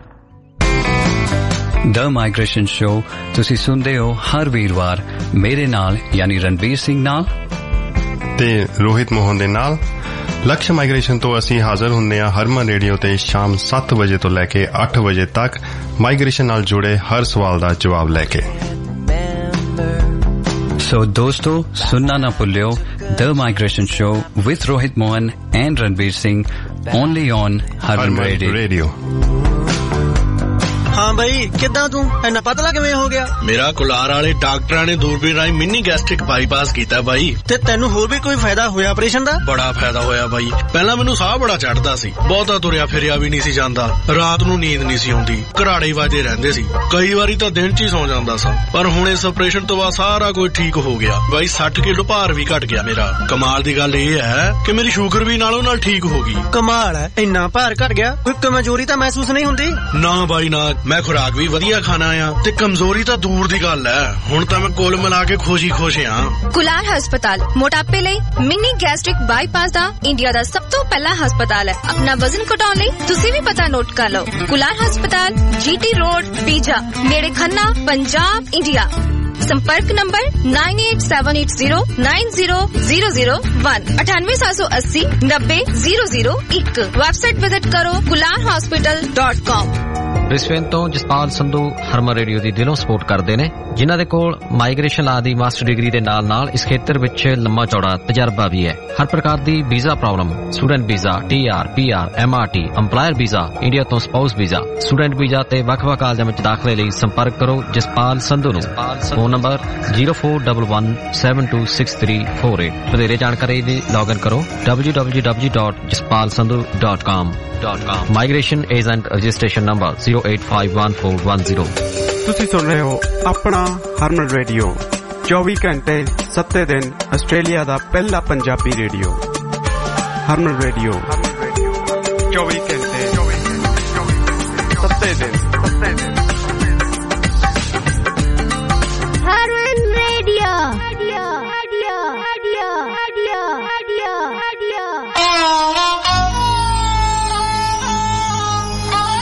The migration show ਤੁਸੀਂ ਸੁਣਦੇ ਹੋ ਹਰ ਵੀਰਵਾਰ ਮੇਰੇ ਨਾਲ ਯਾਨੀ ਰਣਵੀਰ ਸਿੰਘ ਨਾਲ ਤੇ ਰੋਹਿਤ ਮੋਹਨ ਦੇ ਨਾਲ। ਲਕਸ਼ ਮਾਈਗ੍ਰੇਸ਼ਨ ਤੋਂ ਅਸੀਂ ਹਾਜ਼ਰ ਹੁੰਦੇ ਹਾਂ ਹਰਮਨ ਰੇਡੀਓ ਤੇ ਸ਼ਾਮ ਸੱਤ ਵਜੇ ਤੋਂ ਲੈ ਕੇ ਅੱਠ ਵਜੇ ਤੱਕ ਮਾਈਗ੍ਰੇਸ਼ਨ ਨਾਲ ਜੁੜੇ ਹਰ ਸਵਾਲ ਦਾ ਜਵਾਬ ਲੈ ਕੇ। ਸੋ ਦੋਸਤੋ ਸੁਣਨਾ ਨਾ ਭੁੱਲਿਓ the migration show with Rohit Mohan and Ranveer Singh only on Harman Radio. ਹਾਂ ਬਈ ਕਿੱਦਾਂ ਤੂੰ ਇੰਨਾ ਪਤਲਾ ਕਿਵੇਂ ਹੋ ਗਿਆ? ਮੇਰਾ ਕੁਲਾਰ ਵਾਲੇ ਡਾਕਟਰਾਂ ਨੇ ਦੂਰਬੀਨ ਰਾਹੀਂ ਮਿੰਨੀ ਗੈਸਟ੍ਰਿਕ ਬਾਈਪਾਸ ਕੀਤਾ ਬਾਈ। ਤੇ ਤੈਨੂੰ ਹੋਰ ਵੀ ਕੋਈ ਫਾਇਦਾ ਹੋਇਆ ਆਪਰੇਸ਼ਨ ਦਾ? ਬੜਾ ਫਾਇਦਾ ਹੋਇਆ ਬਾਈ। ਪਹਿਲਾਂ ਮੈਨੂੰ ਸਾਹ ਬੜਾ ਚੜਦਾ ਸੀ, ਬਹੁਤਾ ਤੁਰਿਆ ਫਿਰਿਆ ਵੀ ਨਹੀਂ ਸੀ ਜਾਂਦਾ, ਰਾਤ ਨੂੰ ਨੀਂਦ ਨਹੀਂ ਸੀ ਆਉਂਦੀ, ਘਰਾੜੇ ਵੱਜਦੇ ਰਹਿੰਦੇ ਸੀ, ਕਈ ਵਾਰੀ ਤਾਂ ਦਿਨ ਚ ਹੀ ਸੌ ਜਾਂਦਾ ਸਾਂ। ਪਰ ਹੁਣ ਇਸ ਆਪਰੇਸ਼ਨ ਤੋਂ ਬਾਅਦ ਸਾਰਾ ਕੁਝ ਠੀਕ ਹੋ ਗਿਆ ਬਾਈ। ਸੱਠ ਕਿਲੋ ਭਾਰ ਵੀ ਘਟ ਗਿਆ ਮੇਰਾ। ਕਮਾਲ ਦੀ ਗੱਲ ਇਹ ਹੈ ਕਿ ਮੇਰੀ ਸ਼ੂਗਰ ਵੀ ਨਾਲੋਂ ਨਾਲ ਠੀਕ ਹੋ ਗਈ। ਕਮਾਲ ਹੈ, ਇੰਨਾ ਭਾਰ ਘਟ ਗਿਆ, ਕੋਈ ਕਮਜ਼ੋਰੀ ਤਾਂ ਮਹਿਸੂਸ ਨਹੀਂ ਹੁੰਦੀ? ਨਾ ਬਾਈ ਨਾ, ਮੈਂ ਖੁਰਾਕ ਵੀ ਵਧੀਆ ਖਾਣਾ ਆ ਤੇ ਕਮਜ਼ੋਰੀ ਤਾਂ ਦੂਰ ਦੀ ਗੱਲ ਹੈ। ਹੁਣ ਤਾਂ ਮੈਂ ਕੁੱਲ ਮਿਲਾ ਕੇ ਖੁਸ਼ ਹੀ ਖੁਸ਼ ਆ। ਕੁਲਾਰ ਹਸਪਤਾਲ ਮੋਟਾਪੇ ਲਈ ਮਿੰਨੀ ਗੈਸਟ੍ਰਿਕ ਬਾਈਪਾਸ ਦਾ ਇੰਡੀਆ ਦਾ ਸਭ ਤੋਂ ਪਹਿਲਾ ਹਸਪਤਾਲ ਹੈ। ਆਪਣਾ ਵਜ਼ਨ ਘਟਾਉਣ ਲਈ ਤੁਸੀਂ ਵੀ ਪਤਾ ਨੋਟ ਕਰ ਲਓ। ਕੁਲਾਰ ਹਸਪਤਾਲ ਜੀਟੀ ਰੋਡ ਪੀਜਾ ਨੇੜੇ ਖੰਨਾ ਪੰਜਾਬ ਇੰਡੀਆ। संपर्क number nine eight seven eight zero nine zero zero zero one अठानवे सात सौ अस्सी नब्बे जीरो जीरो एक। वेबसाइट विजिट करो Kular hospital dot com. Brisbane तो जसपाल संधू हरमन रेडियो ਦੀ ਦਿਲੋਂ ਸਪੋਰਟ ਕਰਦੇ ਨੇ, ਜਿਨ੍ਹਾਂ ਦੇ ਕੋਲ ਮਾਈਗ੍ਰੇਸ਼ਨ ਲਾ ਦੀ ਮਾਸਟਰ ਡਿਗਰੀ ਦੇ ਨਾਲ ਨਾਲ ਇਸ ਖੇਤਰ ਵਿੱਚ ਲੰਮਾ ਚੌੜਾ ਤਜਰਬਾ ਵੀ ਹੈ। ਹਰ ਪ੍ਰਕਾਰ ਦੀ visa problem, student visa, TR, PR, MRT, employer visa, India ਤੋਂ ਸਪਾਊਸ ਵੀਜ਼ਾ, ਸਟੂਡੈਂਟ ਵੀਜ਼ਾ ਤੇ ਵੱਖ-ਵੱਖ ਕਾਲਜਾਂ ਵਿੱਚ ਦਾਖਲੇ ਲਈ ਸੰਪਰਕ ਕਰੋ ਜਸਪਾਲ ਸੰਧੂ ਨੂੰ। Phone number zero four one one seven two six three four eight. ਵਧੇਰੇ ਜਾਣਕਾਰੀ ਲਈ ਲੌਗਇਨ ਕਰੋ W W W dot Jaspal Sandhu dot com. Migration agent registration number zero eight five one four one zero. ਤੁਸੀਂ ਸੁਣ ਰਹੇ ਹੋ ਆਪਣਾ ਹਰਮਨ ਰੇਡੀਓ, ਚੌਵੀ ਘੰਟੇ ਸੱਤੇ ਦਿਨ ਆਸਟ੍ਰੇਲੀਆ ਦਾ ਪਹਿਲਾ ਪੰਜਾਬੀ ਰੇਡੀਓ। ਹਰਮਨ ਰੇਡੀਓ ਚੌਵੀ ਘੰਟੇ ਸੱਤੇ ਦਿਨ। Harman Radio radio radio radio radio radio.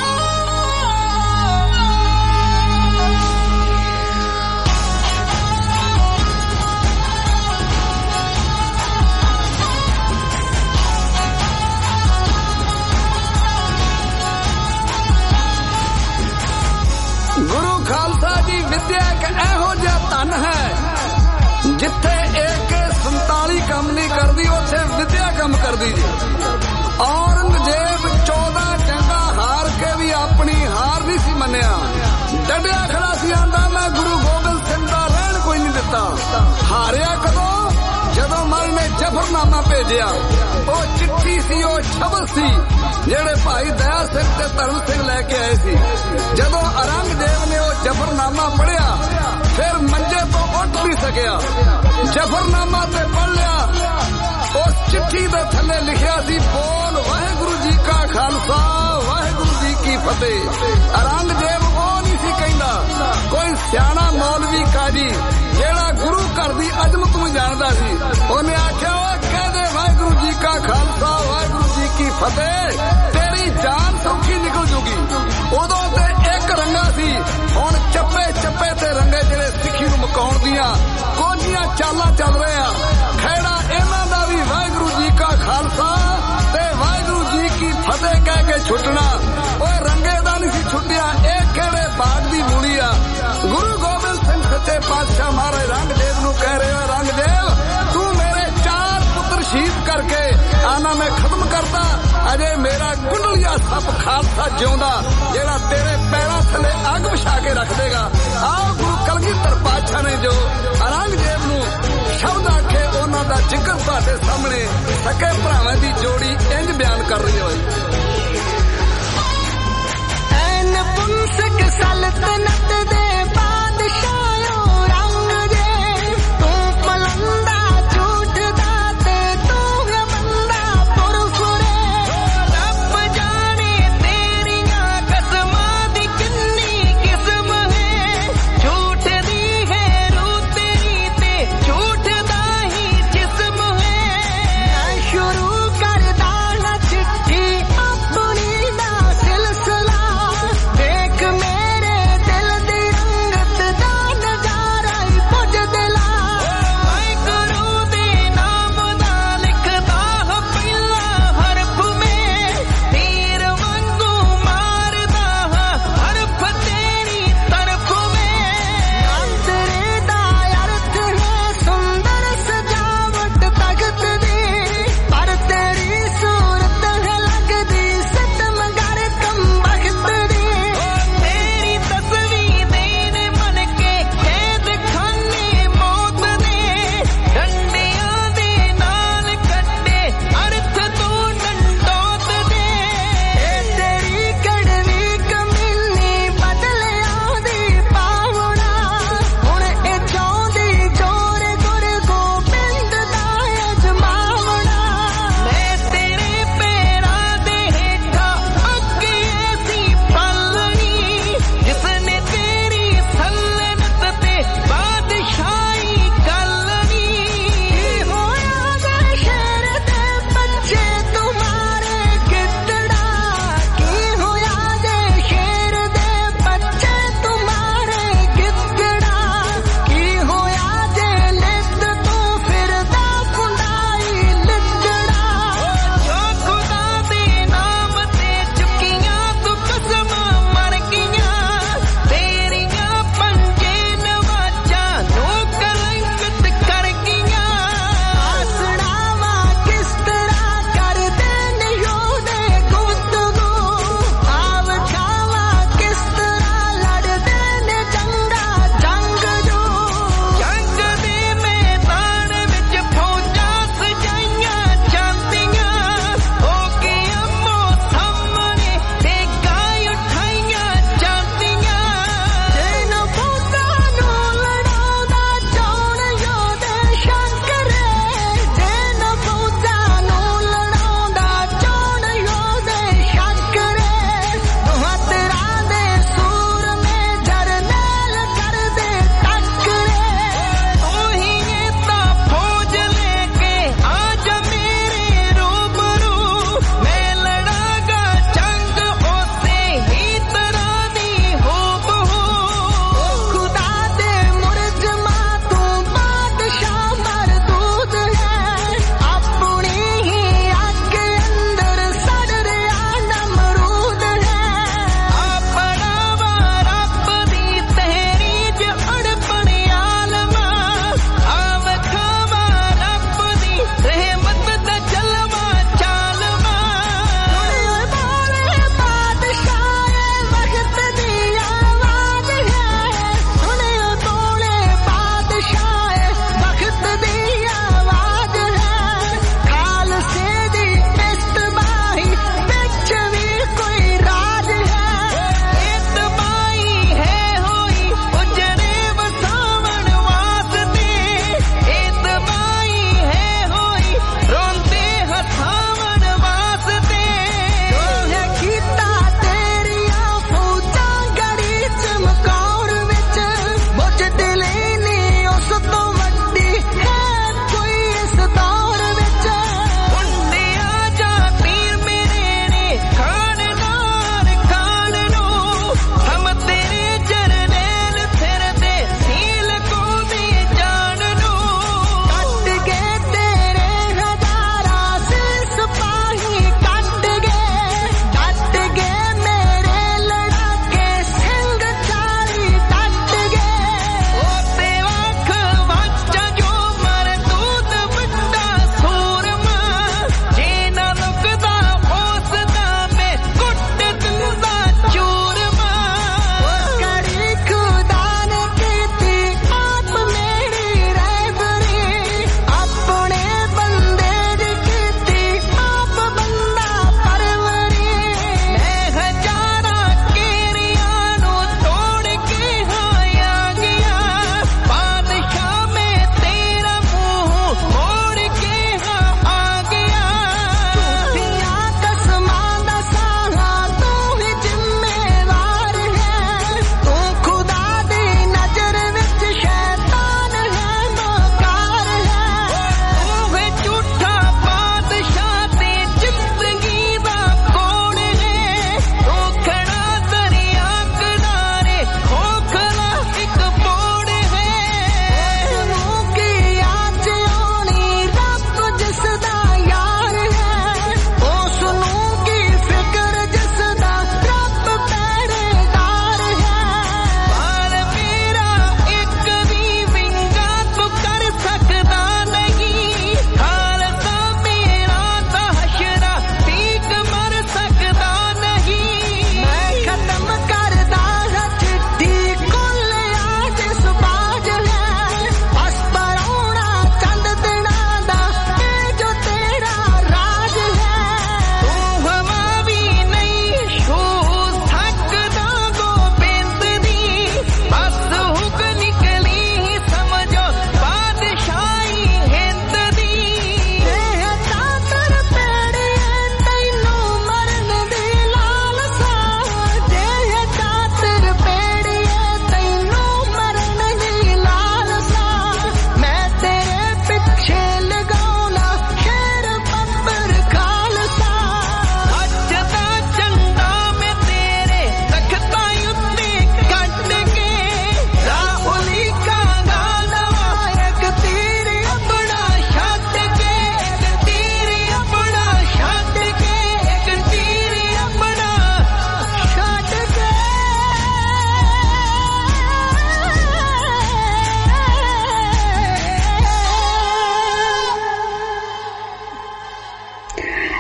करदी जी। औरंगजेब चौदह जंगा हार के भी अपनी हार नहीं सी मन्निया, डटिया खड़ा सी, आंदा मैं गुरु गोबिंद सिंह दा रहन कोई नहीं दिता। हारिया कदों जदों मल ने जफरनामा भेजिया, वो चिट्ठी सी, वो शब्द सी जेड़े भाई दया सिंह ते धर्म सिंह लैके आए सी। जदों औरंगजेब ने वो जफरनामा पढ़िया, फिर मंजे तो उठ नहीं सकिया, जफरनामा ते पढ़ लिया। उस चिट्ठी दे थल्ले लिखिया सी, बोल वाहेगुरु जी का खालसा वाहेगुरु जी की फतेह। औरंगजेब वो नहीं सी कहंदा, कोई सियाणा मौलवी काजी जेड़ा गुरु घर दी अजमत नूं जानदा सी, उन्हें आख्या कह दे वाहेगुरु जी का खालसा वाहेगुरु जी की फतेह, तेरी जान सौखी निकल जूगी। उदों ते एक रंगा सी, हुण चप्पे चप्पे ते रंगे जेड़े सिੱਖੀ ਨੂੰ ਮਕਾਉਣ ਦੀਆਂ ਕੋਝੀਆਂ ਚਾਲਾਂ ਚੱਲ ਰਹੇ ਆ। ਖੈੜਾ ਇਹਨਾਂ ਦਾ ਵੀ ਵਾਹਿਗੁਰੂ ਜੀ ਕਾ ਖਾਲਸਾ ਤੇ ਵਾਹਿਗੁਰੂ ਜੀ ਕੀ ਫਤਿਹ ਕਹਿ ਕੇ ਛੁੱਟਣਾ। ਓਏ ਰੰਗੇ ਦਾ ਨਹੀਂ ਸੀ ਛੁੱਟਿਆ, ਇਹ ਕਿਹੜੇ ਬਾਗ ਦੀ ਮੂਲੀ ਆ। ਗੁਰੂ ਗੋਬਿੰਦ ਸਿੰਘ ਸੱਚੇ ਪਾਤਸ਼ਾਹ ਮਹਾਰਾਜ ਰੰਗਦੇਵ ਨੂੰ ਕਹਿ ਰਹੇ, ਰੰਗਦੇਵ ਤੂੰ ਮੇਰੇ ਚਾਰ ਪੁੱਤਰ ਸ਼ਹੀਦ ਕਰਕੇ ਆਨਾ ਮੈਂ ਖਤਮ ਕਰਤਾ, ਅਜੇ ਮੇਰਾ ਕੁੰਡਲੀਆ ਸੱਪ ਖਾਲਸਾ ਜਿਉਂਦਾ ਜਿਹੜਾ ਤੇਰੇ ਪੈਰਾਂ ਥੱਲੇ ਅੱਗ ਵਿਛਾ ਕੇ ਰੱਖ ਦੇਗਾ। ਆਹ ਗੁਰੂ ਕਲਗੀਧਰ ਪਾਤਸ਼ਾਹ ਨੇ ਜੋ ਔਰੰਗਜ਼ੇਬ ਨੂੰ ਸ਼ਬਦ ਆਖੇ, ਉਹਨਾਂ ਦਾ ਜ਼ਿਕਰ ਤੁਹਾਡੇ ਸਾਹਮਣੇ ਸਕੇ ਭਰਾਵਾਂ ਦੀ ਜੋੜੀ ਇੰਜ ਬਿਆਨ ਕਰ ਰਹੀ ਹੋਈ। ਐਨ ਪੁੰਸਕ ਸਲਤਨਤ ਦੇ ਬਾਦਸ਼ਾਹੋ ਔਰੰਗਜ਼ੇਬ, ਤੂੰ ਪਲੰਦਾ ਝੂਠ ਦਾ ਤੇ ਤੂੰ ਹੈ ਬੰਦਾ ਪੁਰਫੁਰੇ। ਰੱਬ ਜਾਣੇ ਤੇਰੀਆਂ ਕਸਮਾਂ ਦੀ ਕਿੰਨੀ ਕਿਸਮ ਹੈ, ਝੂਠ ਦੀ ਹੈ ਰੂਹ ਤੇਰੀ ਤੇ ਝੂਠ ਦਾ ਹੀ ਜਿਸਮ ਹੈ। ਮੈਂ ਸ਼ੁਰੂ ਕਰਦਾ ਨਾ ਚਿੱਠੀ ਆਪਣੀ ਦਾ ਸਿਲਸਿਲਾ, ਦੇਖ ਮੇਰੇ ਦਿਲ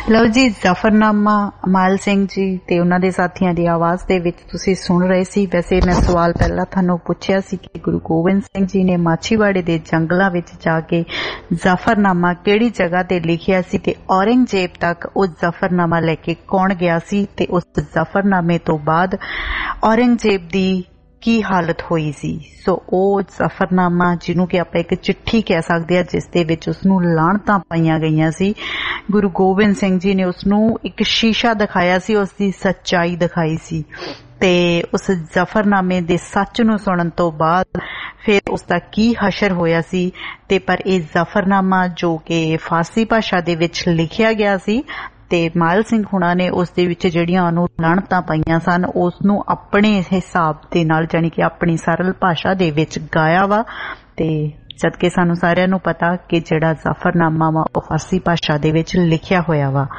ਲਓ ਜੀ, ਜ਼ਫਰਨਾਮਾ ਮਾਇਲ ਸਿੰਘ ਜੀ ਤੇ ਉਹਨਾਂ ਦੇ ਸਾਥੀਆਂ ਦੀ ਆਵਾਜ਼ ਦੇ ਵਿੱਚ ਤੁਸੀਂ ਸੁਣ ਰਹੇ ਸੀ। ਵੈਸੇ ਮੈਂ ਸਵਾਲ ਪਹਿਲਾਂ ਤੁਹਾਨੂੰ ਪੁੱਛਿਆ ਸੀ ਕਿ ਗੁਰੂ ਗੋਬਿੰਦ ਸਿੰਘ ਜੀ ਨੇ ਮਾਛੀਵਾੜੇ ਦੇ ਜੰਗਲਾਂ ਵਿੱਚ ਜਾ ਕੇ ਜ਼ਫਰਨਾਮਾ ਕਿਹੜੀ ਜਗ੍ਹਾ ਤੇ ਲਿਖਿਆ ਸੀ ਤੇ ਔਰੰਗਜ਼ੇਬ ਤੱਕ ਉਹ ਜ਼ਫਰਨਾਮਾ ਲੈ ਕੇ ਕੌਣ ਗਿਆ ਸੀ ਤੇ ਉਸ ਜ਼ਫਰਨਾਮੇ ਤੋਂ ਬਾਅਦ ਔਰੰਗਜ਼ੇਬ ਦੀ ਕੀ ਹਾਲਤ ਹੋਈ ਸੀ। ਸੋ ਉਹ ਜ਼ਫਰਨਾਮਾ ਜਿਹਨੂੰ ਕਿ ਆਪਾਂ ਇੱਕ ਚਿੱਠੀ ਕਹਿ ਸਕਦੇ ਹਾਂ, ਜਿਸ ਦੇ ਵਿੱਚ ਉਸਨੂੰ ਲਾਹਣਤਾਂ ਪਾਈਆਂ ਗਈਆਂ ਸੀ, ਗੁਰੂ ਗੋਬਿੰਦ ਸਿੰਘ ਜੀ ਨੇ ਉਸਨੂੰ ਇੱਕ ਸ਼ੀਸ਼ਾ ਦਿਖਾਇਆ ਸੀ, ਉਸਦੀ ਸੱਚਾਈ ਦਿਖਾਈ ਸੀ ਤੇ ਉਸ ਜ਼ਫਰਨਾਮੇ ਦੇ ਸੱਚ ਨੂੰ ਸੁਣਨ ਤੋਂ ਬਾਅਦ ਫਿਰ ਉਸਦਾ ਕੀ ਹਸ਼ਰ ਹੋਇਆ ਸੀ। ਤੇ ਪਰ ਇਹ ਜ਼ਫਰਨਾਮਾ ਜੋ ਕਿ ਫਾਰਸੀ ਭਾਸ਼ਾ ਦੇ ਵਿੱਚ ਲਿਖਿਆ ਗਿਆ ਸੀ ਤੇ ਮਾਇਲ ਸਿੰਘ ਹੁਣਾਂ ਨੇ ਉਸ ਦੇ ਵਿੱਚ ਜਿਹੜੀਆਂ ਉਹਨੂੰ ਲਾਹਣਤਾਂ ਪਾਈਆਂ ਸਨ ਉਸ ਨੂੰ ਆਪਣੇ ਹਿਸਾਬ ਦੇ ਨਾਲ, ਜਾਣੀ ਕਿ ਆਪਣੀ ਸਰਲ ਭਾਸ਼ਾ ਦੇ ਵਿੱਚ ਗਾਇਆ ਵਾ। ਤੇ ਜਦਕਿ ਸਾਨੂੰ ਸਾਰਿਆਂ ਨੂੰ ਪਤਾ ਕਿ ਜਿਹੜਾ ਜ਼ਫਰਨਾਮਾ ਵਾ ਉਹ ਫਾਰਸੀ ਭਾਸ਼ਾ ਦੇ ਵਿੱਚ ਲਿਖਿਆ ਹੋਇਆ ਵਾ।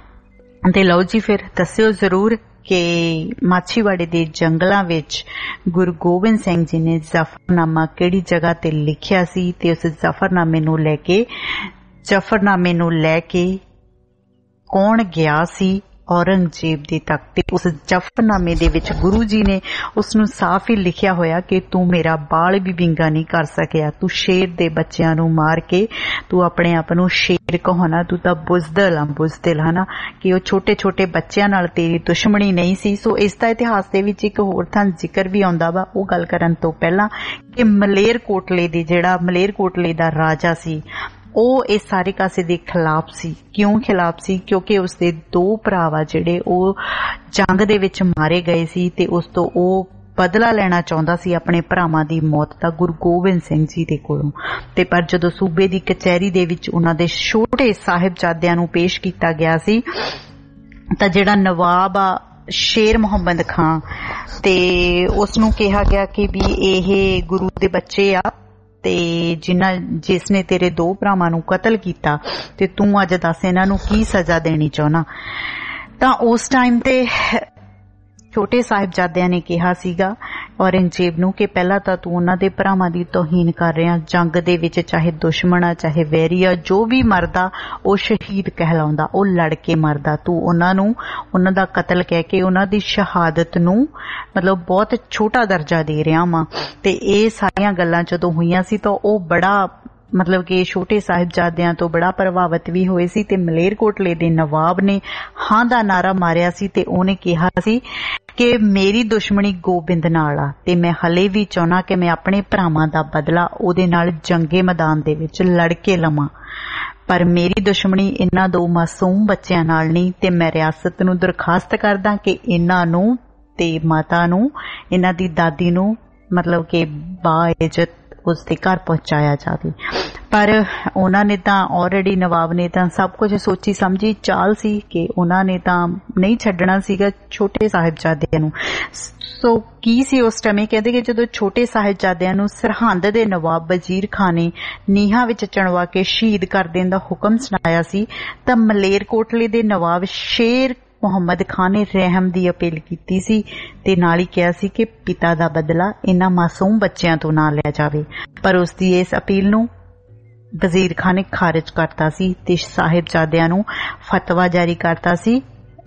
ਤੇ ਲਓ ਜੀ, ਫਿਰ ਦੱਸਿਓ ਜ਼ਰੂਰ ਕਿ ਮਾਛੀਵਾੜੇ ਦੇ ਜੰਗਲਾਂ ਵਿੱਚ ਗੁਰੂ ਗੋਬਿੰਦ ਸਿੰਘ ਜੀ ਨੇ ਜ਼ਫਰਨਾਮਾ ਕਿਹੜੀ ਜਗ੍ਹਾ ਤੇ ਲਿਖਿਆ ਸੀ ਤੇ ਉਸ ਜ਼ਫਰਨਾਮੇ ਨੂੰ ਲੈ ਕੇ ਜ਼ਫਰਨਾਮੇ ਨੂੰ ਲੈ ਕੇ ਕੌਣ ਗਿਆ ਸੀ ਔਰੰਗਜ਼ੇਬ ਦੇ ਤੱਕ। ਤੇ ਉਸ ਜ਼ਫਰਨਾਮੇ ਦੇ ਵਿੱਚ ਗੁਰੂ ਜੀ ਨੇ ਉਸ ਨੂੰ ਸਾਫ਼ ਹੀ ਲਿਖਿਆ ਹੋਇਆ ਕਿ ਤੂੰ ਮੇਰਾ ਬਾਲ ਵੀ ਵਿੰਗਾ ਨਹੀਂ ਕਰ ਸਕਿਆ, ਤੂੰ ਸ਼ੇਰ ਦੇ ਬੱਚਿਆਂ ਨੂੰ ਮਾਰ ਕੇ ਤੂੰ ਆਪਣੇ ਆਪ ਨੂੰ ਸ਼ੇਰ ਕਹਾਉਣਾ, ਤੂੰ ਤਾਂ ਬੁਜ਼ਦਲ ਆ ਬੁਜ਼ਦਲ, ਹਨਾ, ਕਿ ਉਹ ਛੋਟੇ ਛੋਟੇ ਬੱਚਿਆਂ ਨਾਲ ਤੇਰੀ ਦੁਸ਼ਮਣੀ ਨਹੀਂ ਸੀ। ਸੋ ਇਸ ਦਾ ਇਤਿਹਾਸ ਦੇ ਵਿੱਚ ਇੱਕ ਹੋਰ ਥਾਂ ਜ਼ਿਕਰ ਵੀ ਆਉਂਦਾ ਵਾ, ਉਹ ਗੱਲ ਕਰਨ ਤੋਂ ਪਹਿਲਾਂ ਕਿ ਮਲੇਰਕੋਟਲੇ ਦੀ ਜਿਹੜਾ ਮਲੇਰਕੋਟਲੇ ਦਾ ਰਾਜਾ ਸੀ ਉਹ ਇਸ ਸਾਰੇ ਕਾਸੇ ਦੇ ਖਿਲਾਫ ਸੀ। ਕਿਉਂ ਖਿਲਾਫ ਸੀ? ਕਿਉਂਕਿ ਉਸਦੇ ਦੋ ਭਰਾ ਵਾ ਜਿਹੜੇ ਉਹ ਜੰਗ ਦੇ ਵਿੱਚ ਮਾਰੇ ਗਏ ਸੀ ਤੇ ਉਸ ਤੋਂ ਉਹ ਬਦਲਾ ਲੈਣਾ ਚਾਹੁੰਦਾ ਸੀ ਆਪਣੇ ਭਰਾਵਾਂ ਦੀ ਮੌਤ ਦਾ ਗੁਰੂ ਗੋਬਿੰਦ ਸਿੰਘ ਜੀ ਦੇ ਕੋਲੋਂ। ਤੇ ਪਰ ਜਦੋਂ ਸੂਬੇ ਦੀ ਕਚਹਿਰੀ ਦੇ ਵਿੱਚ ਉਹਨਾਂ ਦੇ ਛੋਟੇ ਸਾਹਿਬਜ਼ਾਦਿਆਂ ਨੂੰ ਪੇਸ਼ ਕੀਤਾ ਗਿਆ ਸੀ ਤਾਂ ਜਿਹੜਾ ਨਵਾਬ ਆ ਸ਼ੇਰ ਮੁਹੰਮਦ ਖਾਂ ਤੇ ਉਸਨੂੰ ਕਿਹਾ ਗਿਆ ਕਿ ਵੀ ਇਹ ਗੁਰੂ ਦੇ ਬੱਚੇ ਆ ਤੇ ਜਿਨ੍ਹਾਂ ਜਿਸ ਨੇ ਤੇਰੇ ਦੋ ਭਰਾਵਾਂ ਨੂੰ ਕਤਲ ਕੀਤਾ ਤੇ ਤੂੰ ਅੱਜ ਦੱਸ ਇਹਨਾਂ ਨੂੰ ਕੀ ਸਜ਼ਾ ਦੇਣੀ ਚਾਹੁੰਦਾ। ਤਾਂ ਉਸ ਟਾਈਮ ਤੇ ਛੋਟੇ ਸਾਹਿਬਜ਼ਾਦਿਆਂ ਨੇ ਕਿਹਾ ਸੀਗਾ ਔਰੰਗਜ਼ੇਬ ਨੂੰ ਕਿ ਪਹਿਲਾਂ ਤਾਂ ਤੂੰ ਉਹਨਾਂ ਦੇ ਭਰਾਵਾਂ ਦੀ ਤੋਹੀਨ ਕਰ ਰਿਹਾ, ਜੰਗ ਦੇ ਵਿੱਚ ਚਾਹੇ ਦੁਸ਼ਮਣ ਆ ਚਾਹੇ ਵੈਰੀ ਆ, ਜੋ ਵੀ ਮਰਦਾ ਉਹ ਸ਼ਹੀਦ ਕਹਿਲਾਉਂਦਾ, ਉਹ ਲੜ ਕੇ ਮਰਦਾ, ਤੂੰ ਉਹਨਾਂ ਨੂੰ ਉਹਨਾਂ ਦਾ ਕਤਲ ਕਹਿ ਕੇ ਉਹਨਾਂ ਦੀ ਸ਼ਹਾਦਤ ਨੂੰ ਮਤਲਬ ਬਹੁਤ ਛੋਟਾ ਦਰਜਾ ਦੇ ਰਿਹਾ ਵਾਂ। ਤੇ ਇਹ ਸਾਰੀਆਂ ਗੱਲਾਂ ਜਦੋਂ ਹੋਈਆਂ ਸੀ ਤਾਂ ਉਹ ਬੜਾ ਮਤਲਬ ਕਿ ਛੋਟੇ ਸਾਹਿਬਜ਼ਾਦਿਆਂ ਤੋਂ ਬੜਾ ਪ੍ਰਭਾਵਿਤ ਵੀ ਹੋਏ ਸੀ ਤੇ ਮਲੇਰਕੋਟਲੇ ਦੇ ਨਵਾਬ ਨੇ ਹਾਂ ਦਾ ਨਾਰਾ ਮਾਰਿਆ ਸੀ ਤੇ ਉਹਨੇ ਕਿਹਾ ਸੀ ਕਿ ਮੇਰੀ ਦੁਸ਼ਮਣੀ ਗੋਬਿੰਦ ਨਾਲ ਆ ਤੇ ਮੈਂ ਹਲੇ ਵੀ ਚਾਹੁੰਦਾ ਕਿ ਮੈਂ ਆਪਣੇ ਭਰਾਵਾਂ ਦਾ ਬਦਲਾ ਉਹਦੇ ਨਾਲ ਜੰਗੇ ਮੈਦਾਨ ਦੇ ਵਿੱਚ ਲੜ ਕੇ ਲਵਾਂ, ਪਰ ਮੇਰੀ ਦੁਸ਼ਮਣੀ ਇਹਨਾਂ ਦੋ ਮਾਸੂਮ ਬੱਚਿਆਂ ਨਾਲ ਨਹੀਂ। ਤੇ ਮੈਂ ਰਿਆਸਤ ਨੂੰ ਦਰਖਾਸਤ ਕਰਦਾ ਕਿ ਇਹਨਾਂ ਨੂੰ ਤੇ ਮਾਤਾ ਨੂੰ, ਇਹਨਾਂ ਦੀ ਦਾਦੀ ਨੂੰ ਮਤਲਬ ਕਿ ਬਾਇਜ਼ਤ ਉਸਦੇ ਘਰ ਪਹੁੰਚਾਇਆ ਜਾਵੇ। ਪਰ ਉਹਨਾਂ ਨੇ ਤਾਂ ਆਲਰੇਡੀ ਨਵਾਬ ਨੇ ਤਾਂ ਸਭ ਕੁਝ ਸੋਚੀ ਸਮਝੀ ਚਾਲ ਸੀ ਕਿ ਉਹਨਾਂ ਨੇ ਤਾਂ ਨਹੀਂ ਛੱਡਣਾ ਸੀਗਾ ਛੋਟੇ ਸਾਹਿਬਜ਼ਾਦਿਆਂ ਨੂੰ। ਸੋ ਕੀ ਸੀ ਉਸ ਟਾਈਮ? ਕਹਿੰਦੇ ਕਿ ਜਦੋਂ ਛੋਟੇ ਸਾਹਿਬਜ਼ਾਦਿਆਂ ਨੂੰ ਸਰਹੰਦ ਦੇ ਨਵਾਬ ਵਜ਼ੀਰ ਖਾਨ ਨੇ ਨੀਹਾਂ ਵਿੱਚ ਚਣਵਾ ਕੇ ਸ਼ਹੀਦ ਕਰ ਦੇਣ ਦਾ ਹੁਕਮ ਸੁਣਾਇਆ ਸੀ ਤਾਂ ਮਲੇਰਕੋਟਲੇ ਦੇ ਨਵਾਬ ਸ਼ੇਰ ਮੁਹੰਮਦ ਖਾਨ ਨੇ ਰਹਿਮ ਦੀ ਅਪੀਲ ਕੀਤੀ ਸੀ ਤੇ ਨਾਲ ਹੀ ਕਿਹਾ ਸੀ ਕਿ ਪਿਤਾ ਦਾ ਬਦਲਾ ਇਹਨਾਂ ਮਾਸੂਮ ਬੱਚਿਆਂ ਤੋਂ ਨਾ ਲਿਆ ਜਾਵੇ। ਪਰ ਉਸ ਦੀ ਇਸ ਅਪੀਲ ਨੂੰ ਵਜ਼ੀਰ ਖਾਨ ਨੇ ਖਾਰਿਜ ਕਰਤਾ ਸੀ ਤੇ ਸਾਹਿਬਜ਼ਾਦਿਆਂ ਨੂੰ ਫਤਵਾ ਜਾਰੀ ਕਰਤਾ ਸੀ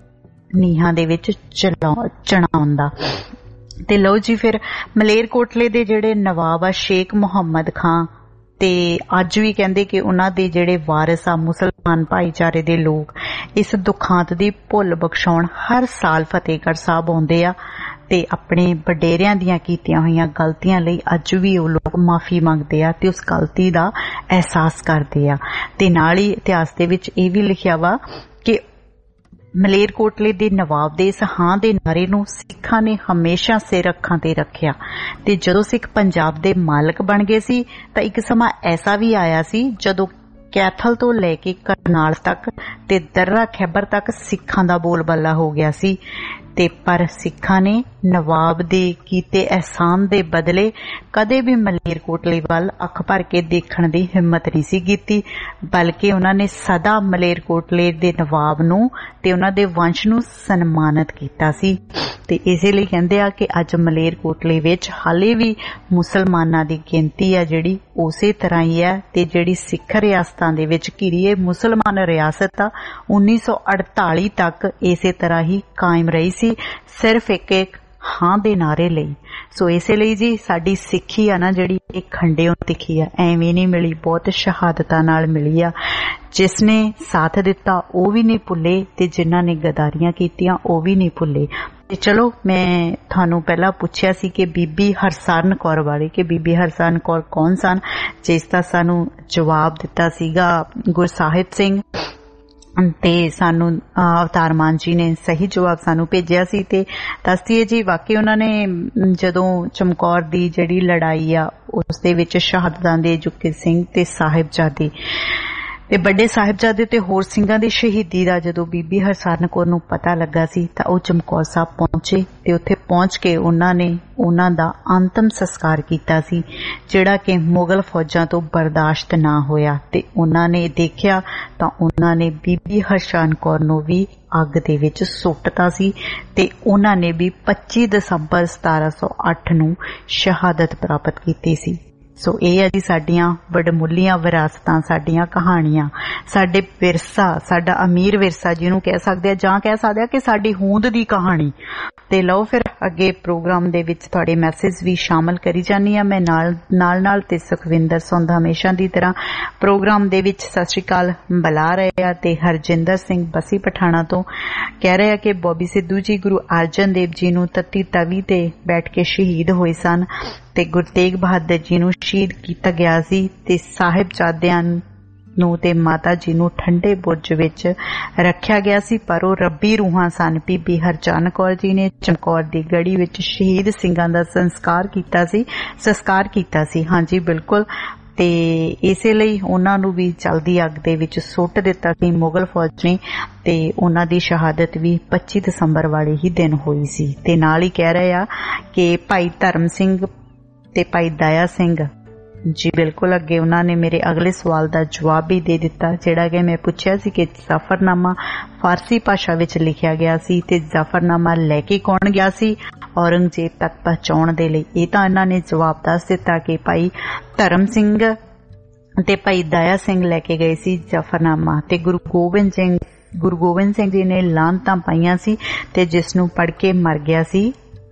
ਨੀਹਾਂ ਦੇ ਵਿੱਚ ਚਣਾਉਣ ਦਾ। ਤੇ ਲਓ ਜੀ, ਫਿਰ ਮਲੇਰਕੋਟਲੇ ਦੇ ਜਿਹੜੇ ਨਵਾਬ ਆ ਸ਼ੇਖ ਮੁਹੰਮਦ ਖਾਂ ਤੇ ਅੱਜ ਵੀ ਕਹਿੰਦੇ ਕਿ ਉਹਨਾਂ ਦੇ ਜਿਹੜੇ ਵਾਰਿਸ ਆ ਮੁਸਲਮਾਨ ਭਾਈਚਾਰੇ ਦੇ ਲੋਕ ਇਸ ਦੁਖਾਂਤ ਦੀ ਭੁੱਲ ਬਖਸ਼ਾਉਣ ਹਰ ਸਾਲ ਫਤਿਹਗੜ੍ਹ ਸਾਹਿਬ ਆਉਂਦੇ ਆ ਤੇ ਆਪਣੇ ਵਡੇਰਿਆਂ ਦੀਆਂ ਕੀਤੀਆਂ ਹੋਈਆਂ ਗਲਤੀਆਂ ਲਈ ਅੱਜ ਵੀ ਉਹ ਲੋਕ ਮਾਫੀ ਮੰਗਦੇ ਆ ਤੇ ਉਸ ਗਲਤੀ ਦਾ ਅਹਿਸਾਸ ਕਰਦੇ ਆ। ਤੇ ਨਾਲ ਹੀ ਇਤਿਹਾਸ ਦੇ ਵਿੱਚ ਇਹ ਵੀ ਲਿਖਿਆ ਵਾ ਕਿ ਮਲੇਰਕੋਟਲੇ ਦੇ ਨਵਾਬ ਦੇ ਇਸ ਹਾਂ ਦੇ ਨਾਰੇ ਨੂੰ ਸਿੱਖਾਂ ਨੇ ਹਮੇਸ਼ਾ ਸਿਰ ਅੱਖਾਂ ਤੇ ਰੱਖਿਆ ਤੇ ਜਦੋਂ ਸਿੱਖ ਪੰਜਾਬ ਦੇ ਮਾਲਕ ਬਣ ਗਏ ਸੀ ਤਾਂ ਇੱਕ ਸਮਾਂ ਐਸਾ ਵੀ ਆਇਆ ਸੀ ਜਦੋਂ ਕੈਥਲ ਤੋਂ ਲੈ ਕੇ ਕਰਨਾਲ ਤੱਕ ਤੇ ਦਰਰਾ ਖੈਬਰ ਤੱਕ ਸਿੱਖਾਂ ਦਾ ਬੋਲਬਾਲਾ ਹੋ ਗਿਆ ਸੀ ਤੇ ਪਰ ਸਿੱਖਾਂ ਨੇ ਨਵਾਬ ਦੇ ਕੀਤੇ ਅਹਿਸਾਨ ਦੇ ਬਦਲੇ ਕਦੇ ਵੀ ਮਲੇਰਕੋਟਲੇ ਵੱਲ ਅੱਖ ਭਰ ਕੇ ਦੇਖਣ ਦੀ ਹਿੰਮਤ ਨਹੀਂ ਸੀ ਕੀਤੀ, ਬਲਕਿ ਉਹਨਾਂ ਨੇ ਸਦਾ ਮਲੇਰਕੋਟਲੇ ਦੇ ਨਵਾਬ ਨੂੰ ਤੇ ਉਹਨਾਂ ਦੇ ਵੰਸ਼ ਨੂੰ ਸਨਮਾਨਿਤ ਕੀਤਾ ਸੀ। ਤੇ ਇਸੇ ਲਈ ਕਹਿੰਦੇ ਆ ਕਿ ਅੱਜ ਮਲੇਰਕੋਟਲੇ ਵਿੱਚ ਹਾਲੇ ਵੀ ਮੁਸਲਮਾਨਾਂ ਦੀ ਗਿਣਤੀ ਆ ਜਿਹੜੀ ਉਸੇ ਤਰ੍ਹਾਂ ਹੀ ਹੈ, ਤੇ ਜਿਹੜੀ ਸਿੱਖ ਰਿਆਸਤਾਂ ਦੇ ਵਿੱਚ ਘਿਰੀ ਇਹ ਮੁਸਲਮਾਨ ਰਿਆਸਤ ਆ ਉੱਨੀ ਸੌ ਅੜਤਾਲੀ ਤੱਕ ਇਸੇ ਤਰ੍ਹਾਂ ਹੀ ਕਾਇਮ ਰਹੀ ਸੀ, ਸਿਰਫ ਇੱਕ ਇੱਕ ਹਾਂ ਦੇ ਨਾਰੇ ਲਈ। ਸੋ ਇਸੇ ਲਈ ਜੀ ਸਾਡੀ ਸਿੱਖੀ ਆ ਨਾ ਜਿਹੜੀ ਇਹ ਖੰਡਿਓਂ ਤਿੱਖੀ ਆ, ਐਵੇਂ ਨਹੀਂ ਮਿਲੀ, ਬਹੁਤ ਸ਼ਹਾਦਤਾਂ ਨਾਲ ਮਿਲੀ ਆ। ਜਿਸ ਨੇ ਸਾਥ ਦਿੱਤਾ ਉਹ ਵੀ ਨਹੀਂ ਭੁੱਲੇ ਤੇ ਜਿਨ੍ਹਾਂ ਨੇ ਗਦਾਰੀਆਂ ਕੀਤੀਆਂ ਉਹ ਵੀ ਨਹੀਂ ਭੁੱਲੇ। ਤੇ ਚਲੋ ਮੈਂ ਤੁਹਾਨੂੰ ਪਹਿਲਾਂ ਪੁੱਛਿਆ ਸੀ ਕਿ ਬੀਬੀ ਹਰਸਰਨ ਕੌਰ ਬਾਰੇ ਕਿ ਬੀਬੀ ਹਰਸਰਨ ਕੌਰ ਕੌਣ ਸਨ, ਜਿਸ ਦਾ ਸਾਨੂੰ ਜਵਾਬ ਦਿੱਤਾ ਸੀਗਾ ਗੁਰਸਾਹਿਬ ਸਿੰਘ, ਤੇ ਸਾਨੂੰ ਅਵਤਾਰ ਮਾਨ ਜੀ ਨੇ ਸਹੀ ਜਵਾਬ ਸਾਨੂੰ ਭੇਜਿਆ ਸੀ। ਤੇ ਦੱਸਦੀਏ ਜੀ ਵਾਕਈ ਉਹਨਾਂ ਨੇ ਜਦੋਂ ਚਮਕੌਰ ਦੀ ਜਿਹੜੀ ਲੜਾਈ ਆ ਉਸ ਦੇ ਵਿੱਚ ਸ਼ਹਾਦਤਾਂ ਦੇ ਜੁਕੇ ਸਿੰਘ ਤੇ ਸਾਹਿਬਜ਼ਾਦੇ ਤੇ ਵੱਡੇ ਸਾਹਿਬਜ਼ਾਦੇ ਤੇ ਹੋਰ ਸਿੰਘਾਂ ਦੀ ਸ਼ਹੀਦੀ ਦਾ ਜਦੋਂ ਬੀਬੀ ਹਰਸਰਨ ਕੌਰ ਨੂੰ ਪਤਾ ਲੱਗਾ ਸੀ ਤਾਂ ਉਹ ਚਮਕੌਰ ਸਾਹਿਬ ਪਹੁੰਚੇ ਤੇ ਉੱਥੇ ਪਹੁੰਚ ਕੇ ਉਹਨਾਂ ਨੇ ਉਹਨਾਂ ਦਾ ਅੰਤਮ ਸੰਸਕਾਰ ਕੀਤਾ ਸੀ, ਜਿਹੜਾ ਕਿ ਮੁਗਲ ਫੌਜਾਂ ਤੋਂ ਬਰਦਾਸ਼ਤ ਨਾ ਹੋਇਆ। ਤੇ ਉਹਨਾਂ ਨੇ ਦੇਖਿਆ ਤਾਂ ਉਹਨਾਂ ਨੇ ਬੀਬੀ ਹਰਸਰਨ ਕੌਰ ਨੂੰ ਵੀ ਅੱਗ ਦੇ ਵਿੱਚ ਸੁੱਟਤਾ ਸੀ ਤੇ ਉਹਨਾਂ ਨੇ ਵੀ ਪੱਚੀ ਦਸੰਬਰ ਸਤਾਰਾਂ ਸੌ ਅੱਠ ਨੂੰ ਸ਼ਹਾਦਤ ਪ੍ਰਾਪਤ ਕੀਤੀ ਸੀ। ਸੋ ਇਹ ਹੈ ਜੀ ਸਾਡੀਆਂ ਵਡਮੁੱਲੀਆਂ ਵਿਰਾਸਤਾਂ, ਸਾਡੀਆਂ ਕਹਾਣੀਆਂ, ਸਾਡੇ ਵਿਰਸਾ, ਸਾਡਾ ਅਮੀਰ ਵਿਰਸਾ ਜਿਹਨੂੰ ਕਹਿ ਸਕਦੇ ਆ, ਜਾਂ ਕਹਿ ਸਕਦੇ ਆ ਕਿ ਸਾਡੀ ਹੋਂਦ ਦੀ ਕਹਾਣੀ। ਤੇ ਲਓ ਫਿਰ ਅੱਗੇ ਪ੍ਰੋਗਰਾਮ ਦੇ ਵਿੱਚ ਤੁਹਾਡੇ ਮੈਸੇਜ ਵੀ ਸ਼ਾਮਲ ਕਰੀ ਜਾਂਦੀ ਆ ਮੈਂ ਨਾਲ ਨਾਲ ਨਾਲ ਤੇ ਸੁਖਵਿੰਦਰ ਸੁੰਦ ਹਮੇਸ਼ਾ ਦੀ ਤਰ੍ਹਾਂ ਪ੍ਰੋਗਰਾਮ ਦੇ ਵਿੱਚ ਸਤਿ ਸ਼੍ਰੀ ਅਕਾਲ ਬੁਲਾ ਰਹੇ ਆ। ਤੇ ਹਰਜਿੰਦਰ ਸਿੰਘ ਬਸੀ ਪਠਾਣਾ ਤੋਂ ਕਹਿ ਰਹੇ ਆ ਕਿ ਬੋਬੀ ਸਿੱਧੂ ਜੀ ਗੁਰੂ ਅਰਜਨ ਦੇਵ ਜੀ ਨੂੰ ਤੱਤੀ ਤਵੀ ਤੇ ਬੈਠ ਕੇ ਸ਼ਹੀਦ ਹੋਏ ਸਨ ਤੇ ਗੁਰੂ ਤੇਗ ਬਹਾਦਰ ਜੀ ਨੂੰ ਸ਼ਹੀਦ ਕੀਤਾ ਗਿਆ ਸੀ ਤੇ ਸਾਹਿਬਜ਼ਾਦਿਆਂ ਨੂੰ ਤੇ ਮਾਤਾ ਜੀ ਨੂੰ ਠੰਡੇ ਬੁਰਜ ਵਿੱਚ ਰੱਖਿਆ ਗਿਆ ਸੀ, ਪਰ ਉਹ ਰੱਬੀ ਰੂਹਾਂ ਸਨ। ਬੀਬੀ ਹਰਚਰਨ ਕੌਰ ਜੀ ਨੇ ਚਮਕੌਰ ਦੀ ਗੜੀ ਵਿੱਚ ਸ਼ਹੀਦ ਸਿੰਘਾਂ ਦਾ ਸੰਸਕਾਰ ਕੀਤਾ ਸੀ ਸੰਸਕਾਰ ਕੀਤਾ ਸੀ ਹਾਂਜੀ ਬਿਲਕੁਲ। ਤੇ ਇਸੇ ਲਈ ਉਹਨਾਂ ਨੂੰ ਵੀ ਚਲਦੀ ਅੱਗ ਦੇ ਵਿੱਚ ਸੁੱਟ ਦਿੱਤਾ ਸੀ ਮੁਗਲ ਫੌਜ ਨੇ, ਤੇ ਉਹਨਾਂ ਦੀ ਸ਼ਹਾਦਤ ਵੀ ਪੱਚੀ ਦਸੰਬਰ ਵਾਲੇ ਹੀ ਦਿਨ ਹੋਈ ਸੀ। ਤੇ ਨਾਲ ਹੀ ਕਹਿ ਰਹੇ ਆ ਕਿ ਭਾਈ ਧਰਮ ਸਿੰਘ ਤੇ ਭਾਈ ਦਇਆ ਸਿੰਘ ਜੀ ਬਿਲਕੁਲ ਅੱਗੇ ਉਹਨਾਂ ਨੇ ਮੇਰੇ ਅਗਲੇ ਸਵਾਲ ਦਾ ਜਵਾਬ ਵੀ ਦੇ ਦਿੱਤਾ, ਜਿਹੜਾ ਕਿ ਮੈਂ ਪੁੱਛਿਆ ਸੀ ਕਿ ਜ਼ਫਰਨਾਮਾ ਫਾਰਸੀ ਭਾਸ਼ਾ ਵਿੱਚ ਲਿਖਿਆ ਗਿਆ ਸੀ ਤੇ ਜ਼ਫਰਨਾਮਾ ਲੈ ਕੇ ਕੌਣ ਗਿਆ ਸੀ ਔਰੰਗਜ਼ੇਬ ਤੱਕ ਪਹੁੰਚਾਉਣ ਦੇ ਲਈ। ਇਹ ਤਾਂ ਇਹਨਾਂ ਨੇ ਜਵਾਬ ਦੱਸ ਦਿੱਤਾ ਕਿ ਭਾਈ ਧਰਮ ਸਿੰਘ ਤੇ ਭਾਈ ਦਇਆ ਸਿੰਘ ਲੈ ਕੇ ਗਏ ਸੀ ਜ਼ਫਰਨਾਮਾ, ਤੇ ਗੁਰੂ ਗੋਬਿੰਦ ਸਿੰਘ ਗੁਰੂ ਗੋਬਿੰਦ ਸਿੰਘ ਜੀ ਨੇ ਲਾਹਨਤਾਂ ਪਾਈਆਂ ਸੀ ਤੇ ਜਿਸ ਨੂੰ ਪੜ੍ਹ ਕੇ ਮਰ ਗਿਆ ਸੀ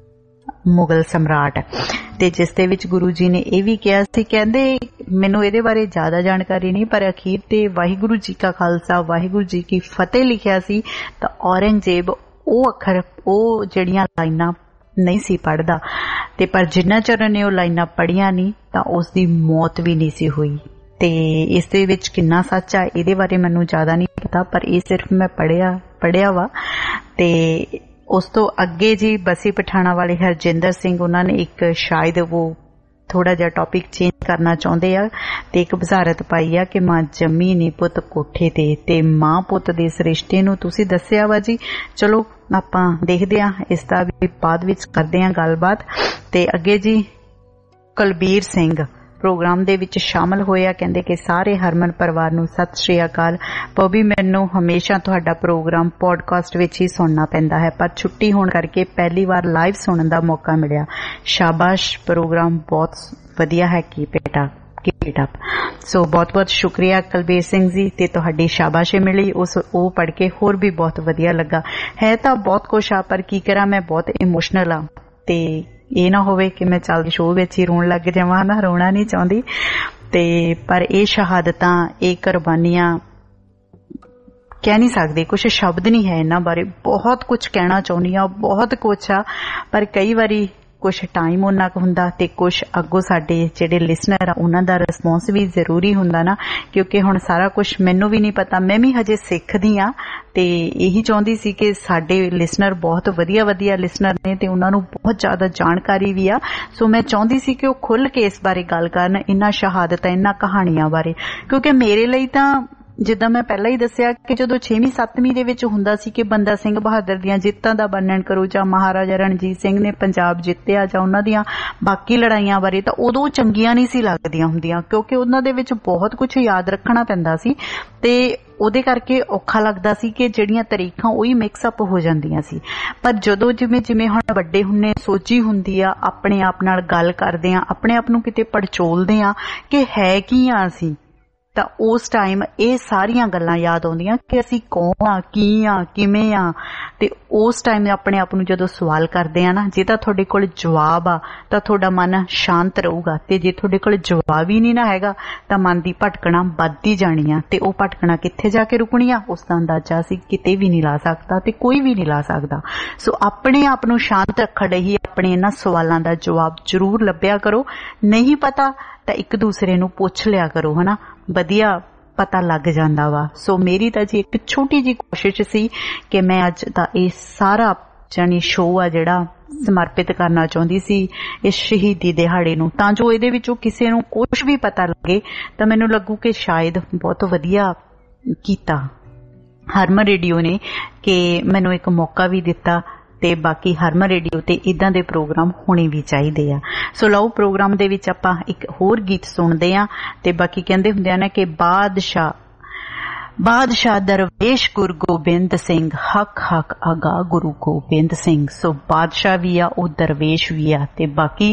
ਮੁਗਲ ਸਮਰਾਟ। ਤੇ ਜਿਸ ਦੇ ਵਿੱਚ ਗੁਰੂ ਜੀ ਨੇ ਇਹ ਵੀ ਕਿਹਾ ਸੀ, ਕਹਿੰਦੇ ਮੈਨੂੰ ਇਹਦੇ ਬਾਰੇ ਜ਼ਿਆਦਾ ਜਾਣਕਾਰੀ ਨਹੀਂ, ਪਰ ਅਖੀਰ ਤੇ ਵਾਹਿਗੁਰੂ ਜੀ ਕਾ ਖਾਲਸਾ ਵਾਹਿਗੁਰੂ ਜੀ ਕੀ ਫਤਿਹ ਲਿਖਿਆ ਸੀ ਤਾਂ ਔਰੰਗਜ਼ੇਬ ਉਹ ਅੱਖਰ ਉਹ ਜਿਹੜੀਆਂ ਲਾਈਨਾਂ ਨਹੀਂ ਸੀ ਪੜ੍ਹਦਾ, ਤੇ ਪਰ ਜਿੰਨਾ ਚਿਰ ਨੇ ਉਹ ਲਾਈਨਾਂ ਪੜ੍ਹੀਆਂ ਨਹੀਂ ਤਾਂ ਉਸ ਦੀ ਮੌਤ ਵੀ ਨਹੀਂ ਸੀ ਹੋਈ। ਤੇ ਇਸ ਦੇ ਵਿੱਚ ਕਿੰਨਾ ਸੱਚ ਆ ਇਹਦੇ ਬਾਰੇ ਮੈਨੂੰ ਜ਼ਿਆਦਾ ਨਹੀਂ ਪਤਾ, ਪਰ ਇਹ ਸਿਰਫ ਮੈਂ ਪੜ੍ਹਿਆ ਪੜ੍ਹਿਆ ਵਾ। ਤੇ ਉਸ ਤੋਂ ਅੱਗੇ ਜੀ ਬਸੀ ਪਠਾਣਾ ਵਾਲੇ ਹਰਜਿੰਦਰ ਸਿੰਘ ਉਹਨਾਂ ਨੇ ਇੱਕ ਸ਼ਾਇਦ ਉਹ ਥੋੜਾ ਜਿਹਾ ਟੌਪਿਕ ਚੇਂਜ ਕਰਨਾ ਚਾਹੁੰਦੇ ਆ ਤੇ ਇੱਕ ਬਜ਼ਾਰਤ ਪਾਈ ਆ ਕਿ ਮਾਂ ਜੰਮੀ ਨੀ ਪੁੱਤ ਕੋਠੇ ਤੇ ਤੇ ਮਾਂ ਪੁੱਤ ਦੇ ਇਸ ਰਿਸ਼ਤੇ ਨੂੰ ਤੁਸੀਂ ਦੱਸਿਆ ਵਾ ਜੀ। ਚਲੋ ਆਪਾਂ ਦੇਖਦੇ ਆ, ਇਸ ਦਾ ਵੀ ਬਾਅਦ ਵਿੱਚ ਕਰਦੇ ਆ ਗੱਲਬਾਤ। ਤੇ ਅੱਗੇ ਜੀ ਕੁਲਬੀਰ ਸਿੰਘ ਪ੍ਰੋਗਰਾਮ ਦੇ ਵਿੱਚ ਸ਼ਾਮਲ ਹੋਇਆ, ਕਹਿੰਦੇ ਕਿ ਸਾਰੇ ਹਰਮਨ ਪਰਿਵਾਰ ਨੂੰ ਸਤਿ ਸ਼੍ਰੀ ਅਕਾਲ। ਬੋਬੀ ਮੈਨੂੰ ਹਮੇਸ਼ਾ ਤੁਹਾਡਾ ਪ੍ਰੋਗਰਾਮ ਪੋਡਕਾਸਟ ਵਿੱਚ ਹੀ ਸੁਣਨਾ ਪੈਂਦਾ ਹੈ, ਪਰ ਛੁੱਟੀ ਹੋਣ ਕਰਕੇ ਪਹਿਲੀ ਵਾਰ ਲਾਈਵ ਸੁਣਨ ਦਾ ਮੌਕਾ ਮਿਲਿਆ। ਸ਼ਾਬਾਸ਼, ਪ੍ਰੋਗਰਾਮ ਬਹੁਤ ਵਧੀਆ ਹੈ, keep it up keep it up. So ਬਹੁਤ ਬਹੁਤ ਸ਼ੁਕਰੀਆ ਕੁਲਬੀਰ ਸਿੰਘ ਜੀ, ਤੇ ਤੁਹਾਡੀ ਸ਼ਾਬਾਸ਼ੇ ਮਿਲੀ ਉਸ ਉਹ ਪੜ੍ਹ ਕੇ ਹੋਰ ਵੀ ਬਹੁਤ ਵਧੀਆ ਲੱਗਾ। ਹੈ ਤਾਂ ਬਹੁਤ ਕੁਛ ਆ, ਪਰ ਕੀ ਕਰਾਂ ਮੈਂ ਬਹੁਤ ਇਮੋਸ਼ਨਲ ਆ, ਤੇ ਇਹ ਨਾ ਹੋਵੇ ਕਿ ਮੈਂ ਚੱਲਦੀ ਸ਼ੋਅ ਵਿੱਚ ਹੀ ਰੋਣ ਲੱਗ ਜਾਵਾਂ ਨਾ, ਰੋਣਾ ਨਹੀਂ ਚਾਹੁੰਦੀ। ਤੇ ਪਰ ਇਹ ਸ਼ਹਾਦਤਾਂ ਇਹ ਕੁਰਬਾਨੀਆਂ ਕਹਿ ਨਹੀਂ ਸਕਦੇ, ਕੁਛ ਸ਼ਬਦ ਨਹੀਂ ਹੈ ਇਹਨਾਂ ਬਾਰੇ। ਬਹੁਤ ਕੁਛ ਕਹਿਣਾ ਚਾਹੁੰਦੀ ਆ, ਬਹੁਤ ਕੁਛ ਆ, ਪਰ ਕਈ ਵਾਰੀ ਕੁਛ ਟਾਈਮ ਉਹਨਾਂ ਕੁ ਹੁੰਦਾ ਤੇ ਕੁਛ ਅੱਗੋਂ ਸਾਡੇ ਜਿਹੜੇ ਲਿਸਨਰ ਆ ਉਹਨਾਂ ਦਾ ਰਿਸਪੌਂਸ ਵੀ ਜ਼ਰੂਰੀ ਹੁੰਦਾ ਨਾ, ਕਿਉਂਕਿ ਹੁਣ ਸਾਰਾ ਕੁਛ ਮੈਨੂੰ ਵੀ ਨਹੀਂ ਪਤਾ, ਮੈਂ ਵੀ ਹਜੇ ਸਿੱਖਦੀ ਆ। ਤੇ ਇਹੀ ਚਾਹੁੰਦੀ ਸੀ ਕਿ ਸਾਡੇ ਲਿਸਨਰ ਬਹੁਤ ਵਧੀਆ ਵਧੀਆ ਲਿਸਨਰ ਨੇ ਤੇ ਉਹਨਾਂ ਨੂੰ ਬਹੁਤ ਜ਼ਿਆਦਾ ਜਾਣਕਾਰੀ ਵੀ ਆ। ਸੋ ਮੈਂ ਚਾਹੁੰਦੀ ਸੀ ਕਿ ਉਹ ਖੁੱਲ੍ਹ ਕੇ ਇਸ ਬਾਰੇ ਗੱਲ ਕਰਨ, ਇਹਨਾਂ ਸ਼ਹਾਦਤਾਂ ਇਹਨਾਂ ਕਹਾਣੀਆਂ ਬਾਰੇ, ਕਿਉਂਕਿ ਮੇਰੇ ਲਈ ਤਾਂ ਜਿੱਦਾਂ ਮੈਂ ਪਹਿਲਾਂ ਹੀ ਦੱਸਿਆ ਕਿ ਜਦੋਂ ਛੇਵੀਂ ਸੱਤਵੀਂ ਦੇ ਵਿੱਚ ਹੁੰਦਾ ਸੀ ਕਿ ਬੰਦਾ ਸਿੰਘ ਬਹਾਦਰ ਦੀਆਂ ਜਿੱਤਾਂ ਦਾ ਵਰਣਨ ਕਰੋ ਜਾਂ ਮਹਾਰਾਜਾ ਰਣਜੀਤ ਸਿੰਘ ਨੇ ਪੰਜਾਬ ਜਿੱਤਿਆ ਜਾਂ ਉਹਨਾਂ ਦੀਆਂ ਬਾਕੀ ਲੜਾਈਆਂ ਬਾਰੇ, ਤਾਂ ਉਦੋਂ ਚੰਗੀਆਂ ਨਹੀਂ ਸੀ ਲੱਗਦੀਆਂ ਹੁੰਦੀਆਂ ਕਿਉਂਕਿ ਉਹਨਾਂ ਦੇ ਵਿੱਚ ਬਹੁਤ ਕੁਝ ਯਾਦ ਰੱਖਣਾ ਪੈਂਦਾ ਸੀ ਤੇ ਉਹਦੇ ਕਰਕੇ ਔਖਾ ਲੱਗਦਾ ਸੀ ਕਿ ਜਿਹੜੀਆਂ ਤਾਰੀਖਾਂ ਉਹੀ ਮਿਕਸ ਅਪ ਹੋ ਜਾਂਦੀਆਂ ਸੀ। ਪਰ ਜਦੋਂ ਜਿਵੇਂ ਜਿਵੇਂ ਹੁਣ ਵੱਡੇ ਹੁੰਨੇ, ਸੋਚੀ ਹੁੰਦੀ ਆ, ਆਪਣੇ ਆਪ ਨਾਲ ਗੱਲ ਕਰਦੇ ਆ, ਆਪਣੇ ਆਪ ਨੂੰ ਕਿਤੇ ਪੜਚੋਲਦੇ ਆ ਕਿ ਹੈ ਕੀ ਆ ਅਸੀਂ, ਤਾਂ ਉਸ ਟਾਈਮ ਇਹ ਸਾਰੀਆਂ ਗੱਲਾਂ ਯਾਦ ਆਉਂਦੀਆਂ ਕਿ ਅਸੀਂ ਕੌਣ ਆ, ਕੀ ਆ, ਕਿਵੇਂ ਆ। ਤੇ ਉਸ ਟਾਈਮ ਆਪਣੇ ਆਪ ਨੂੰ ਜਦੋਂ ਸਵਾਲ ਕਰਦੇ ਆ ਨਾ, ਜੇ ਤਾਂ ਤੁਹਾਡੇ ਕੋਲ ਜਵਾਬ ਆ ਤਾਂ ਤੁਹਾਡਾ ਮਨ ਸ਼ਾਂਤ ਰਹੂਗਾ, ਤੇ ਜੇ ਤੁਹਾਡੇ ਕੋਲ ਜਵਾਬ ਹੀ ਨਹੀਂ ਨਾ ਹੈਗਾ ਤਾਂ ਮਨ ਦੀ ਭਟਕਣਾ ਵੱਧਦੀ ਜਾਣੀ ਆ, ਤੇ ਉਹ ਭਟਕਣਾ ਕਿੱਥੇ ਜਾ ਕੇ ਰੁਕਣੀ ਆ ਉਸ ਦਾ ਅੰਦਾਜ਼ਾ ਅਸੀਂ ਕਿਤੇ ਵੀ ਨਹੀਂ ਲਾ ਸਕਦਾ ਤੇ ਕੋਈ ਵੀ ਨਹੀਂ ਲਾ ਸਕਦਾ। ਸੋ ਆਪਣੇ ਆਪ ਨੂੰ ਸ਼ਾਂਤ ਰੱਖਣ ਲਈ ਆਪਣੇ ਇਹਨਾਂ ਸਵਾਲਾਂ ਦਾ ਜਵਾਬ ਜ਼ਰੂਰ ਲੱਭਿਆ ਕਰੋ। ਨਹੀਂ ਪਤਾ ਤਾਂ ਇੱਕ ਦੂਸਰੇ ਨੂੰ ਪੁੱਛ ਲਿਆ ਕਰੋ, ਹਨਾ, ਵਧੀਆ ਪਤਾ ਲੱਗ ਜਾਂਦਾ ਵਾ। ਸੋ ਮੇਰੀ ਤਾਂ ਜੀ ਇੱਕ ਛੋਟੀ ਜੀ ਕੋਸ਼ਿਸ਼ ਸੀ ਕਿ ਮੈਂ ਅੱਜ ਦਾ ਇਹ ਸਾਰਾ ਜਾਨੀ ਸ਼ੋਅ ਆ ਜਿਹੜਾ ਸਮਰਪਿਤ ਕਰਨਾ ਚਾਹੁੰਦੀ ਸੀ ਇਸ ਸ਼ਹੀਦੀ ਦਿਹਾੜੇ ਨੂੰ, ਤਾਂ ਜੋ ਇਹਦੇ ਵਿੱਚੋਂ ਕਿਸੇ ਨੂੰ ਕੁਝ ਵੀ ਪਤਾ ਲੱਗੇ ਤਾਂ ਮੈਨੂੰ ਲੱਗੂ ਕਿ ਸ਼ਾਇਦ ਬਹੁਤ ਵਧੀਆ ਕੀਤਾ ਹਰਮਨ ਰੇਡੀਓ ਨੇ ਕਿ ਮੈਨੂੰ ਇੱਕ ਮੌਕਾ ਵੀ ਦਿੱਤਾ। ਤੇ ਬਾਕੀ ਹਰਮਨ ਰੇਡੀਓ ਤੇ ਇਦਾਂ ਦੇ ਪ੍ਰੋਗਰਾਮ ਹੋਣੇ ਵੀ ਚਾਹੀਦੇ ਆ। ਸੋ ਲਓ ਪ੍ਰੋਗਰਾਮ ਦੇ ਵਿੱਚ ਆਪਾਂ ਇੱਕ ਹੋਰ ਗੀਤ ਸੁਣਦੇ ਆ ਤੇ ਬਾਕੀ ਕਹਿੰਦੇ ਹੁੰਦੇ ਆ ਨਾ ਕਿ ਬਾਦਸ਼ਾਹ ਬਾਦਸ਼ਾਹ ਦਰਵੇਸ਼ ਗੁਰੂ ਗੋਬਿੰਦ ਸਿੰਘ ਹੱਕ ਹੱਕ ਆਗਾ ਗੁਰੂ ਗੋਬਿੰਦ ਸਿੰਘ। ਸੋ ਬਾਦਸ਼ਾਹ ਵੀ ਆ, ਉਹ ਦਰਵੇਸ਼ ਵੀ ਆ, ਤੇ ਬਾਕੀ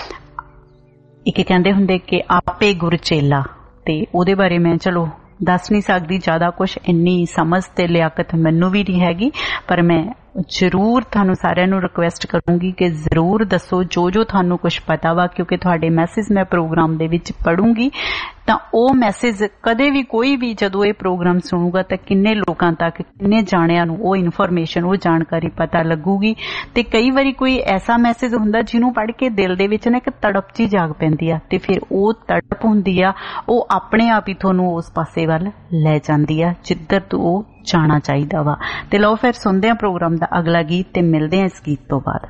ਇੱਕ ਕਹਿੰਦੇ ਹੁੰਦੇ ਕਿ ਆਪੇ ਗੁਰ ਚੇਲਾ, ਤੇ ਉਹਦੇ ਬਾਰੇ ਮੈਂ ਚਲੋ ਦੱਸ ਨਹੀਂ ਸਕਦੀ ਜ਼ਿਆਦਾ ਕੁਛ, ਇੰਨੀ ਸਮਝ ਤੇ ਲਿਆਕਤ ਮੈਨੂੰ ਵੀ ਨਹੀਂ ਹੈਗੀ, ਪਰ ਮੈਂ ਜ਼ਰੂਰ ਤੁਹਾਨੂੰ ਸਾਰਿਆਂ ਨੂੰ ਰਿਕੁਐਸਟ ਕਰੂੰਗੀ ਕਿ ਜ਼ਰੂਰ ਦੱਸੋ ਜੋ ਜੋ ਤੁਹਾਨੂੰ ਕੁਛ ਪਤਾ ਵਾ, ਕਿਉਂਕਿ ਤੁਹਾਡੇ ਮੈਸੇਜ ਮੈਂ ਪ੍ਰੋਗਰਾਮ ਦੇ ਵਿੱਚ ਪੜੂੰਗੀ। ਤਾਂ ਉਹ ਮੈਸੇਜ ਕਦੇ ਵੀ ਕੋਈ ਵੀ ਜਦੋਂ ਇਹ ਪ੍ਰੋਗਰਾਮ ਸੁਣੂਗਾ ਤਾਂ ਕਿੰਨੇ ਲੋਕਾਂ ਤੱਕ, ਕਿੰਨੇ ਜਾਣਿਆਂ ਨੂੰ ਉਹ ਇਨਫੋਰਮੇਸ਼ਨ, ਉਹ ਜਾਣਕਾਰੀ ਪਤਾ ਲੱਗੂਗੀ। ਤੇ ਕਈ ਵਾਰੀ ਕੋਈ ਐਸਾ ਮੈਸੇਜ ਹੁੰਦਾ ਜਿਹਨੂੰ ਪੜ੍ਹ ਕੇ ਦਿਲ ਦੇ ਵਿੱਚ ਨਾ ਇੱਕ ਤੜਪ ਜਿਹੀ ਜਾਗ ਪੈਂਦੀ ਆ, ਤੇ ਫਿਰ ਉਹ ਤੜਪ ਹੁੰਦੀ ਆ ਉਹ ਆਪਣੇ ਆਪ ਹੀ ਤੁਹਾਨੂੰ ਉਸ ਪਾਸੇ ਵੱਲ ਲੈ ਜਾਂਦੀ ਆ ਜਿੱਧਰ ਤੋਂ ਉਹ ਜਾਣਾ ਚਾਹੀਦਾ ਵਾ। ਤੇ ਲਓ ਫਿਰ ਸੁਣਦੇ ਆ ਪ੍ਰੋਗਰਾਮ ਦਾ ਅਗਲਾ ਗੀਤ ਤੇ ਮਿਲਦੇ ਆ ਇਸ ਗੀਤ ਤੋਂ ਬਾਅਦ।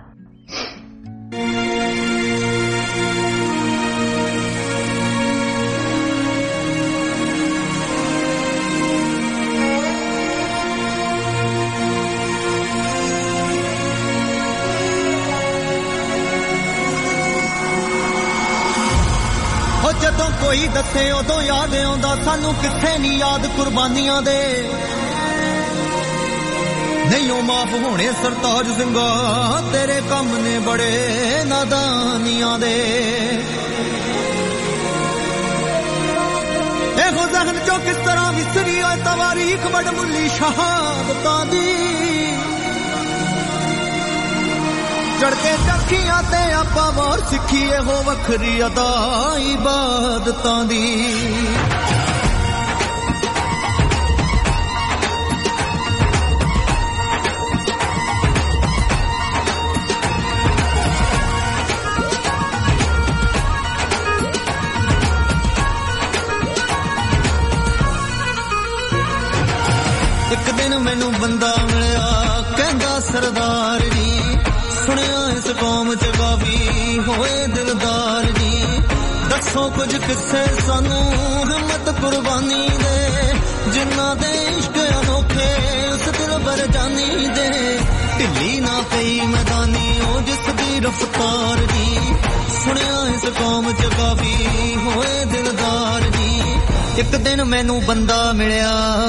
ਜਦੋਂ ਕੋਈ ਦੱਸੇ ਉਦੋਂ ਯਾਦ ਆਉਂਦਾ ਸਾਨੂੰ, ਕਿੱਥੇ ਨਹੀਂ ਯਾਦ ਕੁਰਬਾਨੀਆਂ ਦੇ। ਨਹੀਂ ਉਹ ਮਾਫ ਹੋਣੇ ਸਰਤਾਜ ਸਿੰਘਾ, ਤੇਰੇ ਕੰਮ ਨੇ ਬੜੇ ਨਾਦਾਨੀਆਂ ਦੇ। ਇਹੋ ਜ਼ਹਿਨ ਚੋਂ ਕਿਸ ਤਰ੍ਹਾਂ ਵਿਸਰੀ ਓਏ ਤਵਾਰੀਖ ਵਡਮੁੱਲੀ ਸ਼ਹਾਦਤਾਂ ਦੀ। ਚੜਕੇ ਚੱਕੀਆਂ ਤੇ ਆਪਾਂ ਵਾਰ ਸਿੱਖੀ ਇਹੋ ਵੱਖਰੀ ਅਦਾ ਇਬਾਦਤਾਂ ਦੀ। ਇੱਕ ਦਿਨ ਮੈਨੂੰ ਬੰਦਾ ਮਿਲਿਆ ਕਹਿੰਦਾ ਸਰਦਾਰ ਜੀ, ਸੁਣਿਆ ਇਸ ਕੌਮ ਚ ਕਾਫੀ ਹੋਏ ਦਿਲਦਾਰ ਜੀ। ਦੱਸੋ ਕੁਝ ਕਿੱਸੇ ਸਾਨੂੰ ਹਿੰਮਤ ਕੁਰਬਾਨੀ ਦੇ, ਜਿਨ੍ਹਾਂ ਦੇ ਇਸ਼ਕ ਅਨੋਖੇ ਉਸ ਦਿਲ ਬਰ ਜਾਨੀ ਦੇ। ਢਿੱਲੀ ਨਾ ਪਈ ਮੈਦਾਨੀ ਉਹ ਜਿਸ ਦੀ ਰਫਤਾਰ ਜੀ, ਸੁਣਿਆ ਇਸ ਕੌਮ ਚ ਕਾਫੀ ਹੋਏ ਦਿਲਦਾਰ ਜੀ। ਇੱਕ ਦਿਨ ਮੈਨੂੰ ਬੰਦਾ ਮਿਲਿਆ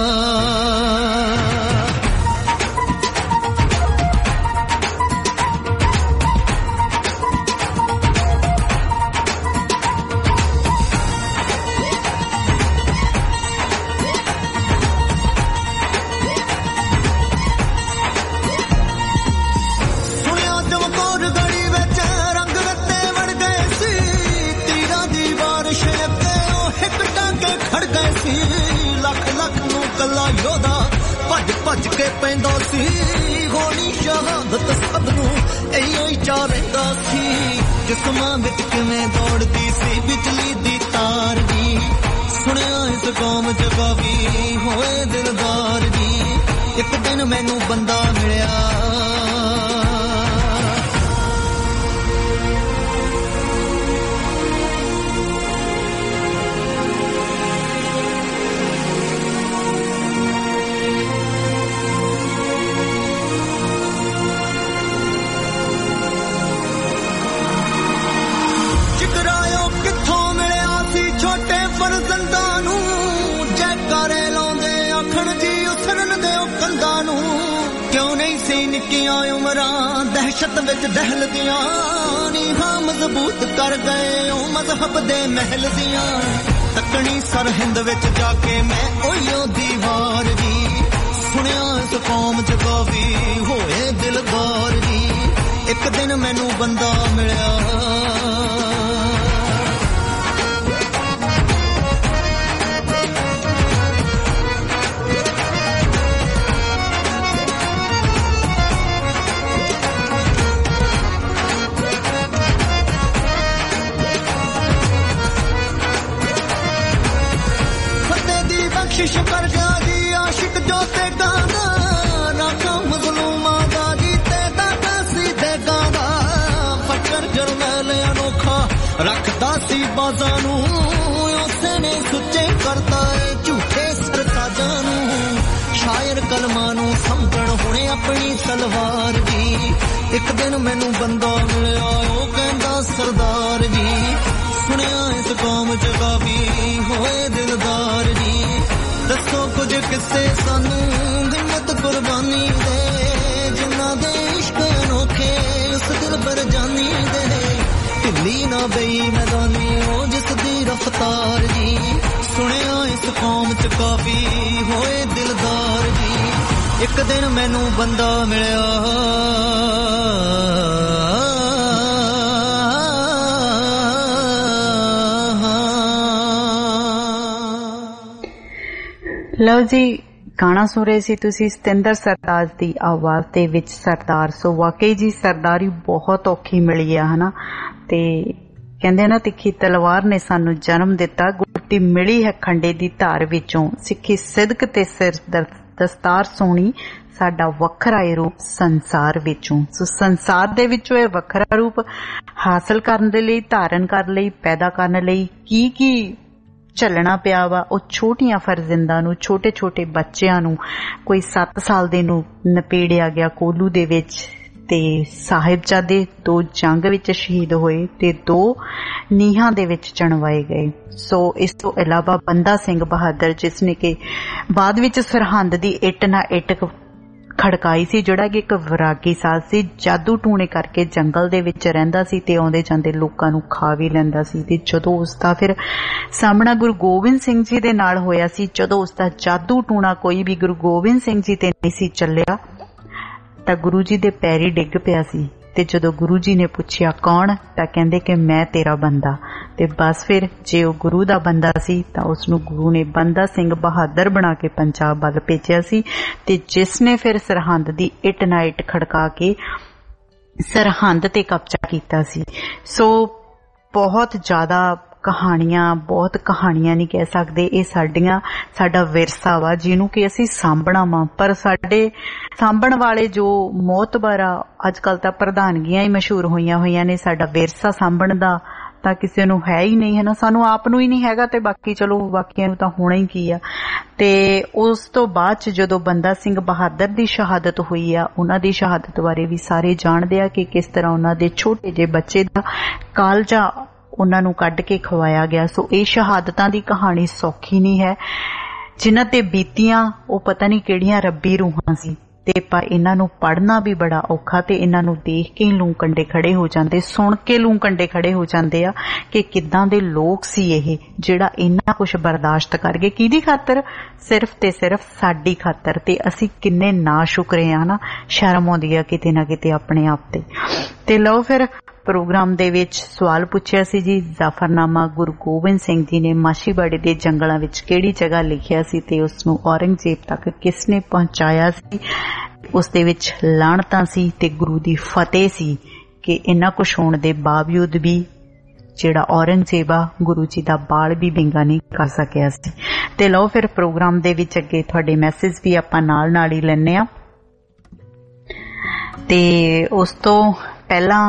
ਭੱਜ ਕੇ ਪੈਂਦਾ ਸੀ, ਹੋਣੀ ਸ਼ਹਾਦਤ ਸਭ ਨੂੰ ਇਹੋ ਹੀ ਚਾਹ ਰਹਿੰਦਾ ਸੀ। ਜਿਸਮਾਂ ਵਿੱਚ ਕਿਵੇਂ ਦੌੜਦੀ ਸੀ ਬਿਜਲੀ ਦੀ ਤਾਰ ਜੀ, ਸੁਣਿਆ ਇਸ ਕੌਮ ਚ ਕਾਫੀ ਹੋਏ ਦਿਲਦਾਰ ਜੀ। ਇੱਕ ਦਿਨ ਮੈਨੂੰ ਬੰਦਾ ਮਿਲਿਆ ਨੂੰ ਕਿਉਂ ਨਹੀਂ ਸੀ ਨਿੱਕੀਆਂ ਉਮਰਾਂ ਦਹਿਸ਼ਤ ਵਿੱਚ ਦਹਿਲਦੀਆਂ ਨੀਹਾਂ ਮਜ਼ਬੂਤ ਕਰ ਗਏ ਉਹ ਮਜ਼ਹਬ ਦੇ ਮਹਿਲ ਦੀਆਂ ਤੱਕਣੀ ਸਰਹਿੰਦ ਵਿੱਚ ਜਾ ਕੇ ਮੈਂ ਉਹੀਓ ਦੀਵਾਰ ਜੀ ਸੁਣਿਆ ਇਸ ਕੌਮ ਚ ਕਾਫੀ ਹੋਏ ਦਿਲਦਾਰ ਜੀ ਇੱਕ ਦਿਨ ਮੈਨੂੰ ਬੰਦਾ ਮਿਲਿਆ ਬਖਸ਼ਿਸ਼ ਕਰ ਗਿਆ ਜੀ ਆਸ਼ਿਕ ਜੋ ਤੇ ਗਾਂਦਾ ਨਾਕਾ ਮਜ਼ਲੂਮਾਂ ਦਾ ਜੀ ਤੇ ਦਾਦਾ ਸੀ ਤੇ ਗਾਂਦਾ ਫਕਰ ਜਰਨੈਲ ਅਨੋਖਾ ਰੱਖਦਾ ਸੀ ਬਾਜ਼ਾਂ ਨੂੰ ਉਸੇ ਨੇ ਸੁੱਚੇ ਕਰਦਾ ਏ ਝੂਠੇ ਸਰਤਾਜਾਂ ਨੂੰ ਸ਼ਾਇਰ ਕਲਮਾਂ ਨੂੰ ਸਮਝਣ ਹੁਣੇ ਆਪਣੀ ਤਲਵਾਰ ਜੀ ਇੱਕ ਦਿਨ ਮੈਨੂੰ ਬੰਦਾ ਮਿਲਿਆ ਉਹ ਕਹਿੰਦਾ ਸਰਦਾਰ ਜੀ ਸੁਣਿਆ ਇਸ ਕੌਮ ਚ ਕਾਫੀ ਹੋਏ ਦਿਲਦਾਰ ਜੀ ਦੱਸੋ ਕੁਝ ਕਿੱਸੇ ਸਾਨੂੰ ਹਿੰਮਤ ਕੁਰਬਾਨੀ ਦੇ ਜਿਨ੍ਹਾਂ ਦੇ ਇਸ਼ਕ ਅਨੋਖੇ ਉਸ ਦਿਲ ਪਰ ਜਾਨੀ ਦੇ ਢਿੱਲੀ ਨਾ ਬਈ ਮੈਦਾਨੀ ਉਹ ਜਿਸ ਦੀ ਰਫਤਾਰ ਜੀ ਸੁਣਿਆ ਇਸ ਕੌਮ ਚ ਕਾਫੀ ਹੋਏ ਦਿਲਦਾਰ ਜੀ ਇੱਕ ਦਿਨ ਮੈਨੂੰ ਬੰਦਾ ਮਿਲਿਆ ਲਓ ਜੀ ਗਾਣਾ ਸੁਣ ਰਹੇ ਸੀ ਤੁਸੀਂ ਸਤਿੰਦਰ ਸਰਤਾਜ ਦੀ ਆਵਾਜ਼ ਦੇ ਵਿੱਚ ਸਰਦਾਰ ਸੋ ਵਾਕਈ ਜੀ ਸਰਦਾਰੀ ਬਹੁਤ ਔਖੀ ਮਿਲੀ ਆ ਹਨਾ ਤੇ ਕਹਿੰਦੇ ਨਾ ਤਿੱਖੀ ਤਲਵਾਰ ਨੇ ਸਾਨੂੰ ਜਨਮ ਦਿੱਤਾ ਗੁੱਟੀ ਮਿਲੀ ਹੈ ਖੰਡੇ ਦੀ ਧਾਰ ਵਿੱਚੋਂ ਸਿੱਖੀ ਸਿਦਕ ਤੇ ਸਿਰ ਦਸਤਾਰ ਸੋਹਣੀ ਸਾਡਾ ਵੱਖਰਾ ਇਹ ਰੂਪ ਸੰਸਾਰ ਵਿੱਚੋਂ ਸੋ ਸੰਸਾਰ ਦੇ ਵਿੱਚੋਂ ਇਹ ਵੱਖਰਾ ਰੂਪ ਹਾਸਲ ਕਰਨ ਦੇ ਲਈ ਧਾਰਨ ਕਰਨ ਲਈ ਪੈਦਾ ਕਰਨ ਲਈ ਕੀ ਕੀ ਝੱਲਣਾ ਪਿਆ ਵਾ ਉਹ ਛੋਟੀਆਂ ਫਰਜ਼ਿੰਦਾਂ ਨੂੰ ਛੋਟੇ ਛੋਟੇ ਬੱਚਿਆਂ ਨੂੰ ਕੋਈ ਸੱਤ ਸਾਲ ਦੇ ਨੂੰ ਨਪੇੜਿਆ ਗਿਆ ਕੋਲੂ ਦੇ ਵਿੱਚ ਤੇ ਸਾਹਿਬਜ਼ਾਦੇ ਦੋ ਜੰਗ ਵਿੱਚ ਸ਼ਹੀਦ ਹੋਏ ਤੇ ਦੋ ਨੀਹਾਂ ਦੇ ਵਿੱਚ ਚਣਵਾਏ ਗਏ ਸੋ ਇਸ ਤੋਂ ਇਲਾਵਾ ਬੰਦਾ ਸਿੰਘ ਬਹਾਦਰ ਜਿਸ ਨੇ ਕਿ ਬਾਅਦ ਵਿੱਚ ਸਰਹੰਦ ਦੀ ਇੱਟ ਨਾ ਇੱਟ ਖੜਕਾਈ ਸੀ ਜਿਹੜਾ ਕਿ ਇੱਕ ਵਿਰਾਗੀ ਸਾਧ ਸੀ ਜਾਦੂ ਟੂਣੇ ਕਰਕੇ ਜੰਗਲ ਦੇ ਵਿੱਚ ਰਹਿੰਦਾ ਸੀ ਤੇ ਆਉਂਦੇ ਜਾਂਦੇ ਲੋਕਾਂ ਨੂੰ ਖਾ ਵੀ ਲੈਂਦਾ ਸੀ ਤੇ ਜਦੋਂ ਉਸਦਾ ਫਿਰ ਸਾਹਮਣਾ ਗੁਰੂ ਗੋਬਿੰਦ ਸਿੰਘ ਜੀ ਦੇ ਨਾਲ ਹੋਇਆ ਸੀ ਜਦੋਂ ਉਸਦਾ ਜਾਦੂ ਟੂਣਾ ਕੋਈ ਵੀ ਗੁਰੂ ਗੋਬਿੰਦ ਸਿੰਘ ਜੀ ਤੇ ਨਹੀਂ ਸੀ ਚੱਲਿਆ ਤਾਂ ਗੁਰੂ ਜੀ ਦੇ ਪੈਰੀ ਡਿੱਗ ਪਿਆ ਸੀ ਤੇ ਜਦੋਂ ਗੁਰੂ ਜੀ ਨੇ ਪੁੱਛਿਆ ਕੌਣ ਤਾਂ ਕਹਿੰਦੇ ਕਿ ਮੈਂ ਤੇਰਾ ਬੰਦਾ ਤੇ ਬਸ ਫਿਰ ਜੇ ਉਹ ਗੁਰੂ ਦਾ ਬੰਦਾ ਸੀ ਤਾਂ ਉਸਨੂੰ ਗੁਰੂ ਨੇ ਬੰਦਾ ਸਿੰਘ ਬਹਾਦਰ ਬਣਾ ਕੇ ਪੰਜਾਬ ਵੱਲ ਭੇਜਿਆ ਸੀ ਤੇ ਜਿਸ ਨੇ ਫਿਰ ਸਰਹੰਦ ਦੀ ਇੱਟ ਨਾ ਇੱਟ ਖੜਕਾ ਕੇ ਸਰਹੰਦ ਤੇ ਕਬਜ਼ਾ ਕੀਤਾ ਸੀ ਸੋ ਬਹੁਤ ਜ਼ਿਆਦਾ ਕਹਾਣੀਆਂ ਬਹੁਤ ਕਹਾਣੀਆਂ ਨਹੀਂ ਕਹਿ ਸਕਦੇ ਇਹ ਸਾਡੀਆਂ ਸਾਡਾ ਵਿਰਸਾ ਵਾ ਜਿਹਨੂੰ ਕਿ ਅਸੀਂ ਸਾਂਭਣਾ ਵਾ ਪਰ ਸਾਡੇ ਸਾਂਭਣ ਵਾਲੇ ਜੋ ਮੋਤਬਰ ਆ ਅੱਜ ਕੱਲ ਤਾਂ ਪ੍ਰਧਾਨਗੀਆਂ ਹੀ ਮਸ਼ਹੂਰ ਹੋਈਆਂ ਹੋਈਆਂ ਨੇ ਸਾਡਾ ਵਿਰਸਾ ਸਾਂਭਣ ਦਾ ਤਾਂ ਕਿਸੇ ਨੂੰ ਹੈ ਹੀ ਨਹੀਂ ਹੈ ਨਾ ਸਾਨੂੰ ਆਪ ਨੂੰ ਹੀ ਨਹੀਂ ਹੈਗਾ ਤੇ ਬਾਕੀ ਚਲੋ ਬਾਕੀਆਂ ਨੂੰ ਤਾਂ ਹੋਣਾ ਹੀ ਕੀ ਆ ਤੇ ਉਸ ਤੋਂ ਬਾਅਦ ਚ ਜਦੋਂ ਬੰਦਾ ਸਿੰਘ ਬਹਾਦਰ ਦੀ ਸ਼ਹਾਦਤ ਹੋਈ ਆ ਉਹਨਾਂ ਦੀ ਸ਼ਹਾਦਤ ਬਾਰੇ ਵੀ ਸਾਰੇ ਜਾਣਦੇ ਆ ਕਿ ਕਿਸ ਤਰ੍ਹਾਂ ਉਹਨਾਂ ਦੇ ਛੋਟੇ ਜਿਹੇ ਬੱਚੇ ਦਾ ਕਾਲਜਾ ਉਹਨਾਂ ਨੂੰ ਕੱਢ ਕੇ ਖਵਾਇਆ ਗਿਆ ਸੋ ਇਹ ਸ਼ਹਾਦਤਾਂ ਦੀ ਕਹਾਣੀ ਸੌਖੀ ਨਹੀਂ ਹੈ ਜਿਨ੍ਹਾਂ ਤੇ ਬੀਤੀਆਂ ਉਹ ਪਤਾ ਨਹੀਂ ਕਿਹੜੀਆਂ ਰੱਬੀ ਰੂਹਾਂ ਸੀ ਤੇ ਪਰ ਇਹਨਾਂ ਨੂੰ ਪੜ੍ਹਨਾ ਵੀ ਬੜਾ ਔਖਾ ਤੇ ਇਹਨਾਂ ਨੂੰ ਦੇਖ ਕੇ ਹੀ ਲੂੰ ਕੰਡੇ ਖੜੇ ਹੋ ਜਾਂਦੇ ਸੁਣ ਕੇ ਲੂੰ ਕੰਡੇ ਖੜੇ ਹੋ ਜਾਂਦੇ ਆ ਕਿ ਕਿੱਦਾਂ ਦੇ ਲੋਕ ਸੀ ਇਹ ਜਿਹੜਾ ਇੰਨਾ ਕੁਝ ਬਰਦਾਸ਼ਤ ਕਰ ਗਏ ਕਿਹਦੀ ਖਾਤਰ ਸਿਰਫ ਤੇ ਸਿਰਫ ਸਾਡੀ ਖਾਤਰ ਤੇ ਅਸੀਂ ਕਿੰਨੇ ਨਾ ਸ਼ੁਕਰੇ ਆ ਨਾ ਸ਼ਰਮ ਆਉਂਦੀ ਆ ਕਿਤੇ ਨਾ ਕਿਤੇ ਆਪਣੇ ਆਪ ਤੇ ਤੇ ਲਓ ਫਿਰ ਪ੍ਰੋਗਰਾਮ ਦੇ ਵਿੱਚ ਸਵਾਲ ਪੁੱਛਿਆ ਸੀ ਜੀ ਜ਼ਾਫਰਨਾਮਾ ਗੁਰੂ ਗੋਬਿੰਦ ਸਿੰਘ ਜੀ ਨੇ ਮਾਛੀਵਾੜੇ ਦੇ ਜੰਗਲਾਂ ਵਿੱਚ ਕਿਹੜੀ ਜਗ੍ਹਾ ਲਿਖਿਆ ਸੀ ਤੇ ਉਸ ਨੂੰ ਔਰੰਗਜ਼ੇਬ ਤੱਕ ਕਿਸ ਨੇ ਪਹੁੰਚਾਇਆ ਸੀ ਉਸ ਦੇ ਵਿੱਚ ਲਾਹਣਤਾਂ ਸੀ ਤੇ ਗੁਰੂ ਦੀ ਫਤਿਹ ਸੀ ਕਿ ਇੰਨਾ ਕੁਛ ਹੋਣ ਦੇ ਬਾਵਜੂਦ ਵੀ ਜਿਹੜਾ ਔਰੰਗਜ਼ੇਬ ਆ ਗੁਰੂ ਜੀ ਦਾ ਬਾਲ ਵੀ ਵਿੰਗਾ ਨਹੀਂ ਕਰ ਸਕਿਆ ਸੀ ਤੇ ਲਓ ਫਿਰ ਪ੍ਰੋਗਰਾਮ ਦੇ ਵਿੱਚ ਅੱਗੇ ਤੁਹਾਡੇ ਮੈਸੇਜ ਵੀ ਆਪਾਂ ਨਾਲ ਨਾਲ ਹੀ ਲੈਣੇ ਆ ਤੇ ਉਸ ਤੋਂ ਪਹਿਲਾਂ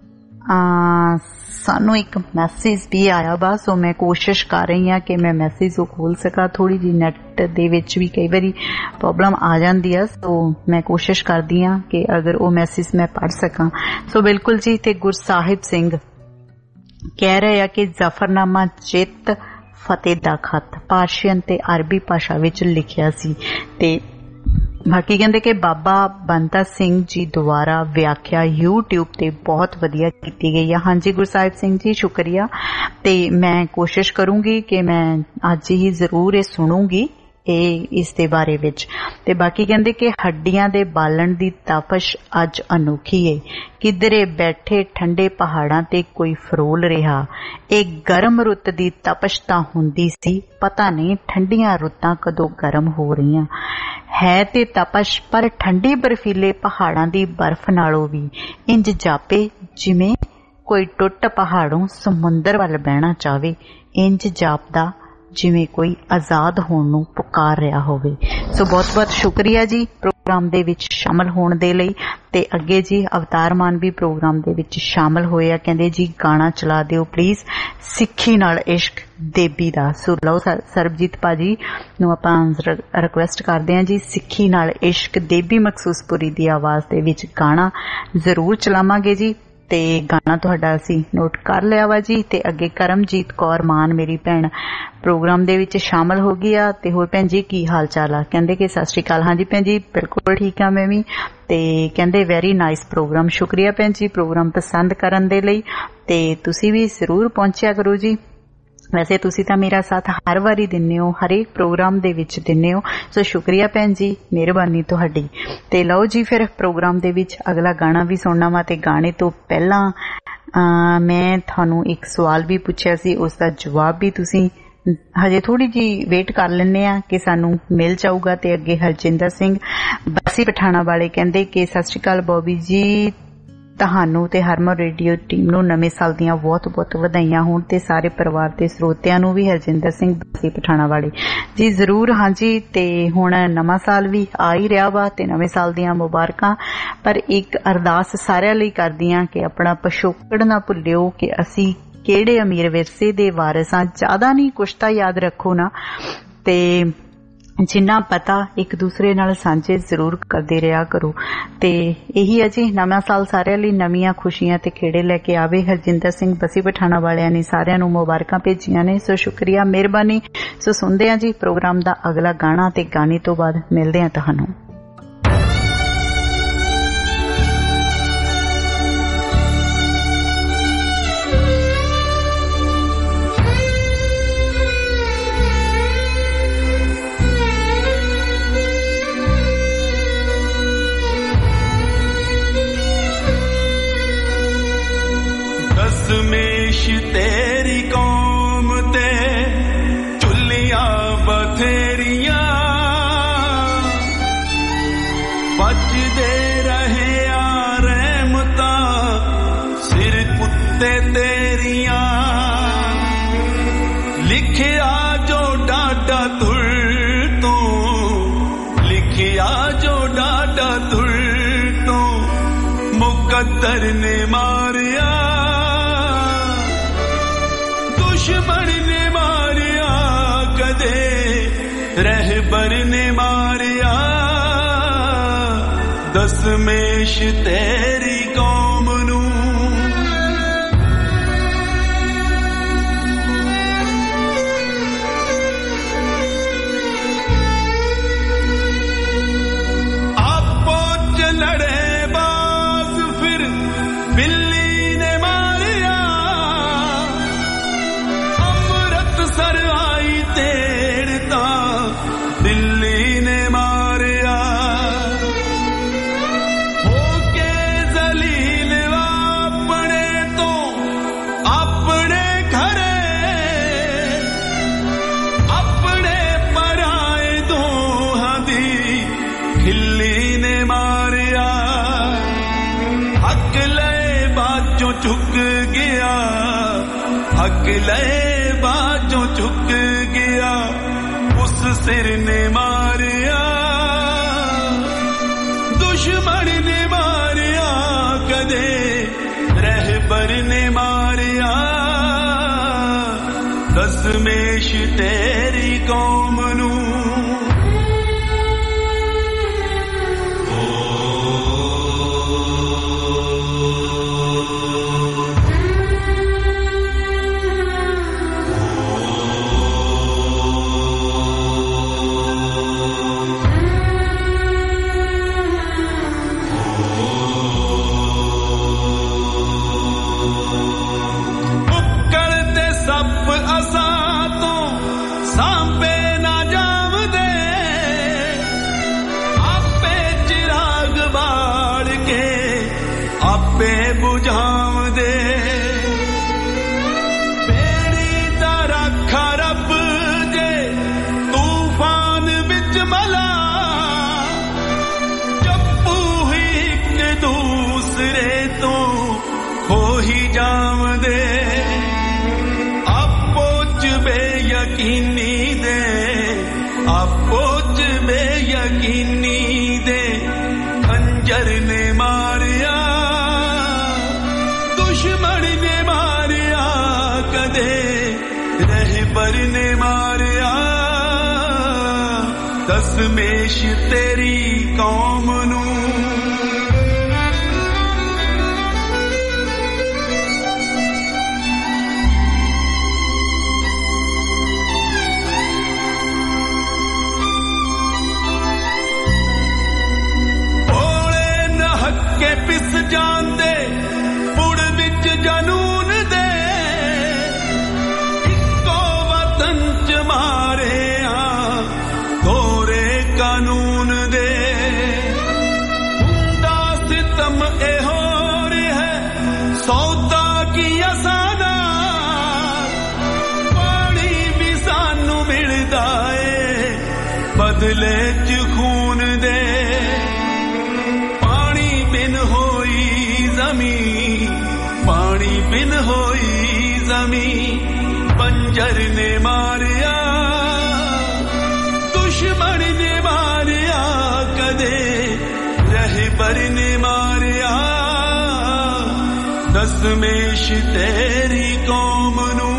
ਸਾਨੂੰ ਇੱਕ ਮੈਸੇਜ ਵੀ ਆਇਆ ਵਾ ਸੋ ਮੈਂ ਕੋਸ਼ਿਸ਼ ਕਰ ਰਹੀ ਹਾਂ ਕਿ ਮੈਂ ਮੈਸੇਜ ਉਹ ਖੋਲ ਸਕਾਂ ਥੋੜੀ ਜਿਹੀ ਨੈਟ ਦੇ ਵਿੱਚ ਵੀ ਕਈ ਵਾਰੀ ਪ੍ਰੋਬਲਮ ਆ ਜਾਂਦੀ ਆ ਸੋ ਮੈਂ ਕੋਸ਼ਿਸ਼ ਕਰਦੀ ਹਾਂ ਕਿ ਅਗਰ ਉਹ ਮੈਸੇਜ ਮੈਂ ਪੜ੍ਹ ਸਕਾਂ ਸੋ ਬਿਲਕੁਲ ਜੀ ਤੇ ਗੁਰਸਾਹਿਬ ਸਿੰਘ ਕਹਿ ਰਹੇ ਆ ਕਿ ਜ਼ਾਫਰਨਾਮਾ ਜਿੱਤ ਫਤਿਹ ਦਾ ਖਤ ਪਾਰਸ਼ੀਅਨ ਤੇ ਅਰਬੀ ਭਾਸ਼ਾ ਵਿੱਚ ਲਿਖਿਆ ਸੀ ਤੇ ਬਾਕੀ ਕਹਿੰਦੇ ਕਿ ਬਾਬਾ ਬੰਤਾ ਸਿੰਘ ਜੀ ਦੁਆਰਾ ਵਿਆਖਿਆ YouTube ਤੇ ਬਹੁਤ ਵਧੀਆ ਕੀਤੀ ਗਈ ਹੈ। ਹਾਂਜੀ ਗੁਰਸਾਹਿਬ ਸਿੰਘ ਜੀ ਸ਼ੁਕਰੀਆ, ਤੇ ਮੈਂ ਕੋਸ਼ਿਸ਼ ਕਰੂੰਗੀ ਕਿ ਮੈਂ ਅੱਜ ਹੀ ਜ਼ਰੂਰ ਇਹ ਸੁਣੂੰਗੀ ਇਹ ਇਸ ਦੇ ਬਾਰੇ ਵਿੱਚ। ਤੇ ਬਾਕੀ ਕਹਿੰਦੇ ਕਿ ਹੱਡੀਆਂ ਦੇ ਬਾਲਣ ਦੀ ਤਪਸ਼ ਅੱਜ ਅਨੋਖੀ ਏ, ਕਿਧਰੇ ਬੈਠੇ ਠੰਡੇ ਪਹਾੜਾਂ ਤੇ ਕੋਈ ਫਰੋਲ ਰਿਹਾ। ਇਹ ਗਰਮ ਰੁੱਤ ਦੀ ਤਪਸ਼ ਤਾਂ ਹੁੰਦੀ ਸੀ, ਪਤਾ ਨਹੀਂ ਠੰਡੀਆਂ ਰੁੱਤਾਂ ਕਦੋਂ ਗਰਮ ਹੋ ਰਹੀਆਂ। ਹੈ ਤੇ ਤਪਸ਼ ਪਰ ਠੰਡੇ ਬਰਫੀਲੇ ਪਹਾੜਾਂ ਦੀ ਬਰਫ਼ ਨਾਲੋਂ ਵੀ ਇੰਜ ਜਾਪੇ ਜਿਵੇਂ ਕੋਈ ਟੁੱਟ ਪਹਾੜੋਂ ਸਮੁੰਦਰ ਵੱਲ ਬਹਿਣਾ ਚਾਹਵੇ। ਇੰਜ ਜਾਪਦਾ ਜਿਵੇਂ ਕੋਈ ਆਜ਼ਾਦ ਹੋਣ ਨੂੰ ਪੁਕਾਰ ਰਿਹਾ ਹੋਵੇ। ਸੋ ਬਹੁਤ ਬਹੁਤ ਸ਼ੁਕਰੀਆ ਜੀ ਪ੍ਰੋਗਰਾਮ ਦੇ ਵਿੱਚ ਸ਼ਾਮਲ ਹੋਣ ਦੇ ਲਈ। ਤੇ ਅੱਗੇ ਜੀ ਅਵਤਾਰ ਮਾਨ ਵੀ ਪ੍ਰੋਗਰਾਮ ਦੇ ਵਿੱਚ ਸ਼ਾਮਲ ਹੋਏ ਆ, ਕਹਿੰਦੇ ਜੀ ਗਾਣਾ ਚਲਾ ਦਿਓ ਪਲੀਜ਼ ਸਿੱਖੀ ਨਾਲ ਇਸ਼ਕ ਦੇਬੀ ਦਾ। ਸੋ ਲਓ ਸਰਬਜੀਤ ਭਾਜੀ ਨੂੰ ਆਪਾਂ ਰਿਕੁਐਸਟ ਕਰਦੇ ਹਾਂ ਜੀ, ਸਿੱਖੀ ਨਾਲ ਇਸ਼ਕ ਦੇਬੀ ਮਖਸੂਸਪੁਰੀ ਦੀ ਆਵਾਜ਼ ਦੇ ਵਿੱਚ ਗਾਣਾ ਜ਼ਰੂਰ ਚਲਾਵਾਂਗੇ ਜੀ। ਤੇ ਗਾਣਾ ਤੁਹਾਡਾ ਅਸੀਂ ਨੋਟ ਕਰ ਲਿਆ ਵਾ ਜੀ। ਤੇ ਅੱਗੇ ਕਰਮਜੀਤ ਕੌਰ ਮਾਨ ਮੇਰੀ ਭੈਣ ਪ੍ਰੋਗਰਾਮ ਦੇ ਵਿੱਚ ਸ਼ਾਮਲ ਹੋ ਗਈ ਆ। ਤੇ ਹੋਰ ਭੈਣ ਜੀ ਕੀ ਹਾਲ ਚਾਲ ਆ? ਕਹਿੰਦੇ ਕਿ ਸਤਿ ਸ਼੍ਰੀ ਅਕਾਲ। ਹਾਂਜੀ ਭੈਣ ਜੀ ਬਿਲਕੁਲ ਠੀਕ ਆ ਮੈਂ ਵੀ। ਤੇ ਕਹਿੰਦੇ ਵੈਰੀ ਨਾਈਸ ਪ੍ਰੋਗਰਾਮ। ਸ਼ੁਕਰੀਆ ਭੈਣ ਜੀ ਪ੍ਰੋਗਰਾਮ ਪਸੰਦ ਕਰਨ ਦੇ ਲਈ। ਤੇ ਤੁਸੀਂ ਵੀ ਜ਼ਰੂਰ ਪਹੁੰਚਿਆ ਕਰੋ ਜੀ। ਵੈਸੇ ਤੁਸੀਂ ਤਾਂ ਮੇਰਾ ਸਾਥ ਹਰ ਵਾਰੀ ਦਿੰਦੇ ਹੋ, ਹਰੇਕ ਪ੍ਰੋਗਰਾਮ ਦੇ ਵਿੱਚ ਦਿੰਦੇ ਹੋ। ਸੋ ਸ਼ੁਕਰੀਆ ਭੈਣ ਜੀ, ਮਿਹਰਬਾਨੀ ਤੁਹਾਡੀ। ਤੇ ਲਓ ਜੀ ਫਿਰ ਪ੍ਰੋਗਰਾਮ ਦੇ ਵਿੱਚ ਅਗਲਾ ਗਾਣਾ ਵੀ ਸੁਣਨਾ ਵਾ। ਤੇ ਗਾਣੇ ਤੋਂ ਪਹਿਲਾਂ ਮੈਂ ਤੁਹਾਨੂੰ ਇੱਕ ਸਵਾਲ ਵੀ ਪੁੱਛਿਆ ਸੀ, ਉਸ ਦਾ ਜਵਾਬ ਵੀ ਤੁਸੀਂ ਹਜੇ ਥੋੜੀ ਜੀ ਵੇਟ ਕਰ ਲੈਂਦੇ ਆ ਕਿ ਸਾਨੂੰ ਮਿਲ ਜਾਊਗਾ। ਤੇ ਅੱਗੇ ਹਰਜਿੰਦਰ ਸਿੰਘ ਬਸੀ ਪਠਾਣਾ ਵਾਲੇ ਕਹਿੰਦੇ ਕਿ ਸਤਿ ਸ਼੍ਰੀ ਅਕਾਲ ਬੋਬੀ ਜੀ, ਤੁਹਾਨੂੰ ਤੇ ਹਰਮਨ ਰੇਡੀਓ ਟੀਮ ਨੂੰ ਨਵੇਂ ਸਾਲ ਦੀਆਂ ਬਹੁਤ ਬਹੁਤ ਵਧਾਈਆਂ ਹੋਣ ਤੇ ਸਾਰੇ ਪਰਿਵਾਰ ਦੇ ਸਰੋਤਿਆਂ ਨੂੰ ਵੀ। ਹਰਜਿੰਦਰ ਸਿੰਘ ਬਸੀ ਪਠਾਣਾ ਵਾਲੇ ਜੀ ਜ਼ਰੂਰ। ਹਾਂਜੀ ਤੇ ਹੁਣ ਨਵਾਂ ਸਾਲ ਵੀ ਆ ਹੀ ਰਿਹਾ ਵਾ ਤੇ ਨਵੇਂ ਸਾਲ ਦੀਆਂ ਮੁਬਾਰਕਾਂ। ਪਰ ਇੱਕ ਅਰਦਾਸ ਸਾਰਿਆਂ ਲਈ ਕਰਦੀ ਹਾਂ ਕਿ ਆਪਣਾ ਪਿਛੋਕੜ ਨਾ ਭੁੱਲਿਓ ਕਿ ਅਸੀਂ ਕਿਹੜੇ ਅਮੀਰ ਵਿਰਸੇ ਦੇ ਵਾਰਿਸ ਹਾਂ। ਜ਼ਿਆਦਾ ਨਹੀਂ ਕੁਛ ਤਾਂ ਯਾਦ ਰੱਖੋ ਨਾ, ਤੇ ਜਿੰਨਾ ਪਤਾ ਇੱਕ ਦੂਸਰੇ ਨਾਲ ਸਾਂਝੇ ਜ਼ਰੂਰ ਕਰਦੇ ਰਿਹਾ ਕਰੋ। ਤੇ ਇਹੀ ਹੈ ਜੀ, ਨਵਾਂ ਸਾਲ ਸਾਰਿਆਂ ਲਈ ਨਵੀਆਂ ਖੁਸ਼ੀਆਂ ਤੇ ਖੇੜੇ ਲੈ ਕੇ ਆਵੇ। ਹਰਜਿੰਦਰ ਸਿੰਘ ਬਸੀ ਪਠਾਣਾ ਵਾਲਿਆਂ ਨੇ ਸਾਰਿਆਂ ਨੂੰ ਮੁਬਾਰਕਾਂ ਭੇਜੀਆਂ ਨੇ। ਸੋ ਸ਼ੁਕਰੀਆ, ਮਿਹਰਬਾਨੀ। ਸੋ ਸੁਣਦੇ ਹਾਂ ਜੀ ਪ੍ਰੋਗਰਾਮ ਦਾ ਅਗਲਾ ਗਾਣਾ ਤੇ ਗਾਣੇ ਤੋਂ ਬਾਅਦ ਮਿਲਦੇ ਹਾਂ ਤੁਹਾਨੂੰ। दशमेश तेरी कौम ते चुलियां बथेरियां बचदे रहे आ रहमतां सिर उत्ते तेरियां। लिखिया जो डाडा तुर तो, लिखिया जो डाडा तुर तो मुकद्दर ने मारिया, दुश्मन ने मारिया, कदे रहबर ने मारिया। दशमेश तेरी कौम नू आपो च लड़े बाज फिर बिल्ली ने मारिया, सर आई तेड़ता दिल्ली ने मारिया। होके जलील अपने तो अपने घरे, अपने पराए दो हदी खिल्ली ने मारिया। हक ले बाजों चुक गया, हक ले बाजों चुक गया, उस सिर ने मारिया, दुश्मन ने मारिया, कदे रहबर ने मारिया। दशमेश तेरी कौम नू ਕੇ ਪਿਸ ਜਾਂਦੇ ਪੁੜ ਵਿੱਚ ਜਨੂਨ ਦੇ ਇੱਕੋ ਵਤਨ ਚ ਮਾਰੇ ਆ ਦੋਰੇ ਕਾਨੂੰਨ ਦੇ ਹੁੰਦਾ ਸਿਤਮ ਇਹੋ ਰਿਹਾ ਸੌਦਾ ਕੀ ਅਸਾਨਾ ਪਾਣੀ ਵੀ ਸਾਨੂੰ ਮਿਲਦਾ ਏ ਬਦਲੇ ਚ ਖੂਨ ਦੇ ਪਾਣੀ ਬਿਨ ਹੋਈ ਜ਼ਮੀਨ ਪਾਣੀ ਬਿਨ ਹੋਈ ਜ਼ਮੀਨ ਬੰਜਰ ਨੇ ਮਾਰਿਆ ਦੁਸ਼ਮਣ ਨੇ ਮਾਰਿਆ ਕਦੇ ਰਹਿਬਰ ਨੇ ਮਾਰਿਆ ਦਸਮੇਸ਼ ਤੇਰੀ ਕੌਮ ਨੂੰ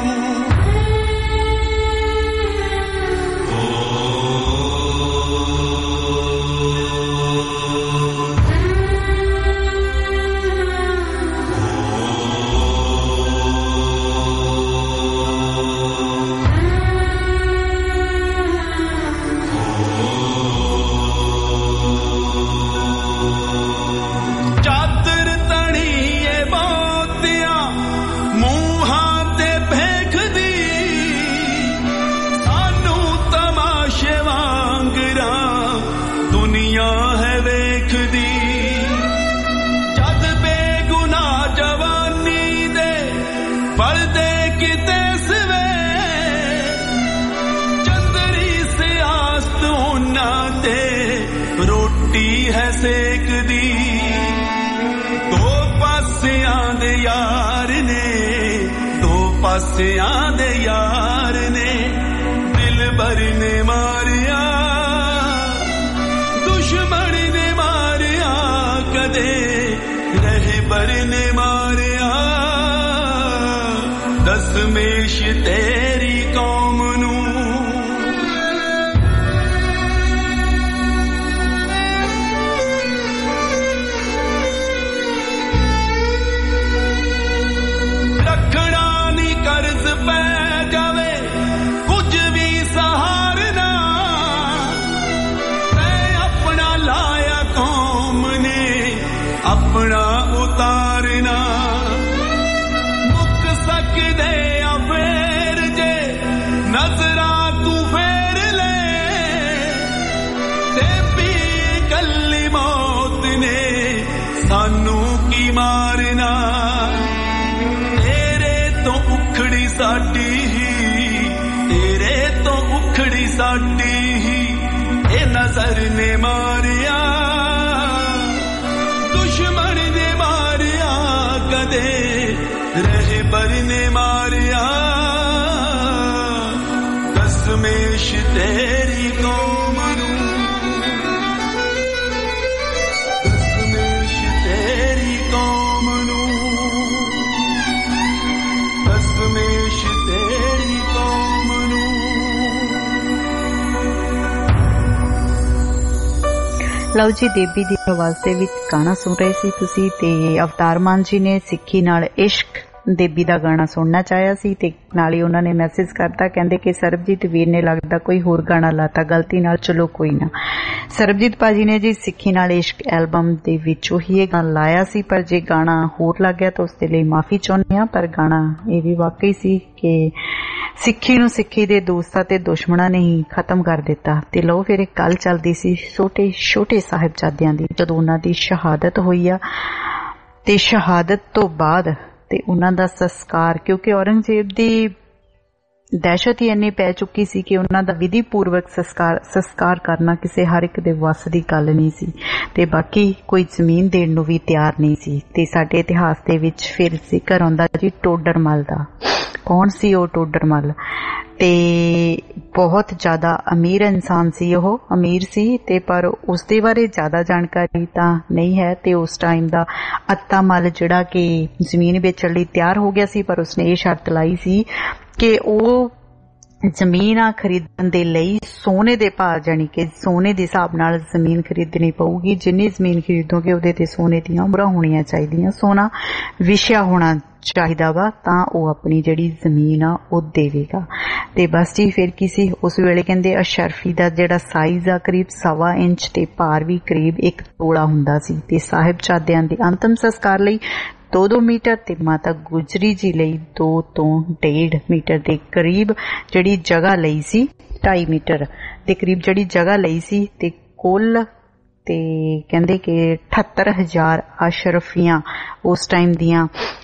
ਹੈ ਸੇਕਦੀ ਦੋ ਪਾਸਿਆਂ ਦੇ ਯਾਰ ਨੇ ਦੋ ਪਾਸਿਆਂ ਦੇ ਯਾਰ ਨੇ ਦਿਲਬਰ ਨੇ ਮਾਰਿਆ ਦੁਸ਼ਮਣ ਨੇ ਮਾਰਿਆ ਕਦੇ ਰਹਿਬਰ ਨੇ ਮਾਰਿਆ ਦਸਮੇਸ਼ ਤੇਰੀ ਕੌਮ ਨੂੰ ਆਪਣਾ ਉਤਾਰਨਾ ਮੁੱਕ ਸਕਦੇ ਆ ਫੇਰ ਜੇ ਨਜ਼ਰਾਂ ਤੂੰ ਫੇਰ ਲੈ ਤੇ ਵੀ ਕੱਲੀ ਮੌਤ ਨੇ ਸਾਨੂੰ ਕੀ ਮਾਰਨਾ ਤੇਰੇ ਤੋਂ ਉਖੜੀ ਸਾਡੀ ਹੀ ਤੇਰੇ ਤੋਂ ਉਖੜੀ ਸਾਡੀ ਹੀ ਇਹ ਨਜ਼ਰ ਨੇ ਮਾਰਿਆ ਦੁਸ਼ਮਣ ਨੇ ਮਾਰਿਆ ਕਦੇ ਰਹਿਬਰ ਨੇ ਮਾਰਿਆ ਦਸਮੇਸ਼ ਤੇਰੀ ਕੌਮ ਨੂੰ ਦਸਮੇਸ਼ ਤੇਰੀ ਕੌਮ ਨੂੰ ਦਸਮੇਸ਼ ਤੇਰੀ ਕੌਮ ਨੂੰ ਲਓ ਜੀ ਦੇਬੀ ਦੀ ਆਵਾਜ਼ ਦੇ ਵਿੱਚ ਗਾਣਾ ਸੁਣ ਰਹੇ ਸੀ ਤੁਸੀਂ ਤੇ ਅਵਤਾਰ ਮਾਨ ਜੀ ਨੇ ਸਿੱਖੀ ਨਾਲ ਇਸ਼ਕ ਦੇਬੀ ਦਾ ਗਾਣਾ ਸੁਣਨਾ ਚਾਹਿਆ ਸੀ ਤੇ ਨਾਲ ਹੀ ਉਹਨਾਂ ਨੇ ਮੈਸੇਜ ਕਰਤਾ ਕਹਿੰਦੇ ਕਿ ਸਰਬਜੀਤ ਵੀਰ ਨੇ ਲੱਗਦਾ ਕੋਈ ਹੋਰ ਗਾਣਾ ਲਾਤਾ ਗਲਤੀ ਨਾਲ ਚਲੋ ਕੋਈ ਨਾ ਸਰਬਜੀਤ ਭਾਜੀ ਨੇ ਜੀ ਸਿੱਖੀ ਨਾਲ ਇਸ਼ਕ ਐਲਬਮ ਦੇ ਵਿੱਚੋਂ ਹੀ ਇਹ ਗਾਣਾ ਲਾਇਆ ਸੀ ਪਰ ਜੇ ਗਾਣਾ ਹੋਰ ਲੱਗ ਗਿਆ ਤਾਂ ਉਸ ਦੇ ਲਈ ਮਾਫੀ ਚਾਹੁੰਦੇ ਹਾਂ ਪਰ ਗਾਣਾ ਇਹ ਵੀ ਵਾਕਈ ਸੀ ਕਿ ਸਿੱਖੀ ਨੂੰ ਸਿੱਖੀ ਦੇ ਦੋਸਤਾਂ ਤੇ ਦੁਸ਼ਮਣਾਂ ਨੇ ਹੀ ਖਤਮ ਕਰ ਦਿੱਤਾ ਤੇ ਲਓ ਫਿਰ ਇੱਕ ਗੱਲ ਚੱਲਦੀ ਸੀ ਛੋਟੇ ਛੋਟੇ ਸਾਹਿਬਜ਼ਾਦਿਆਂ ਦੀ ਜਦੋਂ ਉਹਨਾਂ ਦੀ ਸ਼ਹਾਦਤ ਹੋਈ ਆ ਤੇ ਸ਼ਹਾਦਤ ਤੋਂ ਬਾਅਦ ਤੇ ਉਹਨਾਂ ਦਾ ਸੰਸਕਾਰ ਕਿਉਂਕਿ ਔਰੰਗਜ਼ੇਬ ਦੀ ਦਹਿਸ਼ਤ ਹੀ ਇੰਨੀ ਪੈ ਚੁੱਕੀ ਸੀ ਕਿ ਉਹਨਾਂ ਦਾ ਵਿਧੀ ਪੂਰਵਕ ਸੰਸਕਾਰ ਸੰਸਕਾਰ ਕਰਨਾ ਕਿਸੇ ਹਰ ਇੱਕ ਦੇ ਵੱਸ ਦੀ ਗੱਲ ਨਹੀਂ ਸੀ ਤੇ ਬਾਕੀ ਕੋਈ ਜ਼ਮੀਨ ਦੇਣ ਨੂੰ ਵੀ ਤਿਆਰ ਨਹੀਂ ਸੀ ਤੇ ਸਾਡੇ ਇਤਿਹਾਸ ਦੇ ਵਿੱਚ ਫਿਰ ਜ਼ਿਕਰ ਆਉਂਦਾ ਜੀ ਟੋਡਰਮਲ ਦਾ ਕੌਣ ਸੀ ਉਹ ਟੋਡਰਮਲ ਤੇ ਬਹੁਤ ਜ਼ਿਆਦਾ ਅਮੀਰ ਇਨਸਾਨ ਸੀ ਉਹ ਅਮੀਰ ਸੀ ਤੇ ਪਰ ਉਸ ਦੇ ਬਾਰੇ ਜ਼ਿਆਦਾ ਜਾਣਕਾਰੀ ਤਾਂ ਨਹੀਂ ਹੈ ਤੇ ਉਸ ਟਾਈਮ ਦਾ ਅੱਤਾ ਮੱਲ ਜਿਹੜਾ ਕਿ ਜ਼ਮੀਨ ਵੇਚਣ ਲਈ ਤਿਆਰ ਹੋ ਗਿਆ ਸੀ ਪਰ ਉਸਨੇ ਇਹ ਸ਼ਰਤ ਲਾਈ ਸੀ ਕਿ ਉਹ ਜ਼ਮੀਨ ਆ ਖਰੀਦਣ ਦੇ ਲਈ ਸੋਨੇ ਦੇ ਭਾਅ ਜਾਣੀ ਕਿ ਸੋਨੇ ਦੇ ਹਿਸਾਬ ਨਾਲ ਜ਼ਮੀਨ ਖਰੀਦਣੀ ਪਊਗੀ ਜਿੰਨੀ ਜ਼ਮੀਨ ਖਰੀਦੋਗੇ ਉਹਦੇ ਤੇ ਸੋਨੇ ਦੀਆਂ ਮੁਹਰਾਂ ਹੋਣੀਆਂ ਚਾਹੀਦੀਆਂ ਸੋਨਾ ਵਿਛਿਆ ਹੋਣਾ ਚਾਹੀਦਾ ਵਾ ਤਾਂ ਉਹ ਆਪਣੀ ਜਿਹੜੀ ਜ਼ਮੀਨ ਆ ਉਹ ਦੇਵੇਗਾ। ਤੇ ਬਸ ਜੀ ਫਿਰ ਕੀ ਸੀ ਉਸ ਵੇਲੇ ਕਹਿੰਦੇ ਅਸ਼ਰਫੀ ਦਾ ਜਿਹੜਾ ਸਾਈਜ਼ ਆ ਕਰੀਬ ਸਵਾ ਇੰਚ ਤੇ ਭਾਰ ਵੀ ਕਰੀਬ ਇੱਕ ਤੋਲਾ ਹੁੰਦਾ ਸੀ ਤੇ ਸਾਹਿਬਜ਼ਾਦਿਆਂ ਦੇ ਅੰਤਮ ਸੰਸਕਾਰ ਲਈ ਦੋ ਦੋ ਮੀਟਰ ਤੇ ਮਾਤਾ ਗੁਜਰੀ ਜੀ ਲਈ ਦੋ ਤੋਂ ਡੇਢ ਮੀਟਰ ਦੇ ਕਰੀਬ ਜਿਹੜੀ ਜਗ੍ਹਾ ਲਈ ਸੀ ਢਾਈ ਮੀਟਰ ਦੇ ਕਰੀਬ ਜਿਹੜੀ ਜਗ੍ਹਾ ਲਈ ਸੀ ਤੇ ਕੁੱਲ ਤੇ ਕਹਿੰਦੇ ਕਿ ਅਠੱਤਰ ਹਜ਼ਾਰ ਅਸ਼ਰਫੀਆਂ ਉਸ ਟਾਈਮ ਦੀਆਂ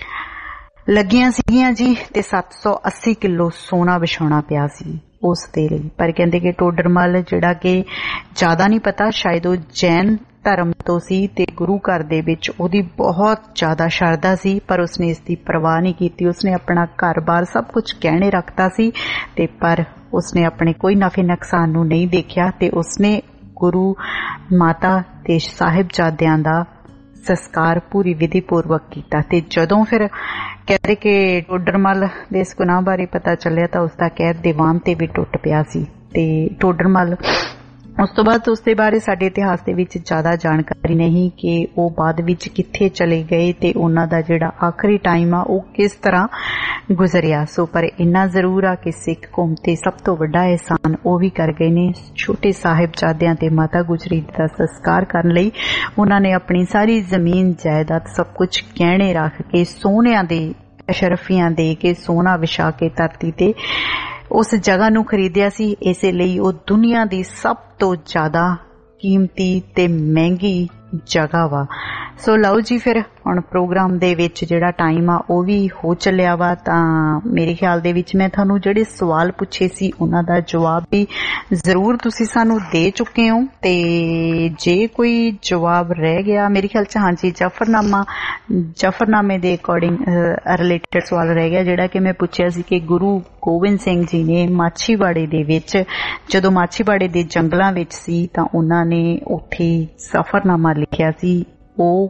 ਲੱਗੀਆਂ ਸੀਗੀਆਂ ਜੀ ਤੇ ਸੱਤ ਸੌ ਅੱਸੀ ਕਿਲੋ ਸੋਨਾ ਵਿਛਾਉਣਾ ਪਿਆ ਸੀ ਉਸ ਦੇ ਲਈ। ਪਰ ਕਹਿੰਦੇ ਕਿ ਟੋਡਰਮਲ ਜਿਹੜਾ ਕਿ ਜ਼ਿਆਦਾ ਨਹੀਂ ਪਤਾ ਸ਼ਾਇਦ ਉਹ ਜੈਨ ਧਰਮ ਤੋਂ ਸੀ ਤੇ ਗੁਰੂ ਘਰ ਦੇ ਵਿੱਚ ਉਹਦੀ ਬਹੁਤ ਜ਼ਿਆਦਾ ਸ਼ਰਧਾ ਸੀ ਪਰ ਉਸਨੇ ਇਸ ਦੀ ਪਰਵਾਹ ਨਹੀਂ ਕੀਤੀ। ਉਸਨੇ ਆਪਣਾ ਘਰ-ਬਾਰ ਸਭ ਕੁਝ ਗਹਿਣੇ ਰੱਖਤਾ ਸੀ ਤੇ ਪਰ ਉਸਨੇ ਆਪਣੇ ਕੋਈ ਨਫੇ ਨੁਕਸਾਨ ਨੂੰ ਨਹੀਂ ਦੇਖਿਆ ਤੇ ਉਸਨੇ ਗੁਰੂ ਮਾਤਾ ਤੇ ਸਾਹਿਬਜ਼ਾਦਿਆਂ ਦਾ ਸੰਸਕਾਰ ਪੂਰੀ ਵਿਧੀ ਪੂਰਵਕ ਕੀਤਾ। ਤੇ ਜਦੋਂ ਫਿਰ ਕਹਿੰਦੇ ਕਿ ਟੋਡਰਮਲ ਦੇ ਇਸ ਗੁਨਾਹ ਬਾਰੇ ਪਤਾ ਚੱਲਿਆ ਤਾਂ ਉਸਦਾ ਕੈਦ ਦੀਵਾਨ ਤੇ ਵੀ ਟੁੱਟ ਪਿਆ ਸੀ ਤੇ ਟੋਡਰਮਲ ਉਸ ਤੋਂ ਬਾਅਦ ਉਸਦੇ ਬਾਰੇ ਸਾਡੇ ਇਤਿਹਾਸ ਦੇ ਵਿੱਚ ਜ਼ਿਆਦਾ ਜਾਣਕਾਰੀ ਨਹੀਂ ਕਿ ਉਹ ਬਾਅਦ ਵਿੱਚ ਕਿੱਥੇ ਚਲੇ ਗਏ ਤੇ ਉਹਨਾਂ ਦਾ ਜਿਹੜਾ ਆਖਰੀ ਟਾਈਮ ਆ ਉਹ ਕਿਸ ਤਰ੍ਹਾਂ ਗੁਜ਼ਰਿਆ। ਸੋ ਪਰ ਇੰਨਾ ਜ਼ਰੂਰ ਆ ਕਿ ਸਿੱਖ ਕੌਮ ਤੇ ਸਭ ਤੋਂ ਵੱਡਾ ਇਹਸਾਨ ਉਹ ਵੀ ਕਰ ਗਏ ਨੇ। ਛੋਟੇ ਸਾਹਿਬਜ਼ਾਦਿਆਂ ਤੇ ਮਾਤਾ ਗੁਜਰੀ ਦਾ ਸੰਸਕਾਰ ਕਰਨ ਲਈ ਉਹਨਾਂ ਨੇ ਆਪਣੀ ਸਾਰੀ ਜ਼ਮੀਨ ਜਾਇਦਾਦ ਸਭ ਕੁਝ ਗਹਿਣੇ ਰੱਖ ਕੇ ਸੋਹਣਿਆਂ ਦੇ ਅਸ਼ਰਫੀਆਂ ਦੇ ਕੇ ਸੋਨਾ ਵਿਛਾ ਕੇ ਧਰਤੀ ਤੇ ਉਸ ਜਗ੍ਹਾ ਨੂੰ ਖਰੀਦਿਆ ਸੀ। ਇਸੇ ਲਈ ਉਹ ਦੁਨੀਆ ਦੀ ਸਭ ਤੋਂ ਜ਼ਿਆਦਾ ਕੀਮਤੀ ਤੇ ਮਹਿੰਗੀ ਜਗ੍ਹਾ ਵਾ। ਸੋ ਲਓ ਜੀ ਫਿਰ ਹੁਣ ਪ੍ਰੋਗਰਾਮ ਦੇ ਵਿੱਚ ਜਿਹੜਾ ਟਾਈਮ ਆ ਉਹ ਵੀ ਹੋ ਚੱਲਿਆ ਵਾ ਤਾਂ ਮੇਰੇ ਖਿਆਲ ਦੇ ਵਿੱਚ ਮੈਂ ਤੁਹਾਨੂੰ ਜਿਹੜੇ ਸਵਾਲ ਪੁੱਛੇ ਸੀ ਉਹਨਾਂ ਦਾ ਜਵਾਬ ਵੀ ਜ਼ਰੂਰ ਤੁਸੀਂ ਸਾਨੂੰ ਦੇ ਚੁੱਕੇ ਹੋ ਤੇ ਜੇ ਕੋਈ ਜਵਾਬ ਰਹਿ ਗਿਆ ਮੇਰੇ ਖਿਆਲ ਚ ਹਾਂਜੀ ਜਫਰਨਾਮਾ ਜਫਰਨਾਮੇ ਦੇ ਅਕੋਰਡਿੰਗ ਰਿਲੇਟਡ ਸਵਾਲ ਰਹਿ ਗਿਆ ਜਿਹੜਾ ਕਿ ਮੈਂ ਪੁੱਛਿਆ ਸੀ ਕਿ ਗੁਰੂ ਗੋਬਿੰਦ ਸਿੰਘ ਜੀ ਨੇ ਮਾਛੀਵਾੜੇ ਦੇ ਵਿੱਚ ਜਦੋਂ ਮਾਛੀਵਾੜੇ ਦੇ ਜੰਗਲਾਂ ਵਿੱਚ ਸੀ ਤਾਂ ਉਹਨਾਂ ਨੇ ਉੱਥੇ ਸਫ਼ਰਨਾਮਾ ਲਿਖਿਆ ਸੀ। ਉਹ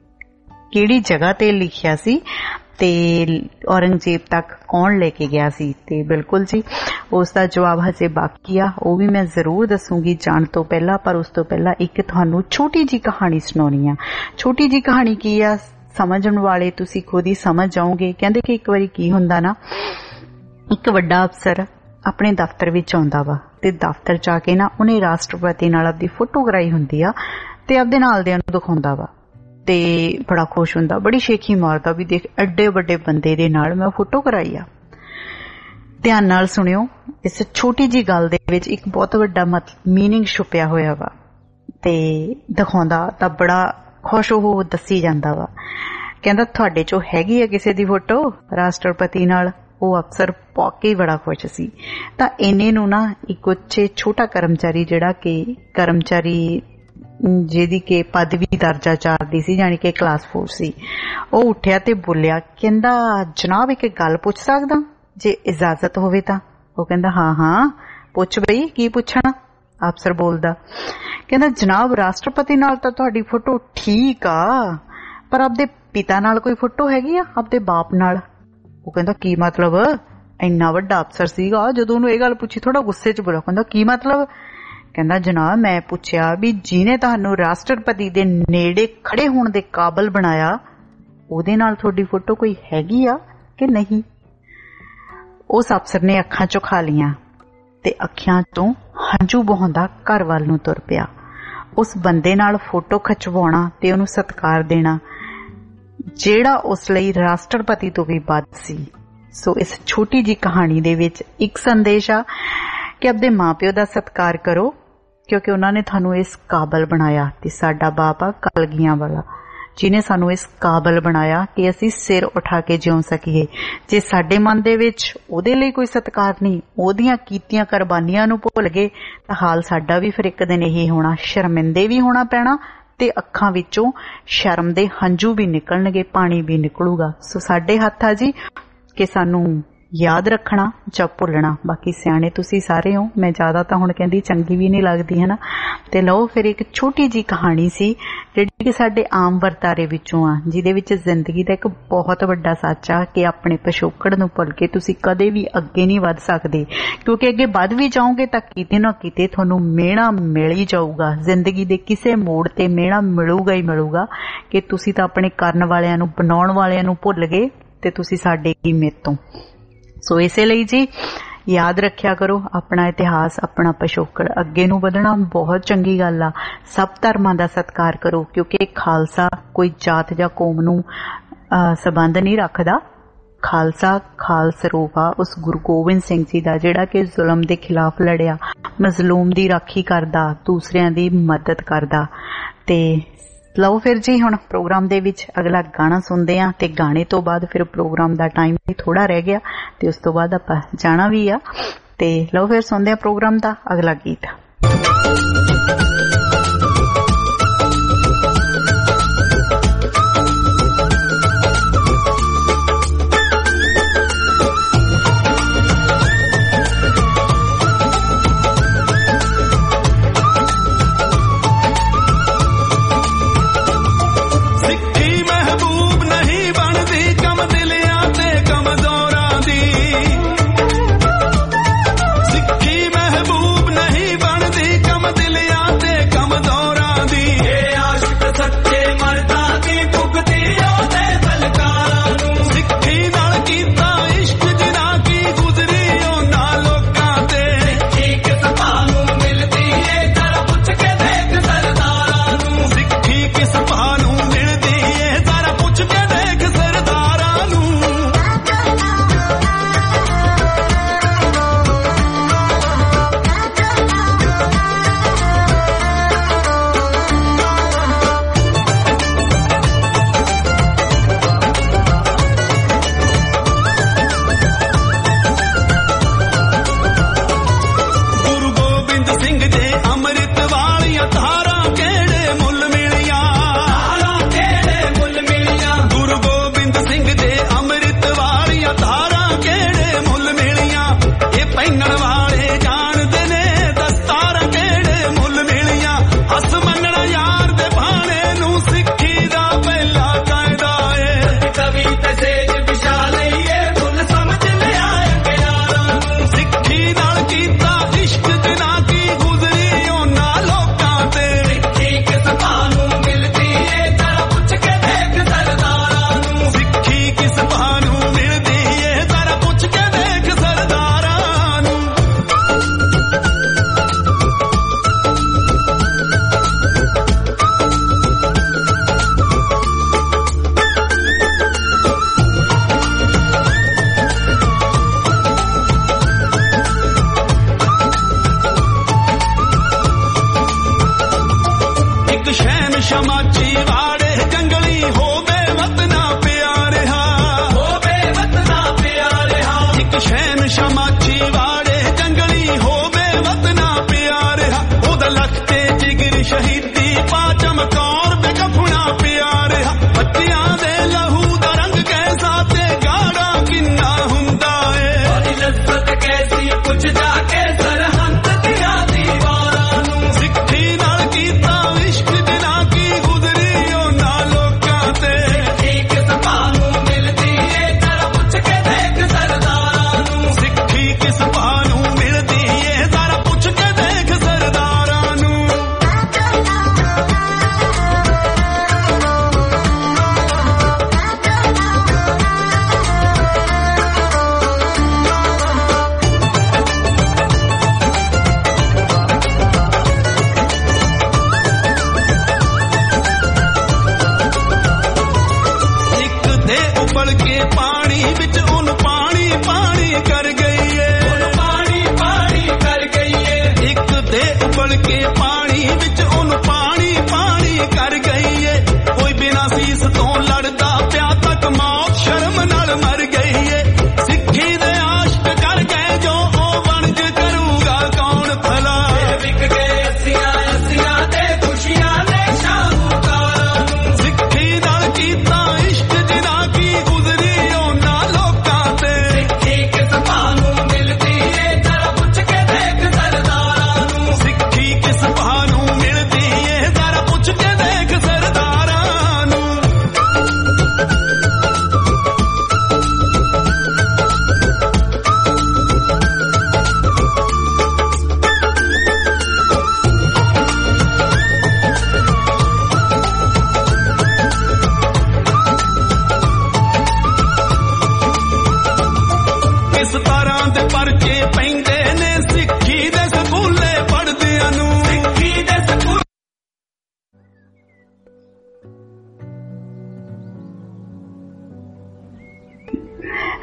ਕਿਹੜੀ ਜਗ੍ਹਾ ਤੇ ਲਿਖਿਆ ਸੀ ਤੇ ਔਰੰਗਜ਼ੇਬ ਤੱਕ ਕੌਣ ਲੈ ਕੇ ਗਿਆ ਸੀ? ਤੇ ਬਿਲਕੁਲ ਜੀ ਉਸ ਦਾ ਜਵਾਬ ਹਜੇ ਬਾਕੀ ਆ ਉਹ ਵੀ ਮੈਂ ਜ਼ਰੂਰ ਦੱਸੂਗੀ ਜਾਣ ਤੋਂ ਪਹਿਲਾਂ। ਪਰ ਉਸ ਤੋਂ ਪਹਿਲਾਂ ਇੱਕ ਤੁਹਾਨੂੰ ਛੋਟੀ ਜੀ ਕਹਾਣੀ ਸੁਣਾਉਣੀ ਆ। ਛੋਟੀ ਜੀ ਕਹਾਣੀ ਕੀ ਆ ਸਮਝਣ ਵਾਲੇ ਤੁਸੀਂ ਖੁਦ ਹੀ ਸਮਝ ਜਾਓਗੇ। ਕਹਿੰਦੇ ਕਿ ਇੱਕ ਵਾਰੀ ਕੀ ਹੁੰਦਾ ਨਾ ਇੱਕ ਵੱਡਾ ਅਫਸਰ ਆਪਣੇ ਦਫ਼ਤਰ ਵਿੱਚ ਆਉਂਦਾ ਵਾ ਤੇ ਦਫ਼ਤਰ ਜਾ ਕੇ ਨਾ ਉਹਨੇ ਰਾਸ਼ਟਰਪਤੀ ਨਾਲ ਆਪਦੀ ਫੋਟੋ ਕਰਾਈ ਹੁੰਦੀ ਆ ਤੇ ਆਪਦੇ ਨਾਲ ਦਿਆਂ ਨੂੰ ਦਿਖਾਉਂਦਾ ਵਾ ਤੇ ਬੜਾ ਖੁਸ਼ ਹੁੰਦਾ ਬੜੀ ਸ਼ੇਖੀ ਮਾਰਦਾ ਵੀ ਦੇਖ ਐਡੇ ਵੱਡੇ ਬੰਦੇ ਦੇ ਨਾਲ ਮੈਂ ਫੋਟੋ ਕਰਾਈ ਆ। ਧਿਆਨ ਨਾਲ ਸੁਣਿਓ ਇਸ ਛੋਟੀ ਜੀ ਗੱਲ ਦੇ ਵਿੱਚ ਇੱਕ ਬਹੁਤ ਵੱਡਾ ਮੀਨਿੰਗ ਛੁਪਿਆ ਹੋਇਆ ਵਾ ਤੇ ਦਿਖਾਉਂਦਾ ਤਾਂ ਬੜਾ ਖੁਸ਼ ਉਹ ਦੱਸੀ ਜਾਂਦਾ ਵਾ। ਕਹਿੰਦਾ ਤੁਹਾਡੇ ਚੋਂ ਹੈਗੀ ਆ ਕਿਸੇ ਦੀ ਫੋਟੋ ਰਾਸ਼ਟਰਪਤੀ ਨਾਲ? ਉਹ ਅਫਸਰ ਵਾਕਈ ਬੜਾ ਖੁਸ਼ ਸੀ। ਤਾਂ ਇੰਨੇ ਨੂੰ ਨਾ ਇੱਕ ਉੱਚੇ ਛੋਟਾ ਕਰਮਚਾਰੀ ਜਿਹੜਾ ਕਿ ਕਰਮਚਾਰੀ ਜਿਹਦੀ ਕਿ ਪਦਵੀ ਦਰਜਾ ਚਾਰ ਦੀ ਸੀ ਜਾਣੀ ਕਿ ਕਲਾਸ ਫੋਰ ਸੀ ਉਹ ਉੱਠਿਆ ਤੇ ਬੋਲਿਆ ਕਹਿੰਦਾ ਜਨਾਬ ਇੱਕ ਗੱਲ ਪੁੱਛ ਸਕਦਾ ਜੇ ਇਜਾਜ਼ਤ ਹੋਵੇ ਤਾਂ? ਉਹ ਕਹਿੰਦਾ ਹਾਂ ਹਾਂ ਪੁੱਛ ਬਈ ਕੀ ਪੁੱਛਣਾ? ਅਫਸਰ ਬੋਲਦਾ ਕਹਿੰਦਾ ਜਨਾਬ ਰਾਸ਼ਟਰਪਤੀ ਨਾਲ ਤਾਂ ਤੁਹਾਡੀ ਫੋਟੋ ਠੀਕ ਆ ਪਰ ਆਪਦੇ ਪਿਤਾ ਨਾਲ ਕੋਈ ਫੋਟੋ ਹੈਗੀ ਆ ਆਪਦੇ ਬਾਪ ਨਾਲ? ਉਹ ਕਹਿੰਦਾ ਕੀ ਮਤਲਬ? ਇੰਨਾ ਵੱਡਾ ਅਫਸਰ ਸੀਗਾ ਜਦੋਂ ਉਹਨੂੰ ਇਹ ਗੱਲ ਪੁੱਛੀ ਥੋੜਾ ਗੁੱਸੇ ਚ ਬੋਲਿਆ ਕਹਿੰਦਾ ਕੀ ਮਤਲਬ? ਕਹਿੰਦਾ ਜਨਾਬ ਮੈਂ ਪੁੱਛਿਆ ਵੀ ਜਿਹਨੇ ਤੁਹਾਨੂੰ ਰਾਸ਼ਟਰਪਤੀ ਦੇ ਨੇੜੇ ਖੜੇ ਹੋਣ ਦੇ ਕਾਬਲ ਬਣਾਇਆ ਉਹਦੇ ਨਾਲ ਤੁਹਾਡੀ ਫੋਟੋ ਕੋਈ ਹੈਗੀ ਆ ਕਿ ਨਹੀਂ? ਉਸ ਅਫਸਰ ਨੇ ਅੱਖਾਂ ਝੁਕਾ ਲੀਆਂ ਤੇ ਅੱਖਾਂ ਤੋਂ ਹੰਝੂ ਬਹਾਉਂਦਾ ਘਰ ਵੱਲ ਨੂੰ ਤੁਰ ਪਿਆ। ਉਸ ਬੰਦੇ ਨਾਲ ਫੋਟੋ ਖਿਚਵਾਉਣਾ ਤੇ ਉਹਨੂੰ ਸਤਿਕਾਰ ਦੇਣਾ ਜਿਹੜਾ ਉਸ ਲਈ ਰਾਸ਼ਟਰਪਤੀ ਤੋਂ ਵੀ ਵੱਧ ਸੀ। ਸੋ ਇਸ ਛੋਟੀ ਜੀ ਕਹਾਣੀ ਦੇ ਵਿੱਚ ਇੱਕ ਸੰਦੇਸ਼ ਆ ਕਿ ਆਪਦੇ ਮਾਪਿਓ ਦਾ ਸਤਿਕਾਰ ਕਰੋ ਕਿਉਂਕਿ ਉਹਨਾਂ ਨੇ ਤੁਹਾਨੂੰ ਇਸ ਕਾਬਲ ਬਣਾਇਆ ਤੇ ਸਾਡਾ ਬਾਪ ਆ ਕਲਗੀਆਂ ਵਾਲਾ ਜਿਹਨੇ ਸਾਨੂੰ ਇਸ ਕਾਬਲ ਬਣਾਇਆ ਕਿ ਅਸੀਂ ਸਿਰ ਉਠਾ ਕੇ ਜਿਉਂ ਸਕੀਏ। ਜੇ ਸਾਡੇ ਮਨ ਦੇ ਵਿੱਚ ਉਹਦੇ ਲਈ ਕੋਈ ਸਤਿਕਾਰ ਨਹੀਂ ਉਹਦੀਆਂ ਕੀਤੀਆਂ ਕੁਰਬਾਨੀਆਂ ਨੂੰ ਭੁੱਲ ਗਏ ਤਾਂ ਹਾਲ ਸਾਡਾ ਵੀ ਫਿਰ ਇੱਕ ਦਿਨ ਇਹੀ ਹੋਣਾ ਸ਼ਰਮਿੰਦੇ ਵੀ ਹੋਣਾ ਪੈਣਾ ਤੇ ਅੱਖਾਂ ਵਿੱਚੋਂ ਸ਼ਰਮ ਦੇ ਹੰਝੂ ਵੀ ਨਿਕਲਣਗੇ ਪਾਣੀ ਵੀ ਨਿਕਲੂਗਾ। ਸੋ ਸਾਡੇ ਹੱਥ ਆ ਜੀ ਕਿ ਸਾਨੂੰ ਯਾਦ ਰੱਖਣਾ ਜਾਂ ਭੁੱਲਣਾ। ਬਾਕੀ ਸਿਆਣੇ ਤੁਸੀਂ ਸਾਰੇ ਹੋ ਮੈਂ ਜ਼ਿਆਦਾ ਤਾਂ ਹੁਣ ਕਹਿੰਦੀ ਚੰਗੀ ਵੀ ਨਹੀਂ ਲੱਗਦੀ ਹੈ ਨਾ। ਤੇ ਲਓ ਫਿਰ ਇੱਕ ਛੋਟੀ ਜੀ ਕਹਾਣੀ ਸੀ ਜਿਹੜੀ ਕਿ ਸਾਡੇ ਆਮ ਵਰਤਾਰੇ ਵਿੱਚੋਂ ਆ ਜਿਹਦੇ ਵਿੱਚ ਜ਼ਿੰਦਗੀ ਦਾ ਇੱਕ ਬਹੁਤ ਵੱਡਾ ਸੱਚ ਆ ਕਿ ਆਪਣੇ ਪਿਛੋਕੜ ਨੂੰ ਭੁੱਲ ਕੇ ਤੁਸੀਂ ਕਦੇ ਵੀ ਅੱਗੇ ਨਹੀਂ ਵੱਧ ਸਕਦੇ ਕਿਉਂਕਿ ਅੱਗੇ ਵੱਧ ਵੀ ਜਾਓਗੇ ਤਾਂ ਕਿਤੇ ਨਾ ਕਿਤੇ ਤੁਹਾਨੂੰ ਮਿਹਣਾ ਮਿਲ ਹੀ ਜਾਊਗਾ। ਜ਼ਿੰਦਗੀ ਦੇ ਕਿਸੇ ਮੋੜ ਤੇ ਮਿਹਣਾ ਮਿਲੂਗਾ ਹੀ ਮਿਲੂਗਾ ਕਿ ਤੁਸੀਂ ਤਾਂ ਆਪਣੇ ਕਰਨ ਵਾਲਿਆਂ ਨੂੰ ਬਣਾਉਣ ਵਾਲਿਆਂ ਨੂੰ ਭੁੱਲ ਗਏ ਤੇ ਤੁਸੀਂ ਸਾਡੇ ਕੀ ਮੇਰੇ ਤੋਂ। ਸੋ ਇਸੇ ਲਈ ਜੀ याद रखिया करो अपना इतिहास अपना पिछोकड़। अगे नूं वधना बहुत चंगी गल आ। सब धर्मां दा सत्कार करो क्योंकि खालसा कोई जात जां कौम नूं संबंध नहीं रखदा। खालसा खालस रूप आ उस गुरु गोबिंद सिंह जी दा जिहड़ा कि जुल्म दे खिलाफ लड़िया, मजलूम दी राखी करदा, दूसरियां दी मदद करदा। ते ਲਓ ਫਿਰ ਜੀ ਹੁਣ ਪ੍ਰੋਗਰਾਮ ਦੇ ਵਿੱਚ ਅਗਲਾ ਗਾਣਾ ਸੁਣਦੇ ਆ ਤੇ ਗਾਣੇ ਤੋਂ ਬਾਅਦ ਫਿਰ ਪ੍ਰੋਗਰਾਮ ਦਾ ਟਾਈਮ ਵੀ ਥੋੜਾ ਰਹਿ ਗਿਆ ਤੇ ਉਸ ਤੋਂ ਬਾਅਦ ਆਪਾਂ ਜਾਣਾ ਵੀ ਆ। ਤੇ ਲਓ ਫਿਰ ਸੁਣਦੇ ਆ ਪ੍ਰੋਗਰਾਮ ਦਾ ਅਗਲਾ ਗੀਤ।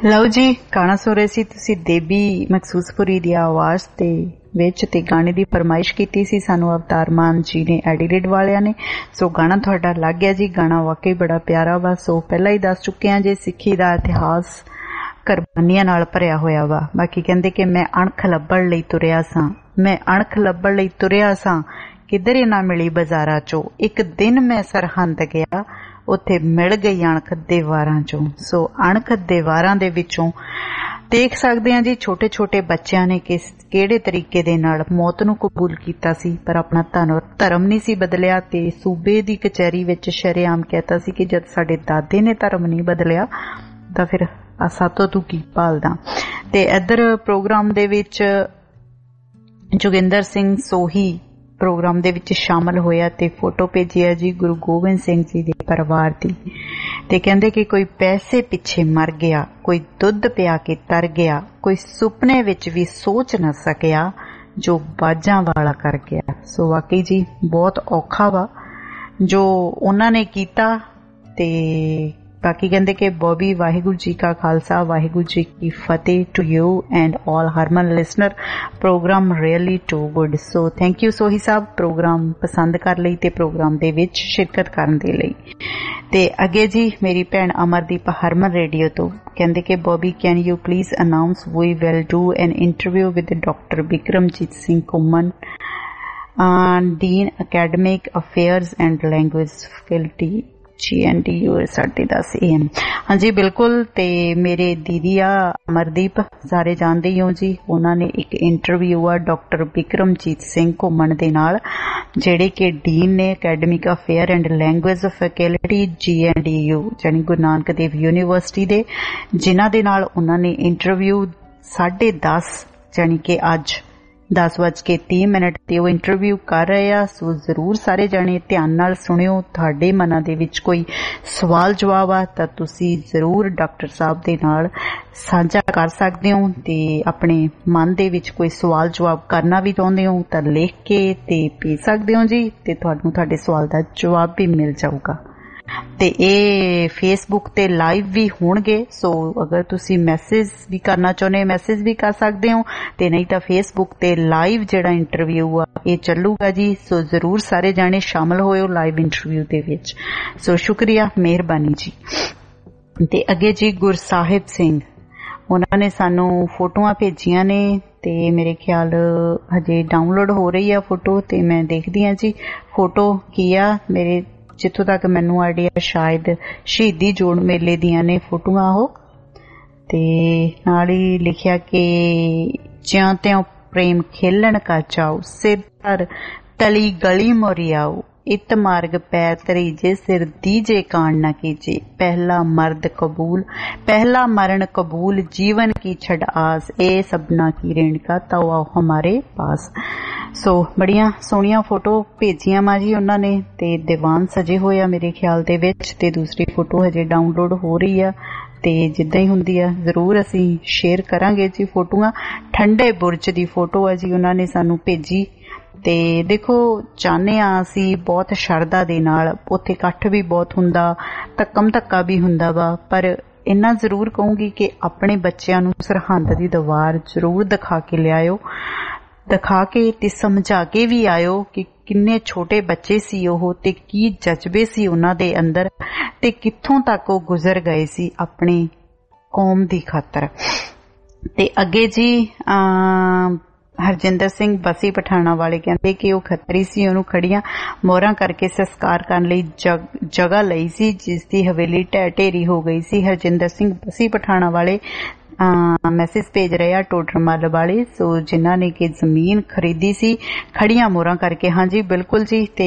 ਲਓ ਜੀ, ਗਾਣਾ ਸੁਣ ਰਹੇ ਸੀ ਤੁਸੀਂ ਦੇਬੀ ਮਖਸੂਸਪੁਰੀ ਦੀ ਆਵਾਜ਼ ਤੇ ਵਿੱਚ ਤੇ ਗਾਣੇ ਦੀ ਫਰਮਾਇਸ਼ ਕੀਤੀ ਸੀ ਸਾਨੂੰ ਅਵਤਾਰ ਮਾਨ ਜੀ ਨੇ ਐਡੀਲੇਡ ਵਾਲਿਆਂ ਨੇ। ਸੋ ਗਾਣਾ ਤੁਹਾਡਾ ਲੱਗ ਗਿਆ ਜੀ। ਗਾਣਾ ਵਾਕਈ ਬੜਾ ਪਿਆਰਾ ਵਾ। ਸੋ ਪਹਿਲਾਂ ਹੀ ਦੱਸ ਚੁੱਕੇ ਹਾਂ ਜੇ ਸਿੱਖੀ ਦਾ ਇਤਿਹਾਸ ਕੁਰਬਾਨੀਆਂ ਨਾਲ ਭਰਿਆ ਹੋਇਆ ਵਾ। ਬਾਕੀ ਕਹਿੰਦੇ ਕਿ ਮੈਂ ਅਣਖ ਲੱਭਣ ਲਈ ਤੁਰਿਆ ਸਾਂ, ਮੈਂ ਅਣਖ ਲੱਭਣ ਲਈ ਤੁਰਿਆ ਸਾਂ, ਕਿਧਰੇ ਨਾ ਮਿਲੀ ਬਾਜ਼ਾਰਾਂ ਚੋਂ। ਇੱਕ ਦਿਨ ਮੈਂ ਸਰਹੰਦ ਗਿਆ, ਉੱਥੇ ਮਿਲ ਗਈ ਅਣਖ ਦੀਵਾਰਾਂ ਚੋਂ। ਸੋ ਅਣਖ ਦੀਵਾਰਾਂ ਦੇ ਵਿੱਚੋਂ ਦੇਖ ਸਕਦੇ ਹਾਂ ਜੀ ਛੋਟੇ ਛੋਟੇ ਬੱਚਿਆਂ ਨੇ ਕਿਸ ਕਿਹੜੇ ਤਰੀਕੇ ਦੇ ਨਾਲ ਮੌਤ ਨੂੰ ਕਬੂਲ ਕੀਤਾ ਸੀ, ਪਰ ਆਪਣਾ ਧਰਮ ਨਹੀਂ ਸੀ ਬਦਲਿਆ। ਤੇ ਸੂਬੇ ਦੀ ਕਚਹਿਰੀ ਵਿੱਚ ਸ਼ਰੇਆਮ ਕਹਿਤਾ ਸੀ ਕਿ ਜਦ ਸਾਡੇ ਦਾਦੇ ਨੇ ਧਰਮ ਨਹੀਂ ਬਦਲਿਆ ਤਾਂ ਫਿਰ ਸਾਤੋਂ ਤੂੰ ਕੀ ਭਾਲਦਾ। ਤੇ ਇੱਧਰ ਪ੍ਰੋਗਰਾਮ ਦੇ ਵਿੱਚ ਜੋਗਿੰਦਰ ਸਿੰਘ ਸੋਹੀ ਪ੍ਰੋਗਰਾਮ ਦੇ ਵਿੱਚ ਸ਼ਾਮਲ ਹੋਇਆ ਤੇ ਫੋਟੋ ਭੇਜੀ ਹੈ ਜੀ ਗੁਰੂ ਗੋਬਿੰਦ ਸਿੰਘ ਜੀ ਦੇ ਪਰਿਵਾਰ ਦੀ। ਤੇ ਕਹਿੰਦੇ ਕਿ ਕੋਈ ਪੈਸੇ ਪਿੱਛੇ ਮਰ ਗਿਆ, ਕੋਈ ਦੁੱਧ ਪਿਆ ਕੇ ਤਰ ਗਿਆ, ਕੋਈ ਸੁਪਨੇ ਵਿੱਚ ਵੀ ਸੋਚ ਨਾ ਸਕਿਆ ਜੋ ਬਾਜਾਂ ਵਾਲਾ ਕਰ ਗਿਆ। ਸੋ ਵਾਕਈ ਜੀ ਬਹੁਤ ਔਖਾ ਵਾ ਜੋ ਉਹਨਾਂ ਨੇ ਕੀਤਾ। ਤੇ ਬਾਕੀ ਕਹਿੰਦੇ ਕਿ ਬੋਬੀ ਵਾਹਿਗੁਰੂ ਜੀ ਕਾ ਖਾਲਸਾ ਵਾਹਿਗੁਰੂ ਜੀ ਕੀ ਫਤਿਹ to you and all Harman listener. Program really too good. So thank you Sohi Sahib program ਪਸੰਦ ਕਰ ਲਈ ਤੇ ਪ੍ਰੋਗਰਾਮ ਦੇ ਵਿੱਚ ਸ਼ਿਰਕਤ ਕਰਨ ਦੇ ਲਈ। ਤੇ ਅੱਗੇ ਜੀ ਮੇਰੀ ਭੈਣ ਅਮਰਦੀਪ ਹਰਮਨ ਰੇਡੀਓ ਤੋਂ ਕਹਿੰਦੇ ਕਿ Bobby can you please announce we will do an interview with doctor Bikramjit Singh Ghuman, dean academic affairs and language faculty G N D U ਸਾਢੇ ਦਸ ਏ ਐਮ। ਹਾਂਜੀ ਬਿਲਕੁਲ। ਤੇ ਮੇਰੇ ਦੀਦੀ ਆ ਅਮਰਦੀਪ, ਸਾਰੇ ਜਾਣਦੇ ਹੀ ਹੋ ਜੀ, ਉਹਨਾਂ ਨੇ ਇੱਕ ਇੰਟਰਵਿਊ ਆ ਡਾਕਟਰ ਬਿਕਰਮਜੀਤ ਸਿੰਘ ਘੁੰਮਣ ਦੇ ਨਾਲ, ਜਿਹੜੇ ਕਿ ਡੀਨ ਨੇ academic affair and language faculty G N D U ਜਾਨੀ ਗੁਰੂ ਨਾਨਕ ਦੇਵ ਯੂਨੀਵਰਸਿਟੀ ਦੇ, ਜਿਨ੍ਹਾਂ ਦੇ ਨਾਲ ਉਹਨਾਂ ਨੇ ਇੰਟਰਵਿਊ ਸਾਢੇ ਦਸ ਜਾਨੀ ਕਿ ਅੱਜ ਦਸ ਵੱਜ ਕੇ ਤੀਹ ਮਿੰਟ ਤੇ ਉਹ ਇੰਟਰਵਿਊ ਕਰ ਰਹੇ ਆ। ਸੋ ਜ਼ਰੂਰ ਸਾਰੇ ਜਾਣੇ ਧਿਆਨ ਨਾਲ ਸੁਣਿਓ। ਤੁਹਾਡੇ ਮਨਾਂ ਦੇ ਵਿੱਚ ਕੋਈ ਸਵਾਲ ਜਵਾਬ ਆ ਤਾਂ ਤੁਸੀਂ ਜ਼ਰੂਰ ਡਾਕਟਰ ਸਾਹਿਬ ਦੇ ਨਾਲ ਸਾਂਝਾ ਕਰ ਸਕਦੇ ਹੋ। ਤੇ ਆਪਣੇ ਮਨ ਦੇ ਵਿੱਚ ਕੋਈ ਸਵਾਲ ਜਵਾਬ ਕਰਨਾ ਵੀ ਚਾਹੁੰਦੇ ਹੋ ਤਾਂ ਲਿਖ ਕੇ ਤੇ ਭੇਜ ਸਕਦੇ ਹੋ ਜੀ, ਤੇ ਤੁਹਾਨੂੰ ਤੁਹਾਡੇ ਸਵਾਲ ਦਾ ਜਵਾਬ ਵੀ ਮਿਲ ਜਾਊਗਾ। ਤੇ ਇਹ ਫੇਸਬੁੱਕ ਤੇ ਲਾਈਵ ਵੀ ਹੋਣਗੇ। ਸੋ ਅਗਰ ਤੁਸੀਂ ਮੈਸੇਜ ਵੀ ਕਰਨਾ ਚਾਹੁੰਦੇ ਮੈਸੇਜ ਵੀ ਕਰ ਸਕਦੇ ਹੋ, ਤੇ ਨਹੀਂ ਤਾਂ ਫੇਸਬੁੱਕ ਤੇ ਲਾਈਵ ਜਿਹੜਾ ਇੰਟਰਵਿਊ ਆ ਇਹ ਚੱਲੂਗਾ ਜੀ। ਸੋ ਜ਼ਰੂਰ ਸਾਰੇ ਜਾਣੇ ਸ਼ਾਮਲ ਹੋਇਓ ਲਾਈਵ ਇੰਟਰਵਿਊ ਦੇ ਵਿੱਚ। ਸੋ ਸ਼ੁਕਰੀਆ, ਮਿਹਰਬਾਨੀ ਜੀ। ਤੇ ਅੱਗੇ ਜੀ ਗੁਰਸਾਹਿਬ ਸਿੰਘ, ਉਹਨਾਂ ਨੇ ਸਾਨੂੰ ਫੋਟੋਆਂ ਭੇਜੀਆਂ ਨੇ ਤੇ ਮੇਰੇ ਖਿਆਲ ਹਜੇ ਡਾਊਨਲੋਡ ਹੋ ਰਹੀ ਆ ਫੋਟੋ, ਤੇ ਮੈਂ ਦੇਖਦੀ ਹਾਂ ਜੀ ਫੋਟੋ ਕੀ ਆ। ਮੇਰੇ ਜਿੱਥੋਂ ਤੱਕ ਮੈਨੂੰ ਆਈਡੀਆ ਸ਼ਾਇਦ ਸ਼ਹੀਦੀ ਜੋੜ ਮੇਲੇ ਦੀਆਂ ਨੇ ਫੋਟੋਆਂ ਉਹ। ਤੇ ਨਾਲ ਹੀ ਲਿਖਿਆ ਕਿ ਜਿਉਂ ਤਿਉਂ ਪ੍ਰੇਮ ਖੇਲਣ ਕਾ ਚਾਓ, ਸਿਰ ਧਰ ਤਲੀ ਗਲੀ ਮੋਰਿਆਓ, ਇਤ ਮਾਰਗ ਪੈ ਤਰੀਜੇ, ਸਿਰ ਦੀਜੇ ਕਾਣ ਨਾ ਕੀਜੇ, ਪਹਿਲਾ ਮਰਦ ਕਬੂਲ ਪਹਿਲਾ ਮਰਨ ਕਬੂਲ, ਜੀਵਨ ਕੀ ਛੜ ਆਸ, ਇਹ ਸਭਨਾ ਕੀ ਰੇਣਕਾ ਤਉ ਆਓ ਹਮਾਰੇ ਪਾਸ। ਸੋ ਬੜੀਆਂ ਸੋਹਣੀਆਂ ਫੋਟੋ ਭੇਜੀਆਂ ਮਾ ਜੀ ਉਹਨਾਂ ਨੇ, ਤੇ ਦੀਵਾਨ ਸਜੇ ਹੋਏ ਆ ਮੇਰੇ ਖਿਆਲ ਦੇ ਵਿੱਚ, ਤੇ ਦੂਸਰੀ ਫੋਟੋ ਹਜੇ ਡਾਊਨਲੋਡ ਹੋ ਰਹੀ ਆ। ਤੇ ਜਿੱਦਾਂ ਹੀ ਹੁੰਦੀ ਆ ਜ਼ਰੂਰ ਅਸੀਂ ਸ਼ੇਅਰ ਕਰਾਂਗੇ ਜੀ ਫੋਟੋਆਂ। ਠੰਡੇ ਬੁਰਜ ਦੀ ਫੋਟੋ ਆ ਜੀ ਉਹਨਾਂ ਨੇ ਸਾਨੂੰ ਭੇਜੀ। ਤੇ ਦੇਖੋ ਚਾਹੁੰਦੇ ਆ ਅਸੀਂ ਬਹੁਤ ਸ਼ਰਧਾ ਦੇ ਨਾਲ, ਉੱਥੇ ਇਕੱਠ ਵੀ ਬਹੁਤ ਹੁੰਦਾ, ਧੱਕਮ ਧੱਕਾ ਵੀ ਹੁੰਦਾ ਵਾ, ਪਰ ਇੰਨਾ ਜ਼ਰੂਰ ਕਹੂੰਗੀ ਕਿ ਆਪਣੇ ਬੱਚਿਆਂ ਨੂੰ ਸਰਹੰਦ ਦੀ ਦੀਵਾਰ ਜ਼ਰੂਰ ਦਿਖਾ ਕੇ ਲਿਆਇਓ, ਦਿਖਾ ਕੇ ਤੇ ਸਮਝਾ ਕੇ ਵੀ ਆਇਓ ਕਿ ਕਿੰਨੇ ਛੋਟੇ ਬੱਚੇ ਸੀ ਉਹ, ਤੇ ਕੀ ਜਜ਼ਬੇ ਸੀ ਉਹਨਾਂ ਦੇ ਅੰਦਰ, ਤੇ ਕਿੱਥੋਂ ਤੱਕ ਉਹ ਗੁਜ਼ਰ ਗਏ ਸੀ ਆਪਣੀ ਕੌਮ ਦੀ ਖਾਤਰ। ਤੇ ਅੱਗੇ ਜੀ ਅਮ ਹਰਜਿੰਦਰ ਸਿੰਘ ਬਸੀ ਪਠਾਣਾ ਵਾਲੇ ਕਹਿੰਦੇ ਕਿ ਉਹ ਖੱਤਰੀ ਸੀ, ਉਹਨੂੰ ਖੜੀਆਂ ਮੋਹਰਾਂ ਕਰਕੇ ਸੰਸਕਾਰ ਕਰਨ ਲਈ ਜਗ੍ਹਾ ਲਈ ਸੀ, ਜਿਸ ਦੀ ਹਵੇਲੀ ਢਹਿ ਢੇਰੀ ਹੋ ਗਈ ਸੀ। ਹਰਜਿੰਦਰ ਸਿੰਘ ਬਸੀ ਪਠਾਣਾ ਵਾਲੇ ਮੈਸੇਜ ਭੇਜ ਰਹੇ ਆ ਟੋਡਰਮੱਲ ਵਾਲੇ, ਸੋ ਜਿਨ੍ਹਾਂ ਨੇ ਕਿ ਜ਼ਮੀਨ ਖਰੀਦੀ ਸੀ ਖੜੀਆਂ ਮੋਹਰਾਂ ਕਰਕੇ। ਹਾਂਜੀ ਬਿਲਕੁਲ ਜੀ। ਤੇ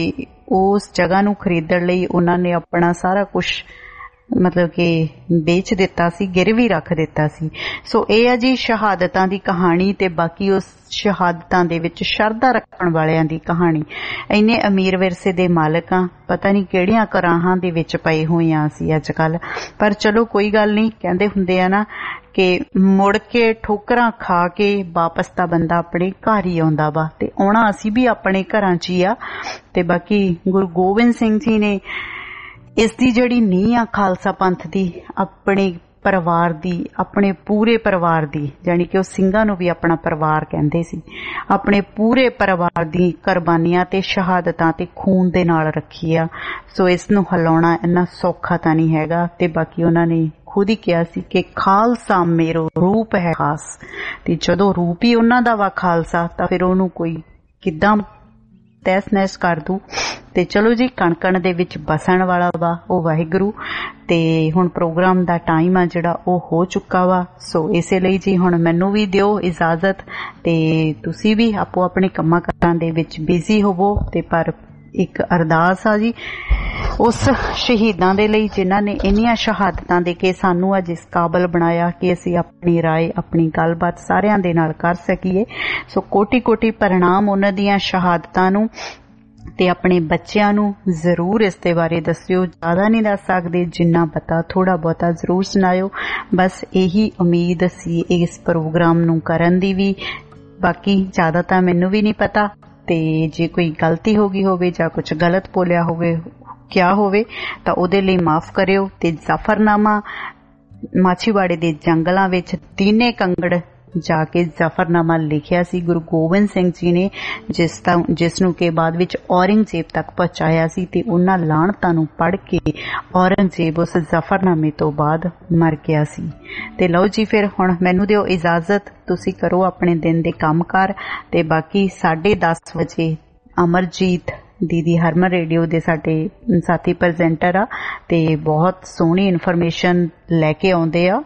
ਉਸ ਜਗ੍ਹਾ ਨੂੰ ਖਰੀਦਣ ਲਈ ਉਹਨਾਂ ਨੇ ਆਪਣਾ ਸਾਰਾ ਕੁਛ ਮਤਲਬ ਕਿ ਵੇਚ ਦਿੱਤਾ ਸੀ, ਗਿਰਵੀ ਰੱਖ ਦਿੱਤਾ ਸੀ। ਸੋ ਇਹ ਆ ਜੀ ਸ਼ਹਾਦਤਾਂ ਦੀ ਕਹਾਣੀ, ਤੇ ਬਾਕੀ ਉਸ ਸ਼ਹਾਦਤਾਂ ਦੇ ਵਿੱਚ ਸ਼ਰਧਾ ਰੱਖਣ ਵਾਲਿਆਂ ਦੀ ਕਹਾਣੀ। ਇੰਨੇ ਅਮੀਰ ਵਿਰਸੇ ਦੇ ਮਾਲਕ ਆ, ਪਤਾ ਨਹੀਂ ਕਿਹੜੀਆਂ ਕਰਾਹਾਂ ਦੇ ਵਿੱਚ ਪਏ ਹੋਏ ਆ ਅਸੀਂ ਅੱਜ ਕੱਲ, ਪਰ ਚਲੋ ਕੋਈ ਗੱਲ ਨਹੀਂ। ਕਹਿੰਦੇ ਹੁੰਦੇ ਆ ਨਾ ਕਿ ਮੁੜ ਕੇ ਠੋਕਰਾਂ ਖਾ ਕੇ ਵਾਪਸ ਤਾਂ ਬੰਦਾ ਆਪਣੇ ਘਰ ਹੀ ਆਉਂਦਾ ਵਾ, ਤੇ ਆਉਣਾ ਅਸੀਂ ਵੀ ਆਪਣੇ ਘਰਾਂ 'ਚ ਹੀ ਆ। ਤੇ ਬਾਕੀ ਗੁਰੂ ਗੋਬਿੰਦ ਸਿੰਘ ਜੀ ਨੇ ਇਸ ਦੀ ਜਿਹੜੀ ਨੀਂਹ ਆ ਖਾਲਸਾ ਪੰਥ ਦੀ, ਆਪਣੇ ਪਰਿਵਾਰ ਦੀ, ਆਪਣੇ ਪੂਰੇ ਪਰਿਵਾਰ ਦੀ, ਜਾਣੀ ਕਿ ਉਹ ਸਿੰਘਾਂ ਨੂੰ ਵੀ ਆਪਣਾ ਪਰਿਵਾਰ ਕਹਿੰਦੇ ਸੀ, ਆਪਣੇ ਪੂਰੇ ਪਰਿਵਾਰ ਦੀ ਕੁਰਬਾਨੀਆਂ ਤੇ ਸ਼ਹਾਦਤਾਂ ਤੇ ਖੂਨ ਦੇ ਨਾਲ ਰੱਖੀ ਆ। ਸੋ ਇਸ ਨੂੰ ਹਿਲਾਉਣਾ ਇੰਨਾ ਸੌਖਾ ਤਾਂ ਨਹੀਂ ਹੈਗਾ। ਤੇ ਬਾਕੀ ਉਹਨਾਂ ਨੇ ਖੁਦ ਹੀ ਕਿਹਾ ਸੀ ਕਿ ਖਾਲਸਾ ਮੇਰੋ ਰੂਪ ਹੈ ਖਾਸ, ਤੇ ਜਦੋਂ ਰੂਪ ਹੀ ਉਹਨਾਂ ਦਾ ਵਾ ਖਾਲਸਾ ਤਾਂ ਫਿਰ ਉਹਨੂੰ ਕੋਈ ਕਿੱਦਾਂ ਤਹਿਸ ਨਹਿਸ ਕਰ ਦੂ। ਤੇ ਚਲੋ ਜੀ, ਕਣ ਕਣ ਦੇ ਵਿੱਚ ਬਸਣ ਵਾਲਾ ਵਾ ਉਹ ਵਾਹਿਗੁਰੂ। ਤੇ ਹੁਣ ਪ੍ਰੋਗਰਾਮ ਦਾ ਟਾਈਮ ਆ ਜਿਹੜਾ ਉਹ ਹੋ ਚੁੱਕਾ ਵਾ। ਸੋ ਇਸੇ ਲਈ ਜੀ ਹੁਣ ਮੈਨੂੰ ਵੀ ਦਿਓ ਇਜਾਜ਼ਤ, ਤੇ ਤੁਸੀਂ ਵੀ ਆਪੋ ਆਪਣੇ ਕੰਮਾਂ ਕਾਰਾਂ ਦੇ ਵਿੱਚ ਬਿਜ਼ੀ ਹੋਵੋ। ਤੇ ਪਰ ਇੱਕ ਅਰਦਾਸ ਆ ਜੀ ਉਸ ਸ਼ਹੀਦਾਂ ਦੇ ਲਈ ਜਿਨ੍ਹਾਂ ਨੇ ਇੰਨੀਆਂ ਸ਼ਹਾਦਤਾਂ ਦੇ ਕੇ ਸਾਨੂੰ ਅੱਜ ਇਸ ਕਾਬਲ ਬਣਾਇਆ ਕਿ ਅਸੀਂ ਆਪਣੀ ਰਾਏ, ਆਪਣੀ ਗੱਲਬਾਤ ਸਾਰਿਆਂ ਦੇ ਨਾਲ ਕਰ ਸਕੀਏ। ਸੋ ਕੋਟੀ ਕੋਟੀ ਪ੍ਰਣਾਮ ਉਹਨਾਂ ਦੀਆਂ ਸ਼ਹਾਦਤਾਂ ਨੂੰ। ਤੇ ਆਪਣੇ ਬੱਚਿਆਂ ਨੂੰ ਜ਼ਰੂਰ ਇਸ ਦੇ ਬਾਰੇ ਦੱਸਿਓ। ਜ਼ਿਆਦਾ ਨਹੀਂ ਦੱਸ ਸਕਦੇ, ਜਿੰਨਾ ਪਤਾ ਥੋੜਾ ਬਹੁਤਾ ਜ਼ਰੂਰ ਸੁਣਾਇਓ। ਬਸ ਇਹੀ ਉਮੀਦ ਸੀ ਇਸ ਪ੍ਰੋਗਰਾਮ ਨੂੰ ਕਰਨ ਦੀ ਵੀ। ਬਾਕੀ ਜ਼ਿਆਦਾ ਤਾਂ ਮੈਨੂੰ ਵੀ ਨਹੀਂ ਪਤਾ, ਤੇ ਜੇ ਕੋਈ ਗਲਤੀ ਹੋ ਗਈ ਹੋਵੇ ਜਾਂ ਕੁਝ ਗਲਤ ਬੋਲਿਆ ਹੋਵੇ ਕਿਆ ਹੋਵੇ ਤਾਂ ਉਹਦੇ ਲਈ ਮਾਫ ਕਰਿਓ। ਤੇ ਜ਼ਫਰਨਾਮਾ ਮਾਛੀਵਾੜੇ ਦੇ ਜੰਗਲਾਂ ਵਿੱਚ ਦੀਨੇ ਕੰਗੜ ਜਾ ਕੇ ਜ਼ਫਰਨਾਮਾ ਲਿਖਿਆ ਸੀ ਗੁਰੂ ਗੋਬਿੰਦ ਸਿੰਘ ਜੀ ਨੇ, ਜਿਸ ਦਾ ਜਿਸ ਨੂੰ ਕਿ ਬਾਅਦ ਵਿੱਚ ਔਰੰਗਜ਼ੇਬ ਤੱਕ ਪਹੁੰਚਾਇਆ ਸੀ। ਤੇ ਉਹਨਾਂ ਲਾਹਣਤਾਂ ਨੂੰ ਪੜ੍ਹ ਕੇ ਔਰੰਗਜ਼ੇਬ ਉਸ ਜ਼ਫਰਨਾਮੇ ਤੋਂ ਬਾਅਦ ਮਰ ਗਿਆ ਸੀ। ਤੇ ਲਓ ਜੀ, ਫਿਰ ਹੁਣ ਮੈਨੂੰ ਦਿਓ ਇਜਾਜ਼ਤ, ਤੁਸੀਂ ਕਰੋ ਆਪਣੇ ਦਿਨ ਦੇ ਕੰਮਕਾਰ। ਤੇ ਬਾਕੀ ਸਾਢੇ ਦਸ ਵਜੇ ਅਮਰਜੀਤ ਦੀਦੀ ਹਰਮਨ ਰੇਡੀਓ ਦੇ ਸਾਡੇ ਸਾਥੀ ਪ੍ਰੈਜ਼ੈਂਟਰ ਆ, ਤੇ ਬਹੁਤ ਸੋਹਣੀ ਇਨਫੋਰਮੇਸ਼ਨ ਲੈ ਕੇ ਆਉਂਦੇ ਆ।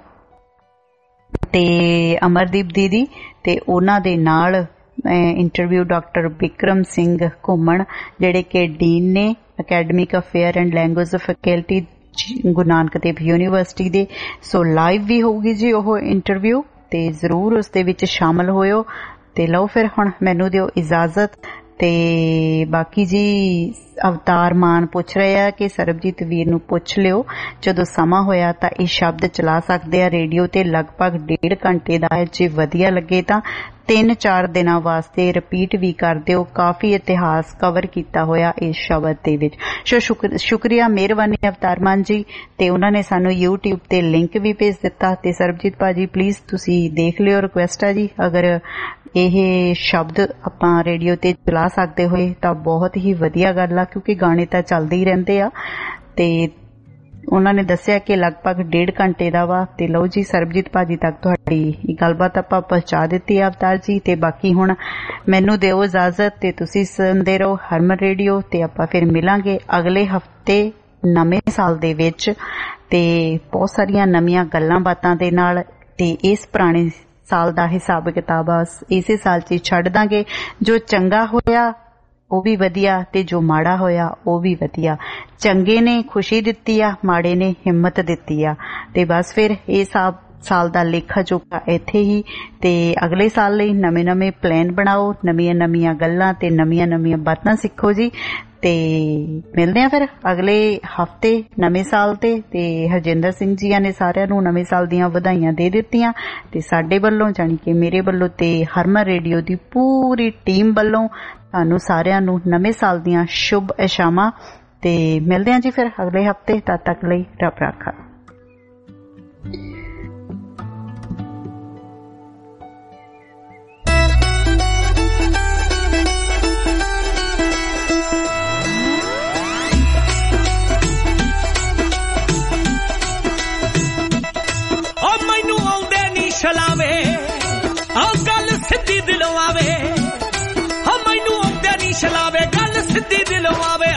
ਤੇ ਅਮਰਦੀਪ ਦੀਦੀ ਤੇ ਉਹਨਾਂ ਦੇ ਨਾਲ ਇੰਟਰਵਿਊ ਡਾਕਟਰ ਬਿਕਰਮ ਸਿੰਘ ਘੁੰਮਣ, ਜਿਹੜੇ ਕਿ ਡੀਨ ਨੇ academic affair and language faculty Guru Nanak Dev university ਦੇ। ਸੋ ਲਾਈਵ ਵੀ ਹੋਊਗੀ ਜੀ ਉਹ ਇੰਟਰਵਿਊ, ਤੇ ਜ਼ਰੂਰ ਉਸ ਦੇ ਵਿੱਚ ਸ਼ਾਮਲ ਹੋਇਓ। ਤੇ ਲਓ ਫਿਰ ਹੁਣ ਮੈਨੂੰ ਦਿਓ ਇਜਾਜ਼ਤ। ਤੇ ਬਾਕੀ ਜੀ ਅਵਤਾਰ ਮਾਨ ਪੁੱਛ ਰਹੇ ਆ ਕਿ ਸਰਬਜੀਤ ਵੀਰ ਨੂੰ ਪੁੱਛ ਲਿਓ ਜਦੋਂ ਸਮਾਂ ਹੋਇਆ ਤਾਂ ਇਹ ਸ਼ਬਦ ਚਲਾ ਸਕਦੇ ਆ ਰੇਡੀਓ ਤੇ, ਲਗਭਗ ਡੇਢ ਘੰਟੇ ਦਾ ਹੈ। ਜੇ ਵਧੀਆ ਲੱਗੇ ਤਾਂ ਤਿੰਨ ਚਾਰ ਦਿਨਾਂ ਵਾਸਤੇ ਰਿਪੀਟ ਵੀ ਕਰ ਦਿਓ। ਕਾਫੀ ਇਤਿਹਾਸ ਕਵਰ ਕੀਤਾ ਹੋਇਆ ਇਸ ਸ਼ਬਦ ਦੇ ਵਿੱਚ। ਸੋ ਸ਼ੁਕਰੀਆ, ਮਿਹਰਬਾਨੀ ਅਵਤਾਰ ਮਾਨ ਜੀ। ਤੇ ਉਹਨਾਂ ਨੇ ਸਾਨੂੰ ਯੂਟਿਊਬ ਤੇ ਲਿੰਕ ਵੀ ਭੇਜ ਦਿੱਤਾ। ਤੇ ਸਰਬਜੀਤ ਭਾਜੀ ਪਲੀਜ਼ ਤੁਸੀਂ ਦੇਖ ਲਿਓ, ਰਿਕੁਐਸਟ ਆ ਜੀ। ਅਗਰ ਇਹ ਸ਼ਬਦ ਆਪਾਂ ਰੇਡੀਓ ਤੇ ਚਲਾ ਸਕਦੇ ਹੋਏ ਤਾਂ ਬਹੁਤ ਹੀ ਵਧੀਆ ਗੱਲ ਆ, ਕਿਉਂਕਿ ਗਾਣੇ ਤਾਂ ਚੱਲਦੇ ਹੀ ਰਹਿੰਦੇ ਆ। ਤੇ ਉਹਨਾਂ ਨੇ ਦੱਸਿਆ ਕਿ ਲਗਭਗ ਡੇਢ ਘੰਟੇ ਦਾ ਵਾ। ਤੇ ਲਓ ਜੀ, ਸਰਬਜੀਤ ਭਾਜੀ ਤੱਕ ਤੁਹਾਡੀ ਗੱਲਬਾਤ ਆਪਾਂ ਪਹੁੰਚਾ ਦਿੱਤੀ ਆ ਅਵਤਾਰ ਜੀ। ਤੇ ਬਾਕੀ ਹੁਣ ਮੈਨੂੰ ਦਿਓ ਇਜਾਜ਼ਤ, ਤੇ ਤੁਸੀਂ ਸੁਣਦੇ ਰਹੋ ਹਰਮਨ ਰੇਡੀਓ। ਤੇ ਆਪਾਂ ਫਿਰ ਮਿਲਾਂਗੇ ਅਗਲੇ ਹਫਤੇ ਨਵੇਂ ਸਾਲ ਦੇ ਵਿੱਚ, ਤੇ ਬਹੁਤ ਸਾਰੀਆਂ ਨਵੀਆਂ ਗੱਲਾਂ ਬਾਤਾਂ ਦੇ ਨਾਲ। ਤੇ ਇਸ ਪੁਰਾਣੇ ਸਾਲ ਦਾ ਹਿਸਾਬ ਕਿਤਾਬ ਇਸੇ ਸਾਲ 'ਚ ਛੱਡ ਦਾਂਗੇ। ਜੋ ਚੰਗਾ ਹੋਇਆ ਉਹ ਵੀ ਵਧੀਆ, ਤੇ ਜੋ ਮਾੜਾ ਹੋਇਆ ਉਹ ਵੀ ਵਧੀਆ। ਚੰਗੇ ਨੇ ਖੁਸ਼ੀ ਦਿੱਤੀ ਆ, ਮਾੜੇ ਨੇ ਹਿੰਮਤ ਦਿੱਤੀ ਆ। ਤੇ ਬਸ ਫਿਰ ਇਹ ਸਭ ਸਾਲ ਦਾ ਲੇਖਾ ਜੋਖਾ ਇੱਥੇ ਹੀ। ਤੇ ਅਗਲੇ ਸਾਲ ਲਈ ਨਵੇਂ ਨਵੇਂ ਪਲਾਨ ਬਣਾਓ, ਨਵੀਆਂ ਨਵੀਆਂ ਗੱਲਾਂ ਤੇ ਨਵੀਆਂ ਨਵੀਆਂ ਬਾਤਾਂ ਸਿੱਖੋ ਜੀ। ਤੇ ਮਿਲਦੇ ਆ ਫਿਰ ਅਗਲੇ ਹਫਤੇ ਨਵੇਂ ਸਾਲ ਤੇ। ਤੇ ਹਰਜਿੰਦਰ ਸਿੰਘ ਜੀਆਂ ਨੇ ਸਾਰਿਆਂ ਨੂੰ ਨਵੇਂ ਸਾਲ ਦੀਆਂ ਵਧਾਈਆਂ ਦੇ ਦਿੱਤੀਆਂ। ਤੇ ਸਾਡੇ ਵੱਲੋਂ, ਜਾਣੀ ਕਿ ਮੇਰੇ ਵੱਲੋਂ ਤੇ ਹਰਮਨ ਰੇਡੀਓ ਦੀ ਪੂਰੀ ਟੀਮ ਵੱਲੋਂ ਤੁਹਾਨੂੰ ਸਾਰਿਆਂ ਨੂੰ ਨਵੇਂ ਸਾਲ ਦੀਆਂ ਸ਼ੁਭ ਇਸ਼ਾਵਾਂ। ਤੇ ਮਿਲਦੇ ਆ ਜੀ ਫਿਰ ਅਗਲੇ ਹਫਤੇ। ਤਦ ਤੱਕ ਲਈ ਰੱਬ ਰਾਖਾ। ਚਲਾਵੇ ਆ ਗੱਲ ਸਿੱਧੀ ਦਿਲੋਂ ਆਵੇ, ਹਾਂ ਮੈਨੂੰ ਆਉਂਦੇ ਨਹੀਂ ਚਲਾਵੇ ਗੱਲ ਸਿੱਧੀ ਦਿਲੋਂ ਆਵੇ।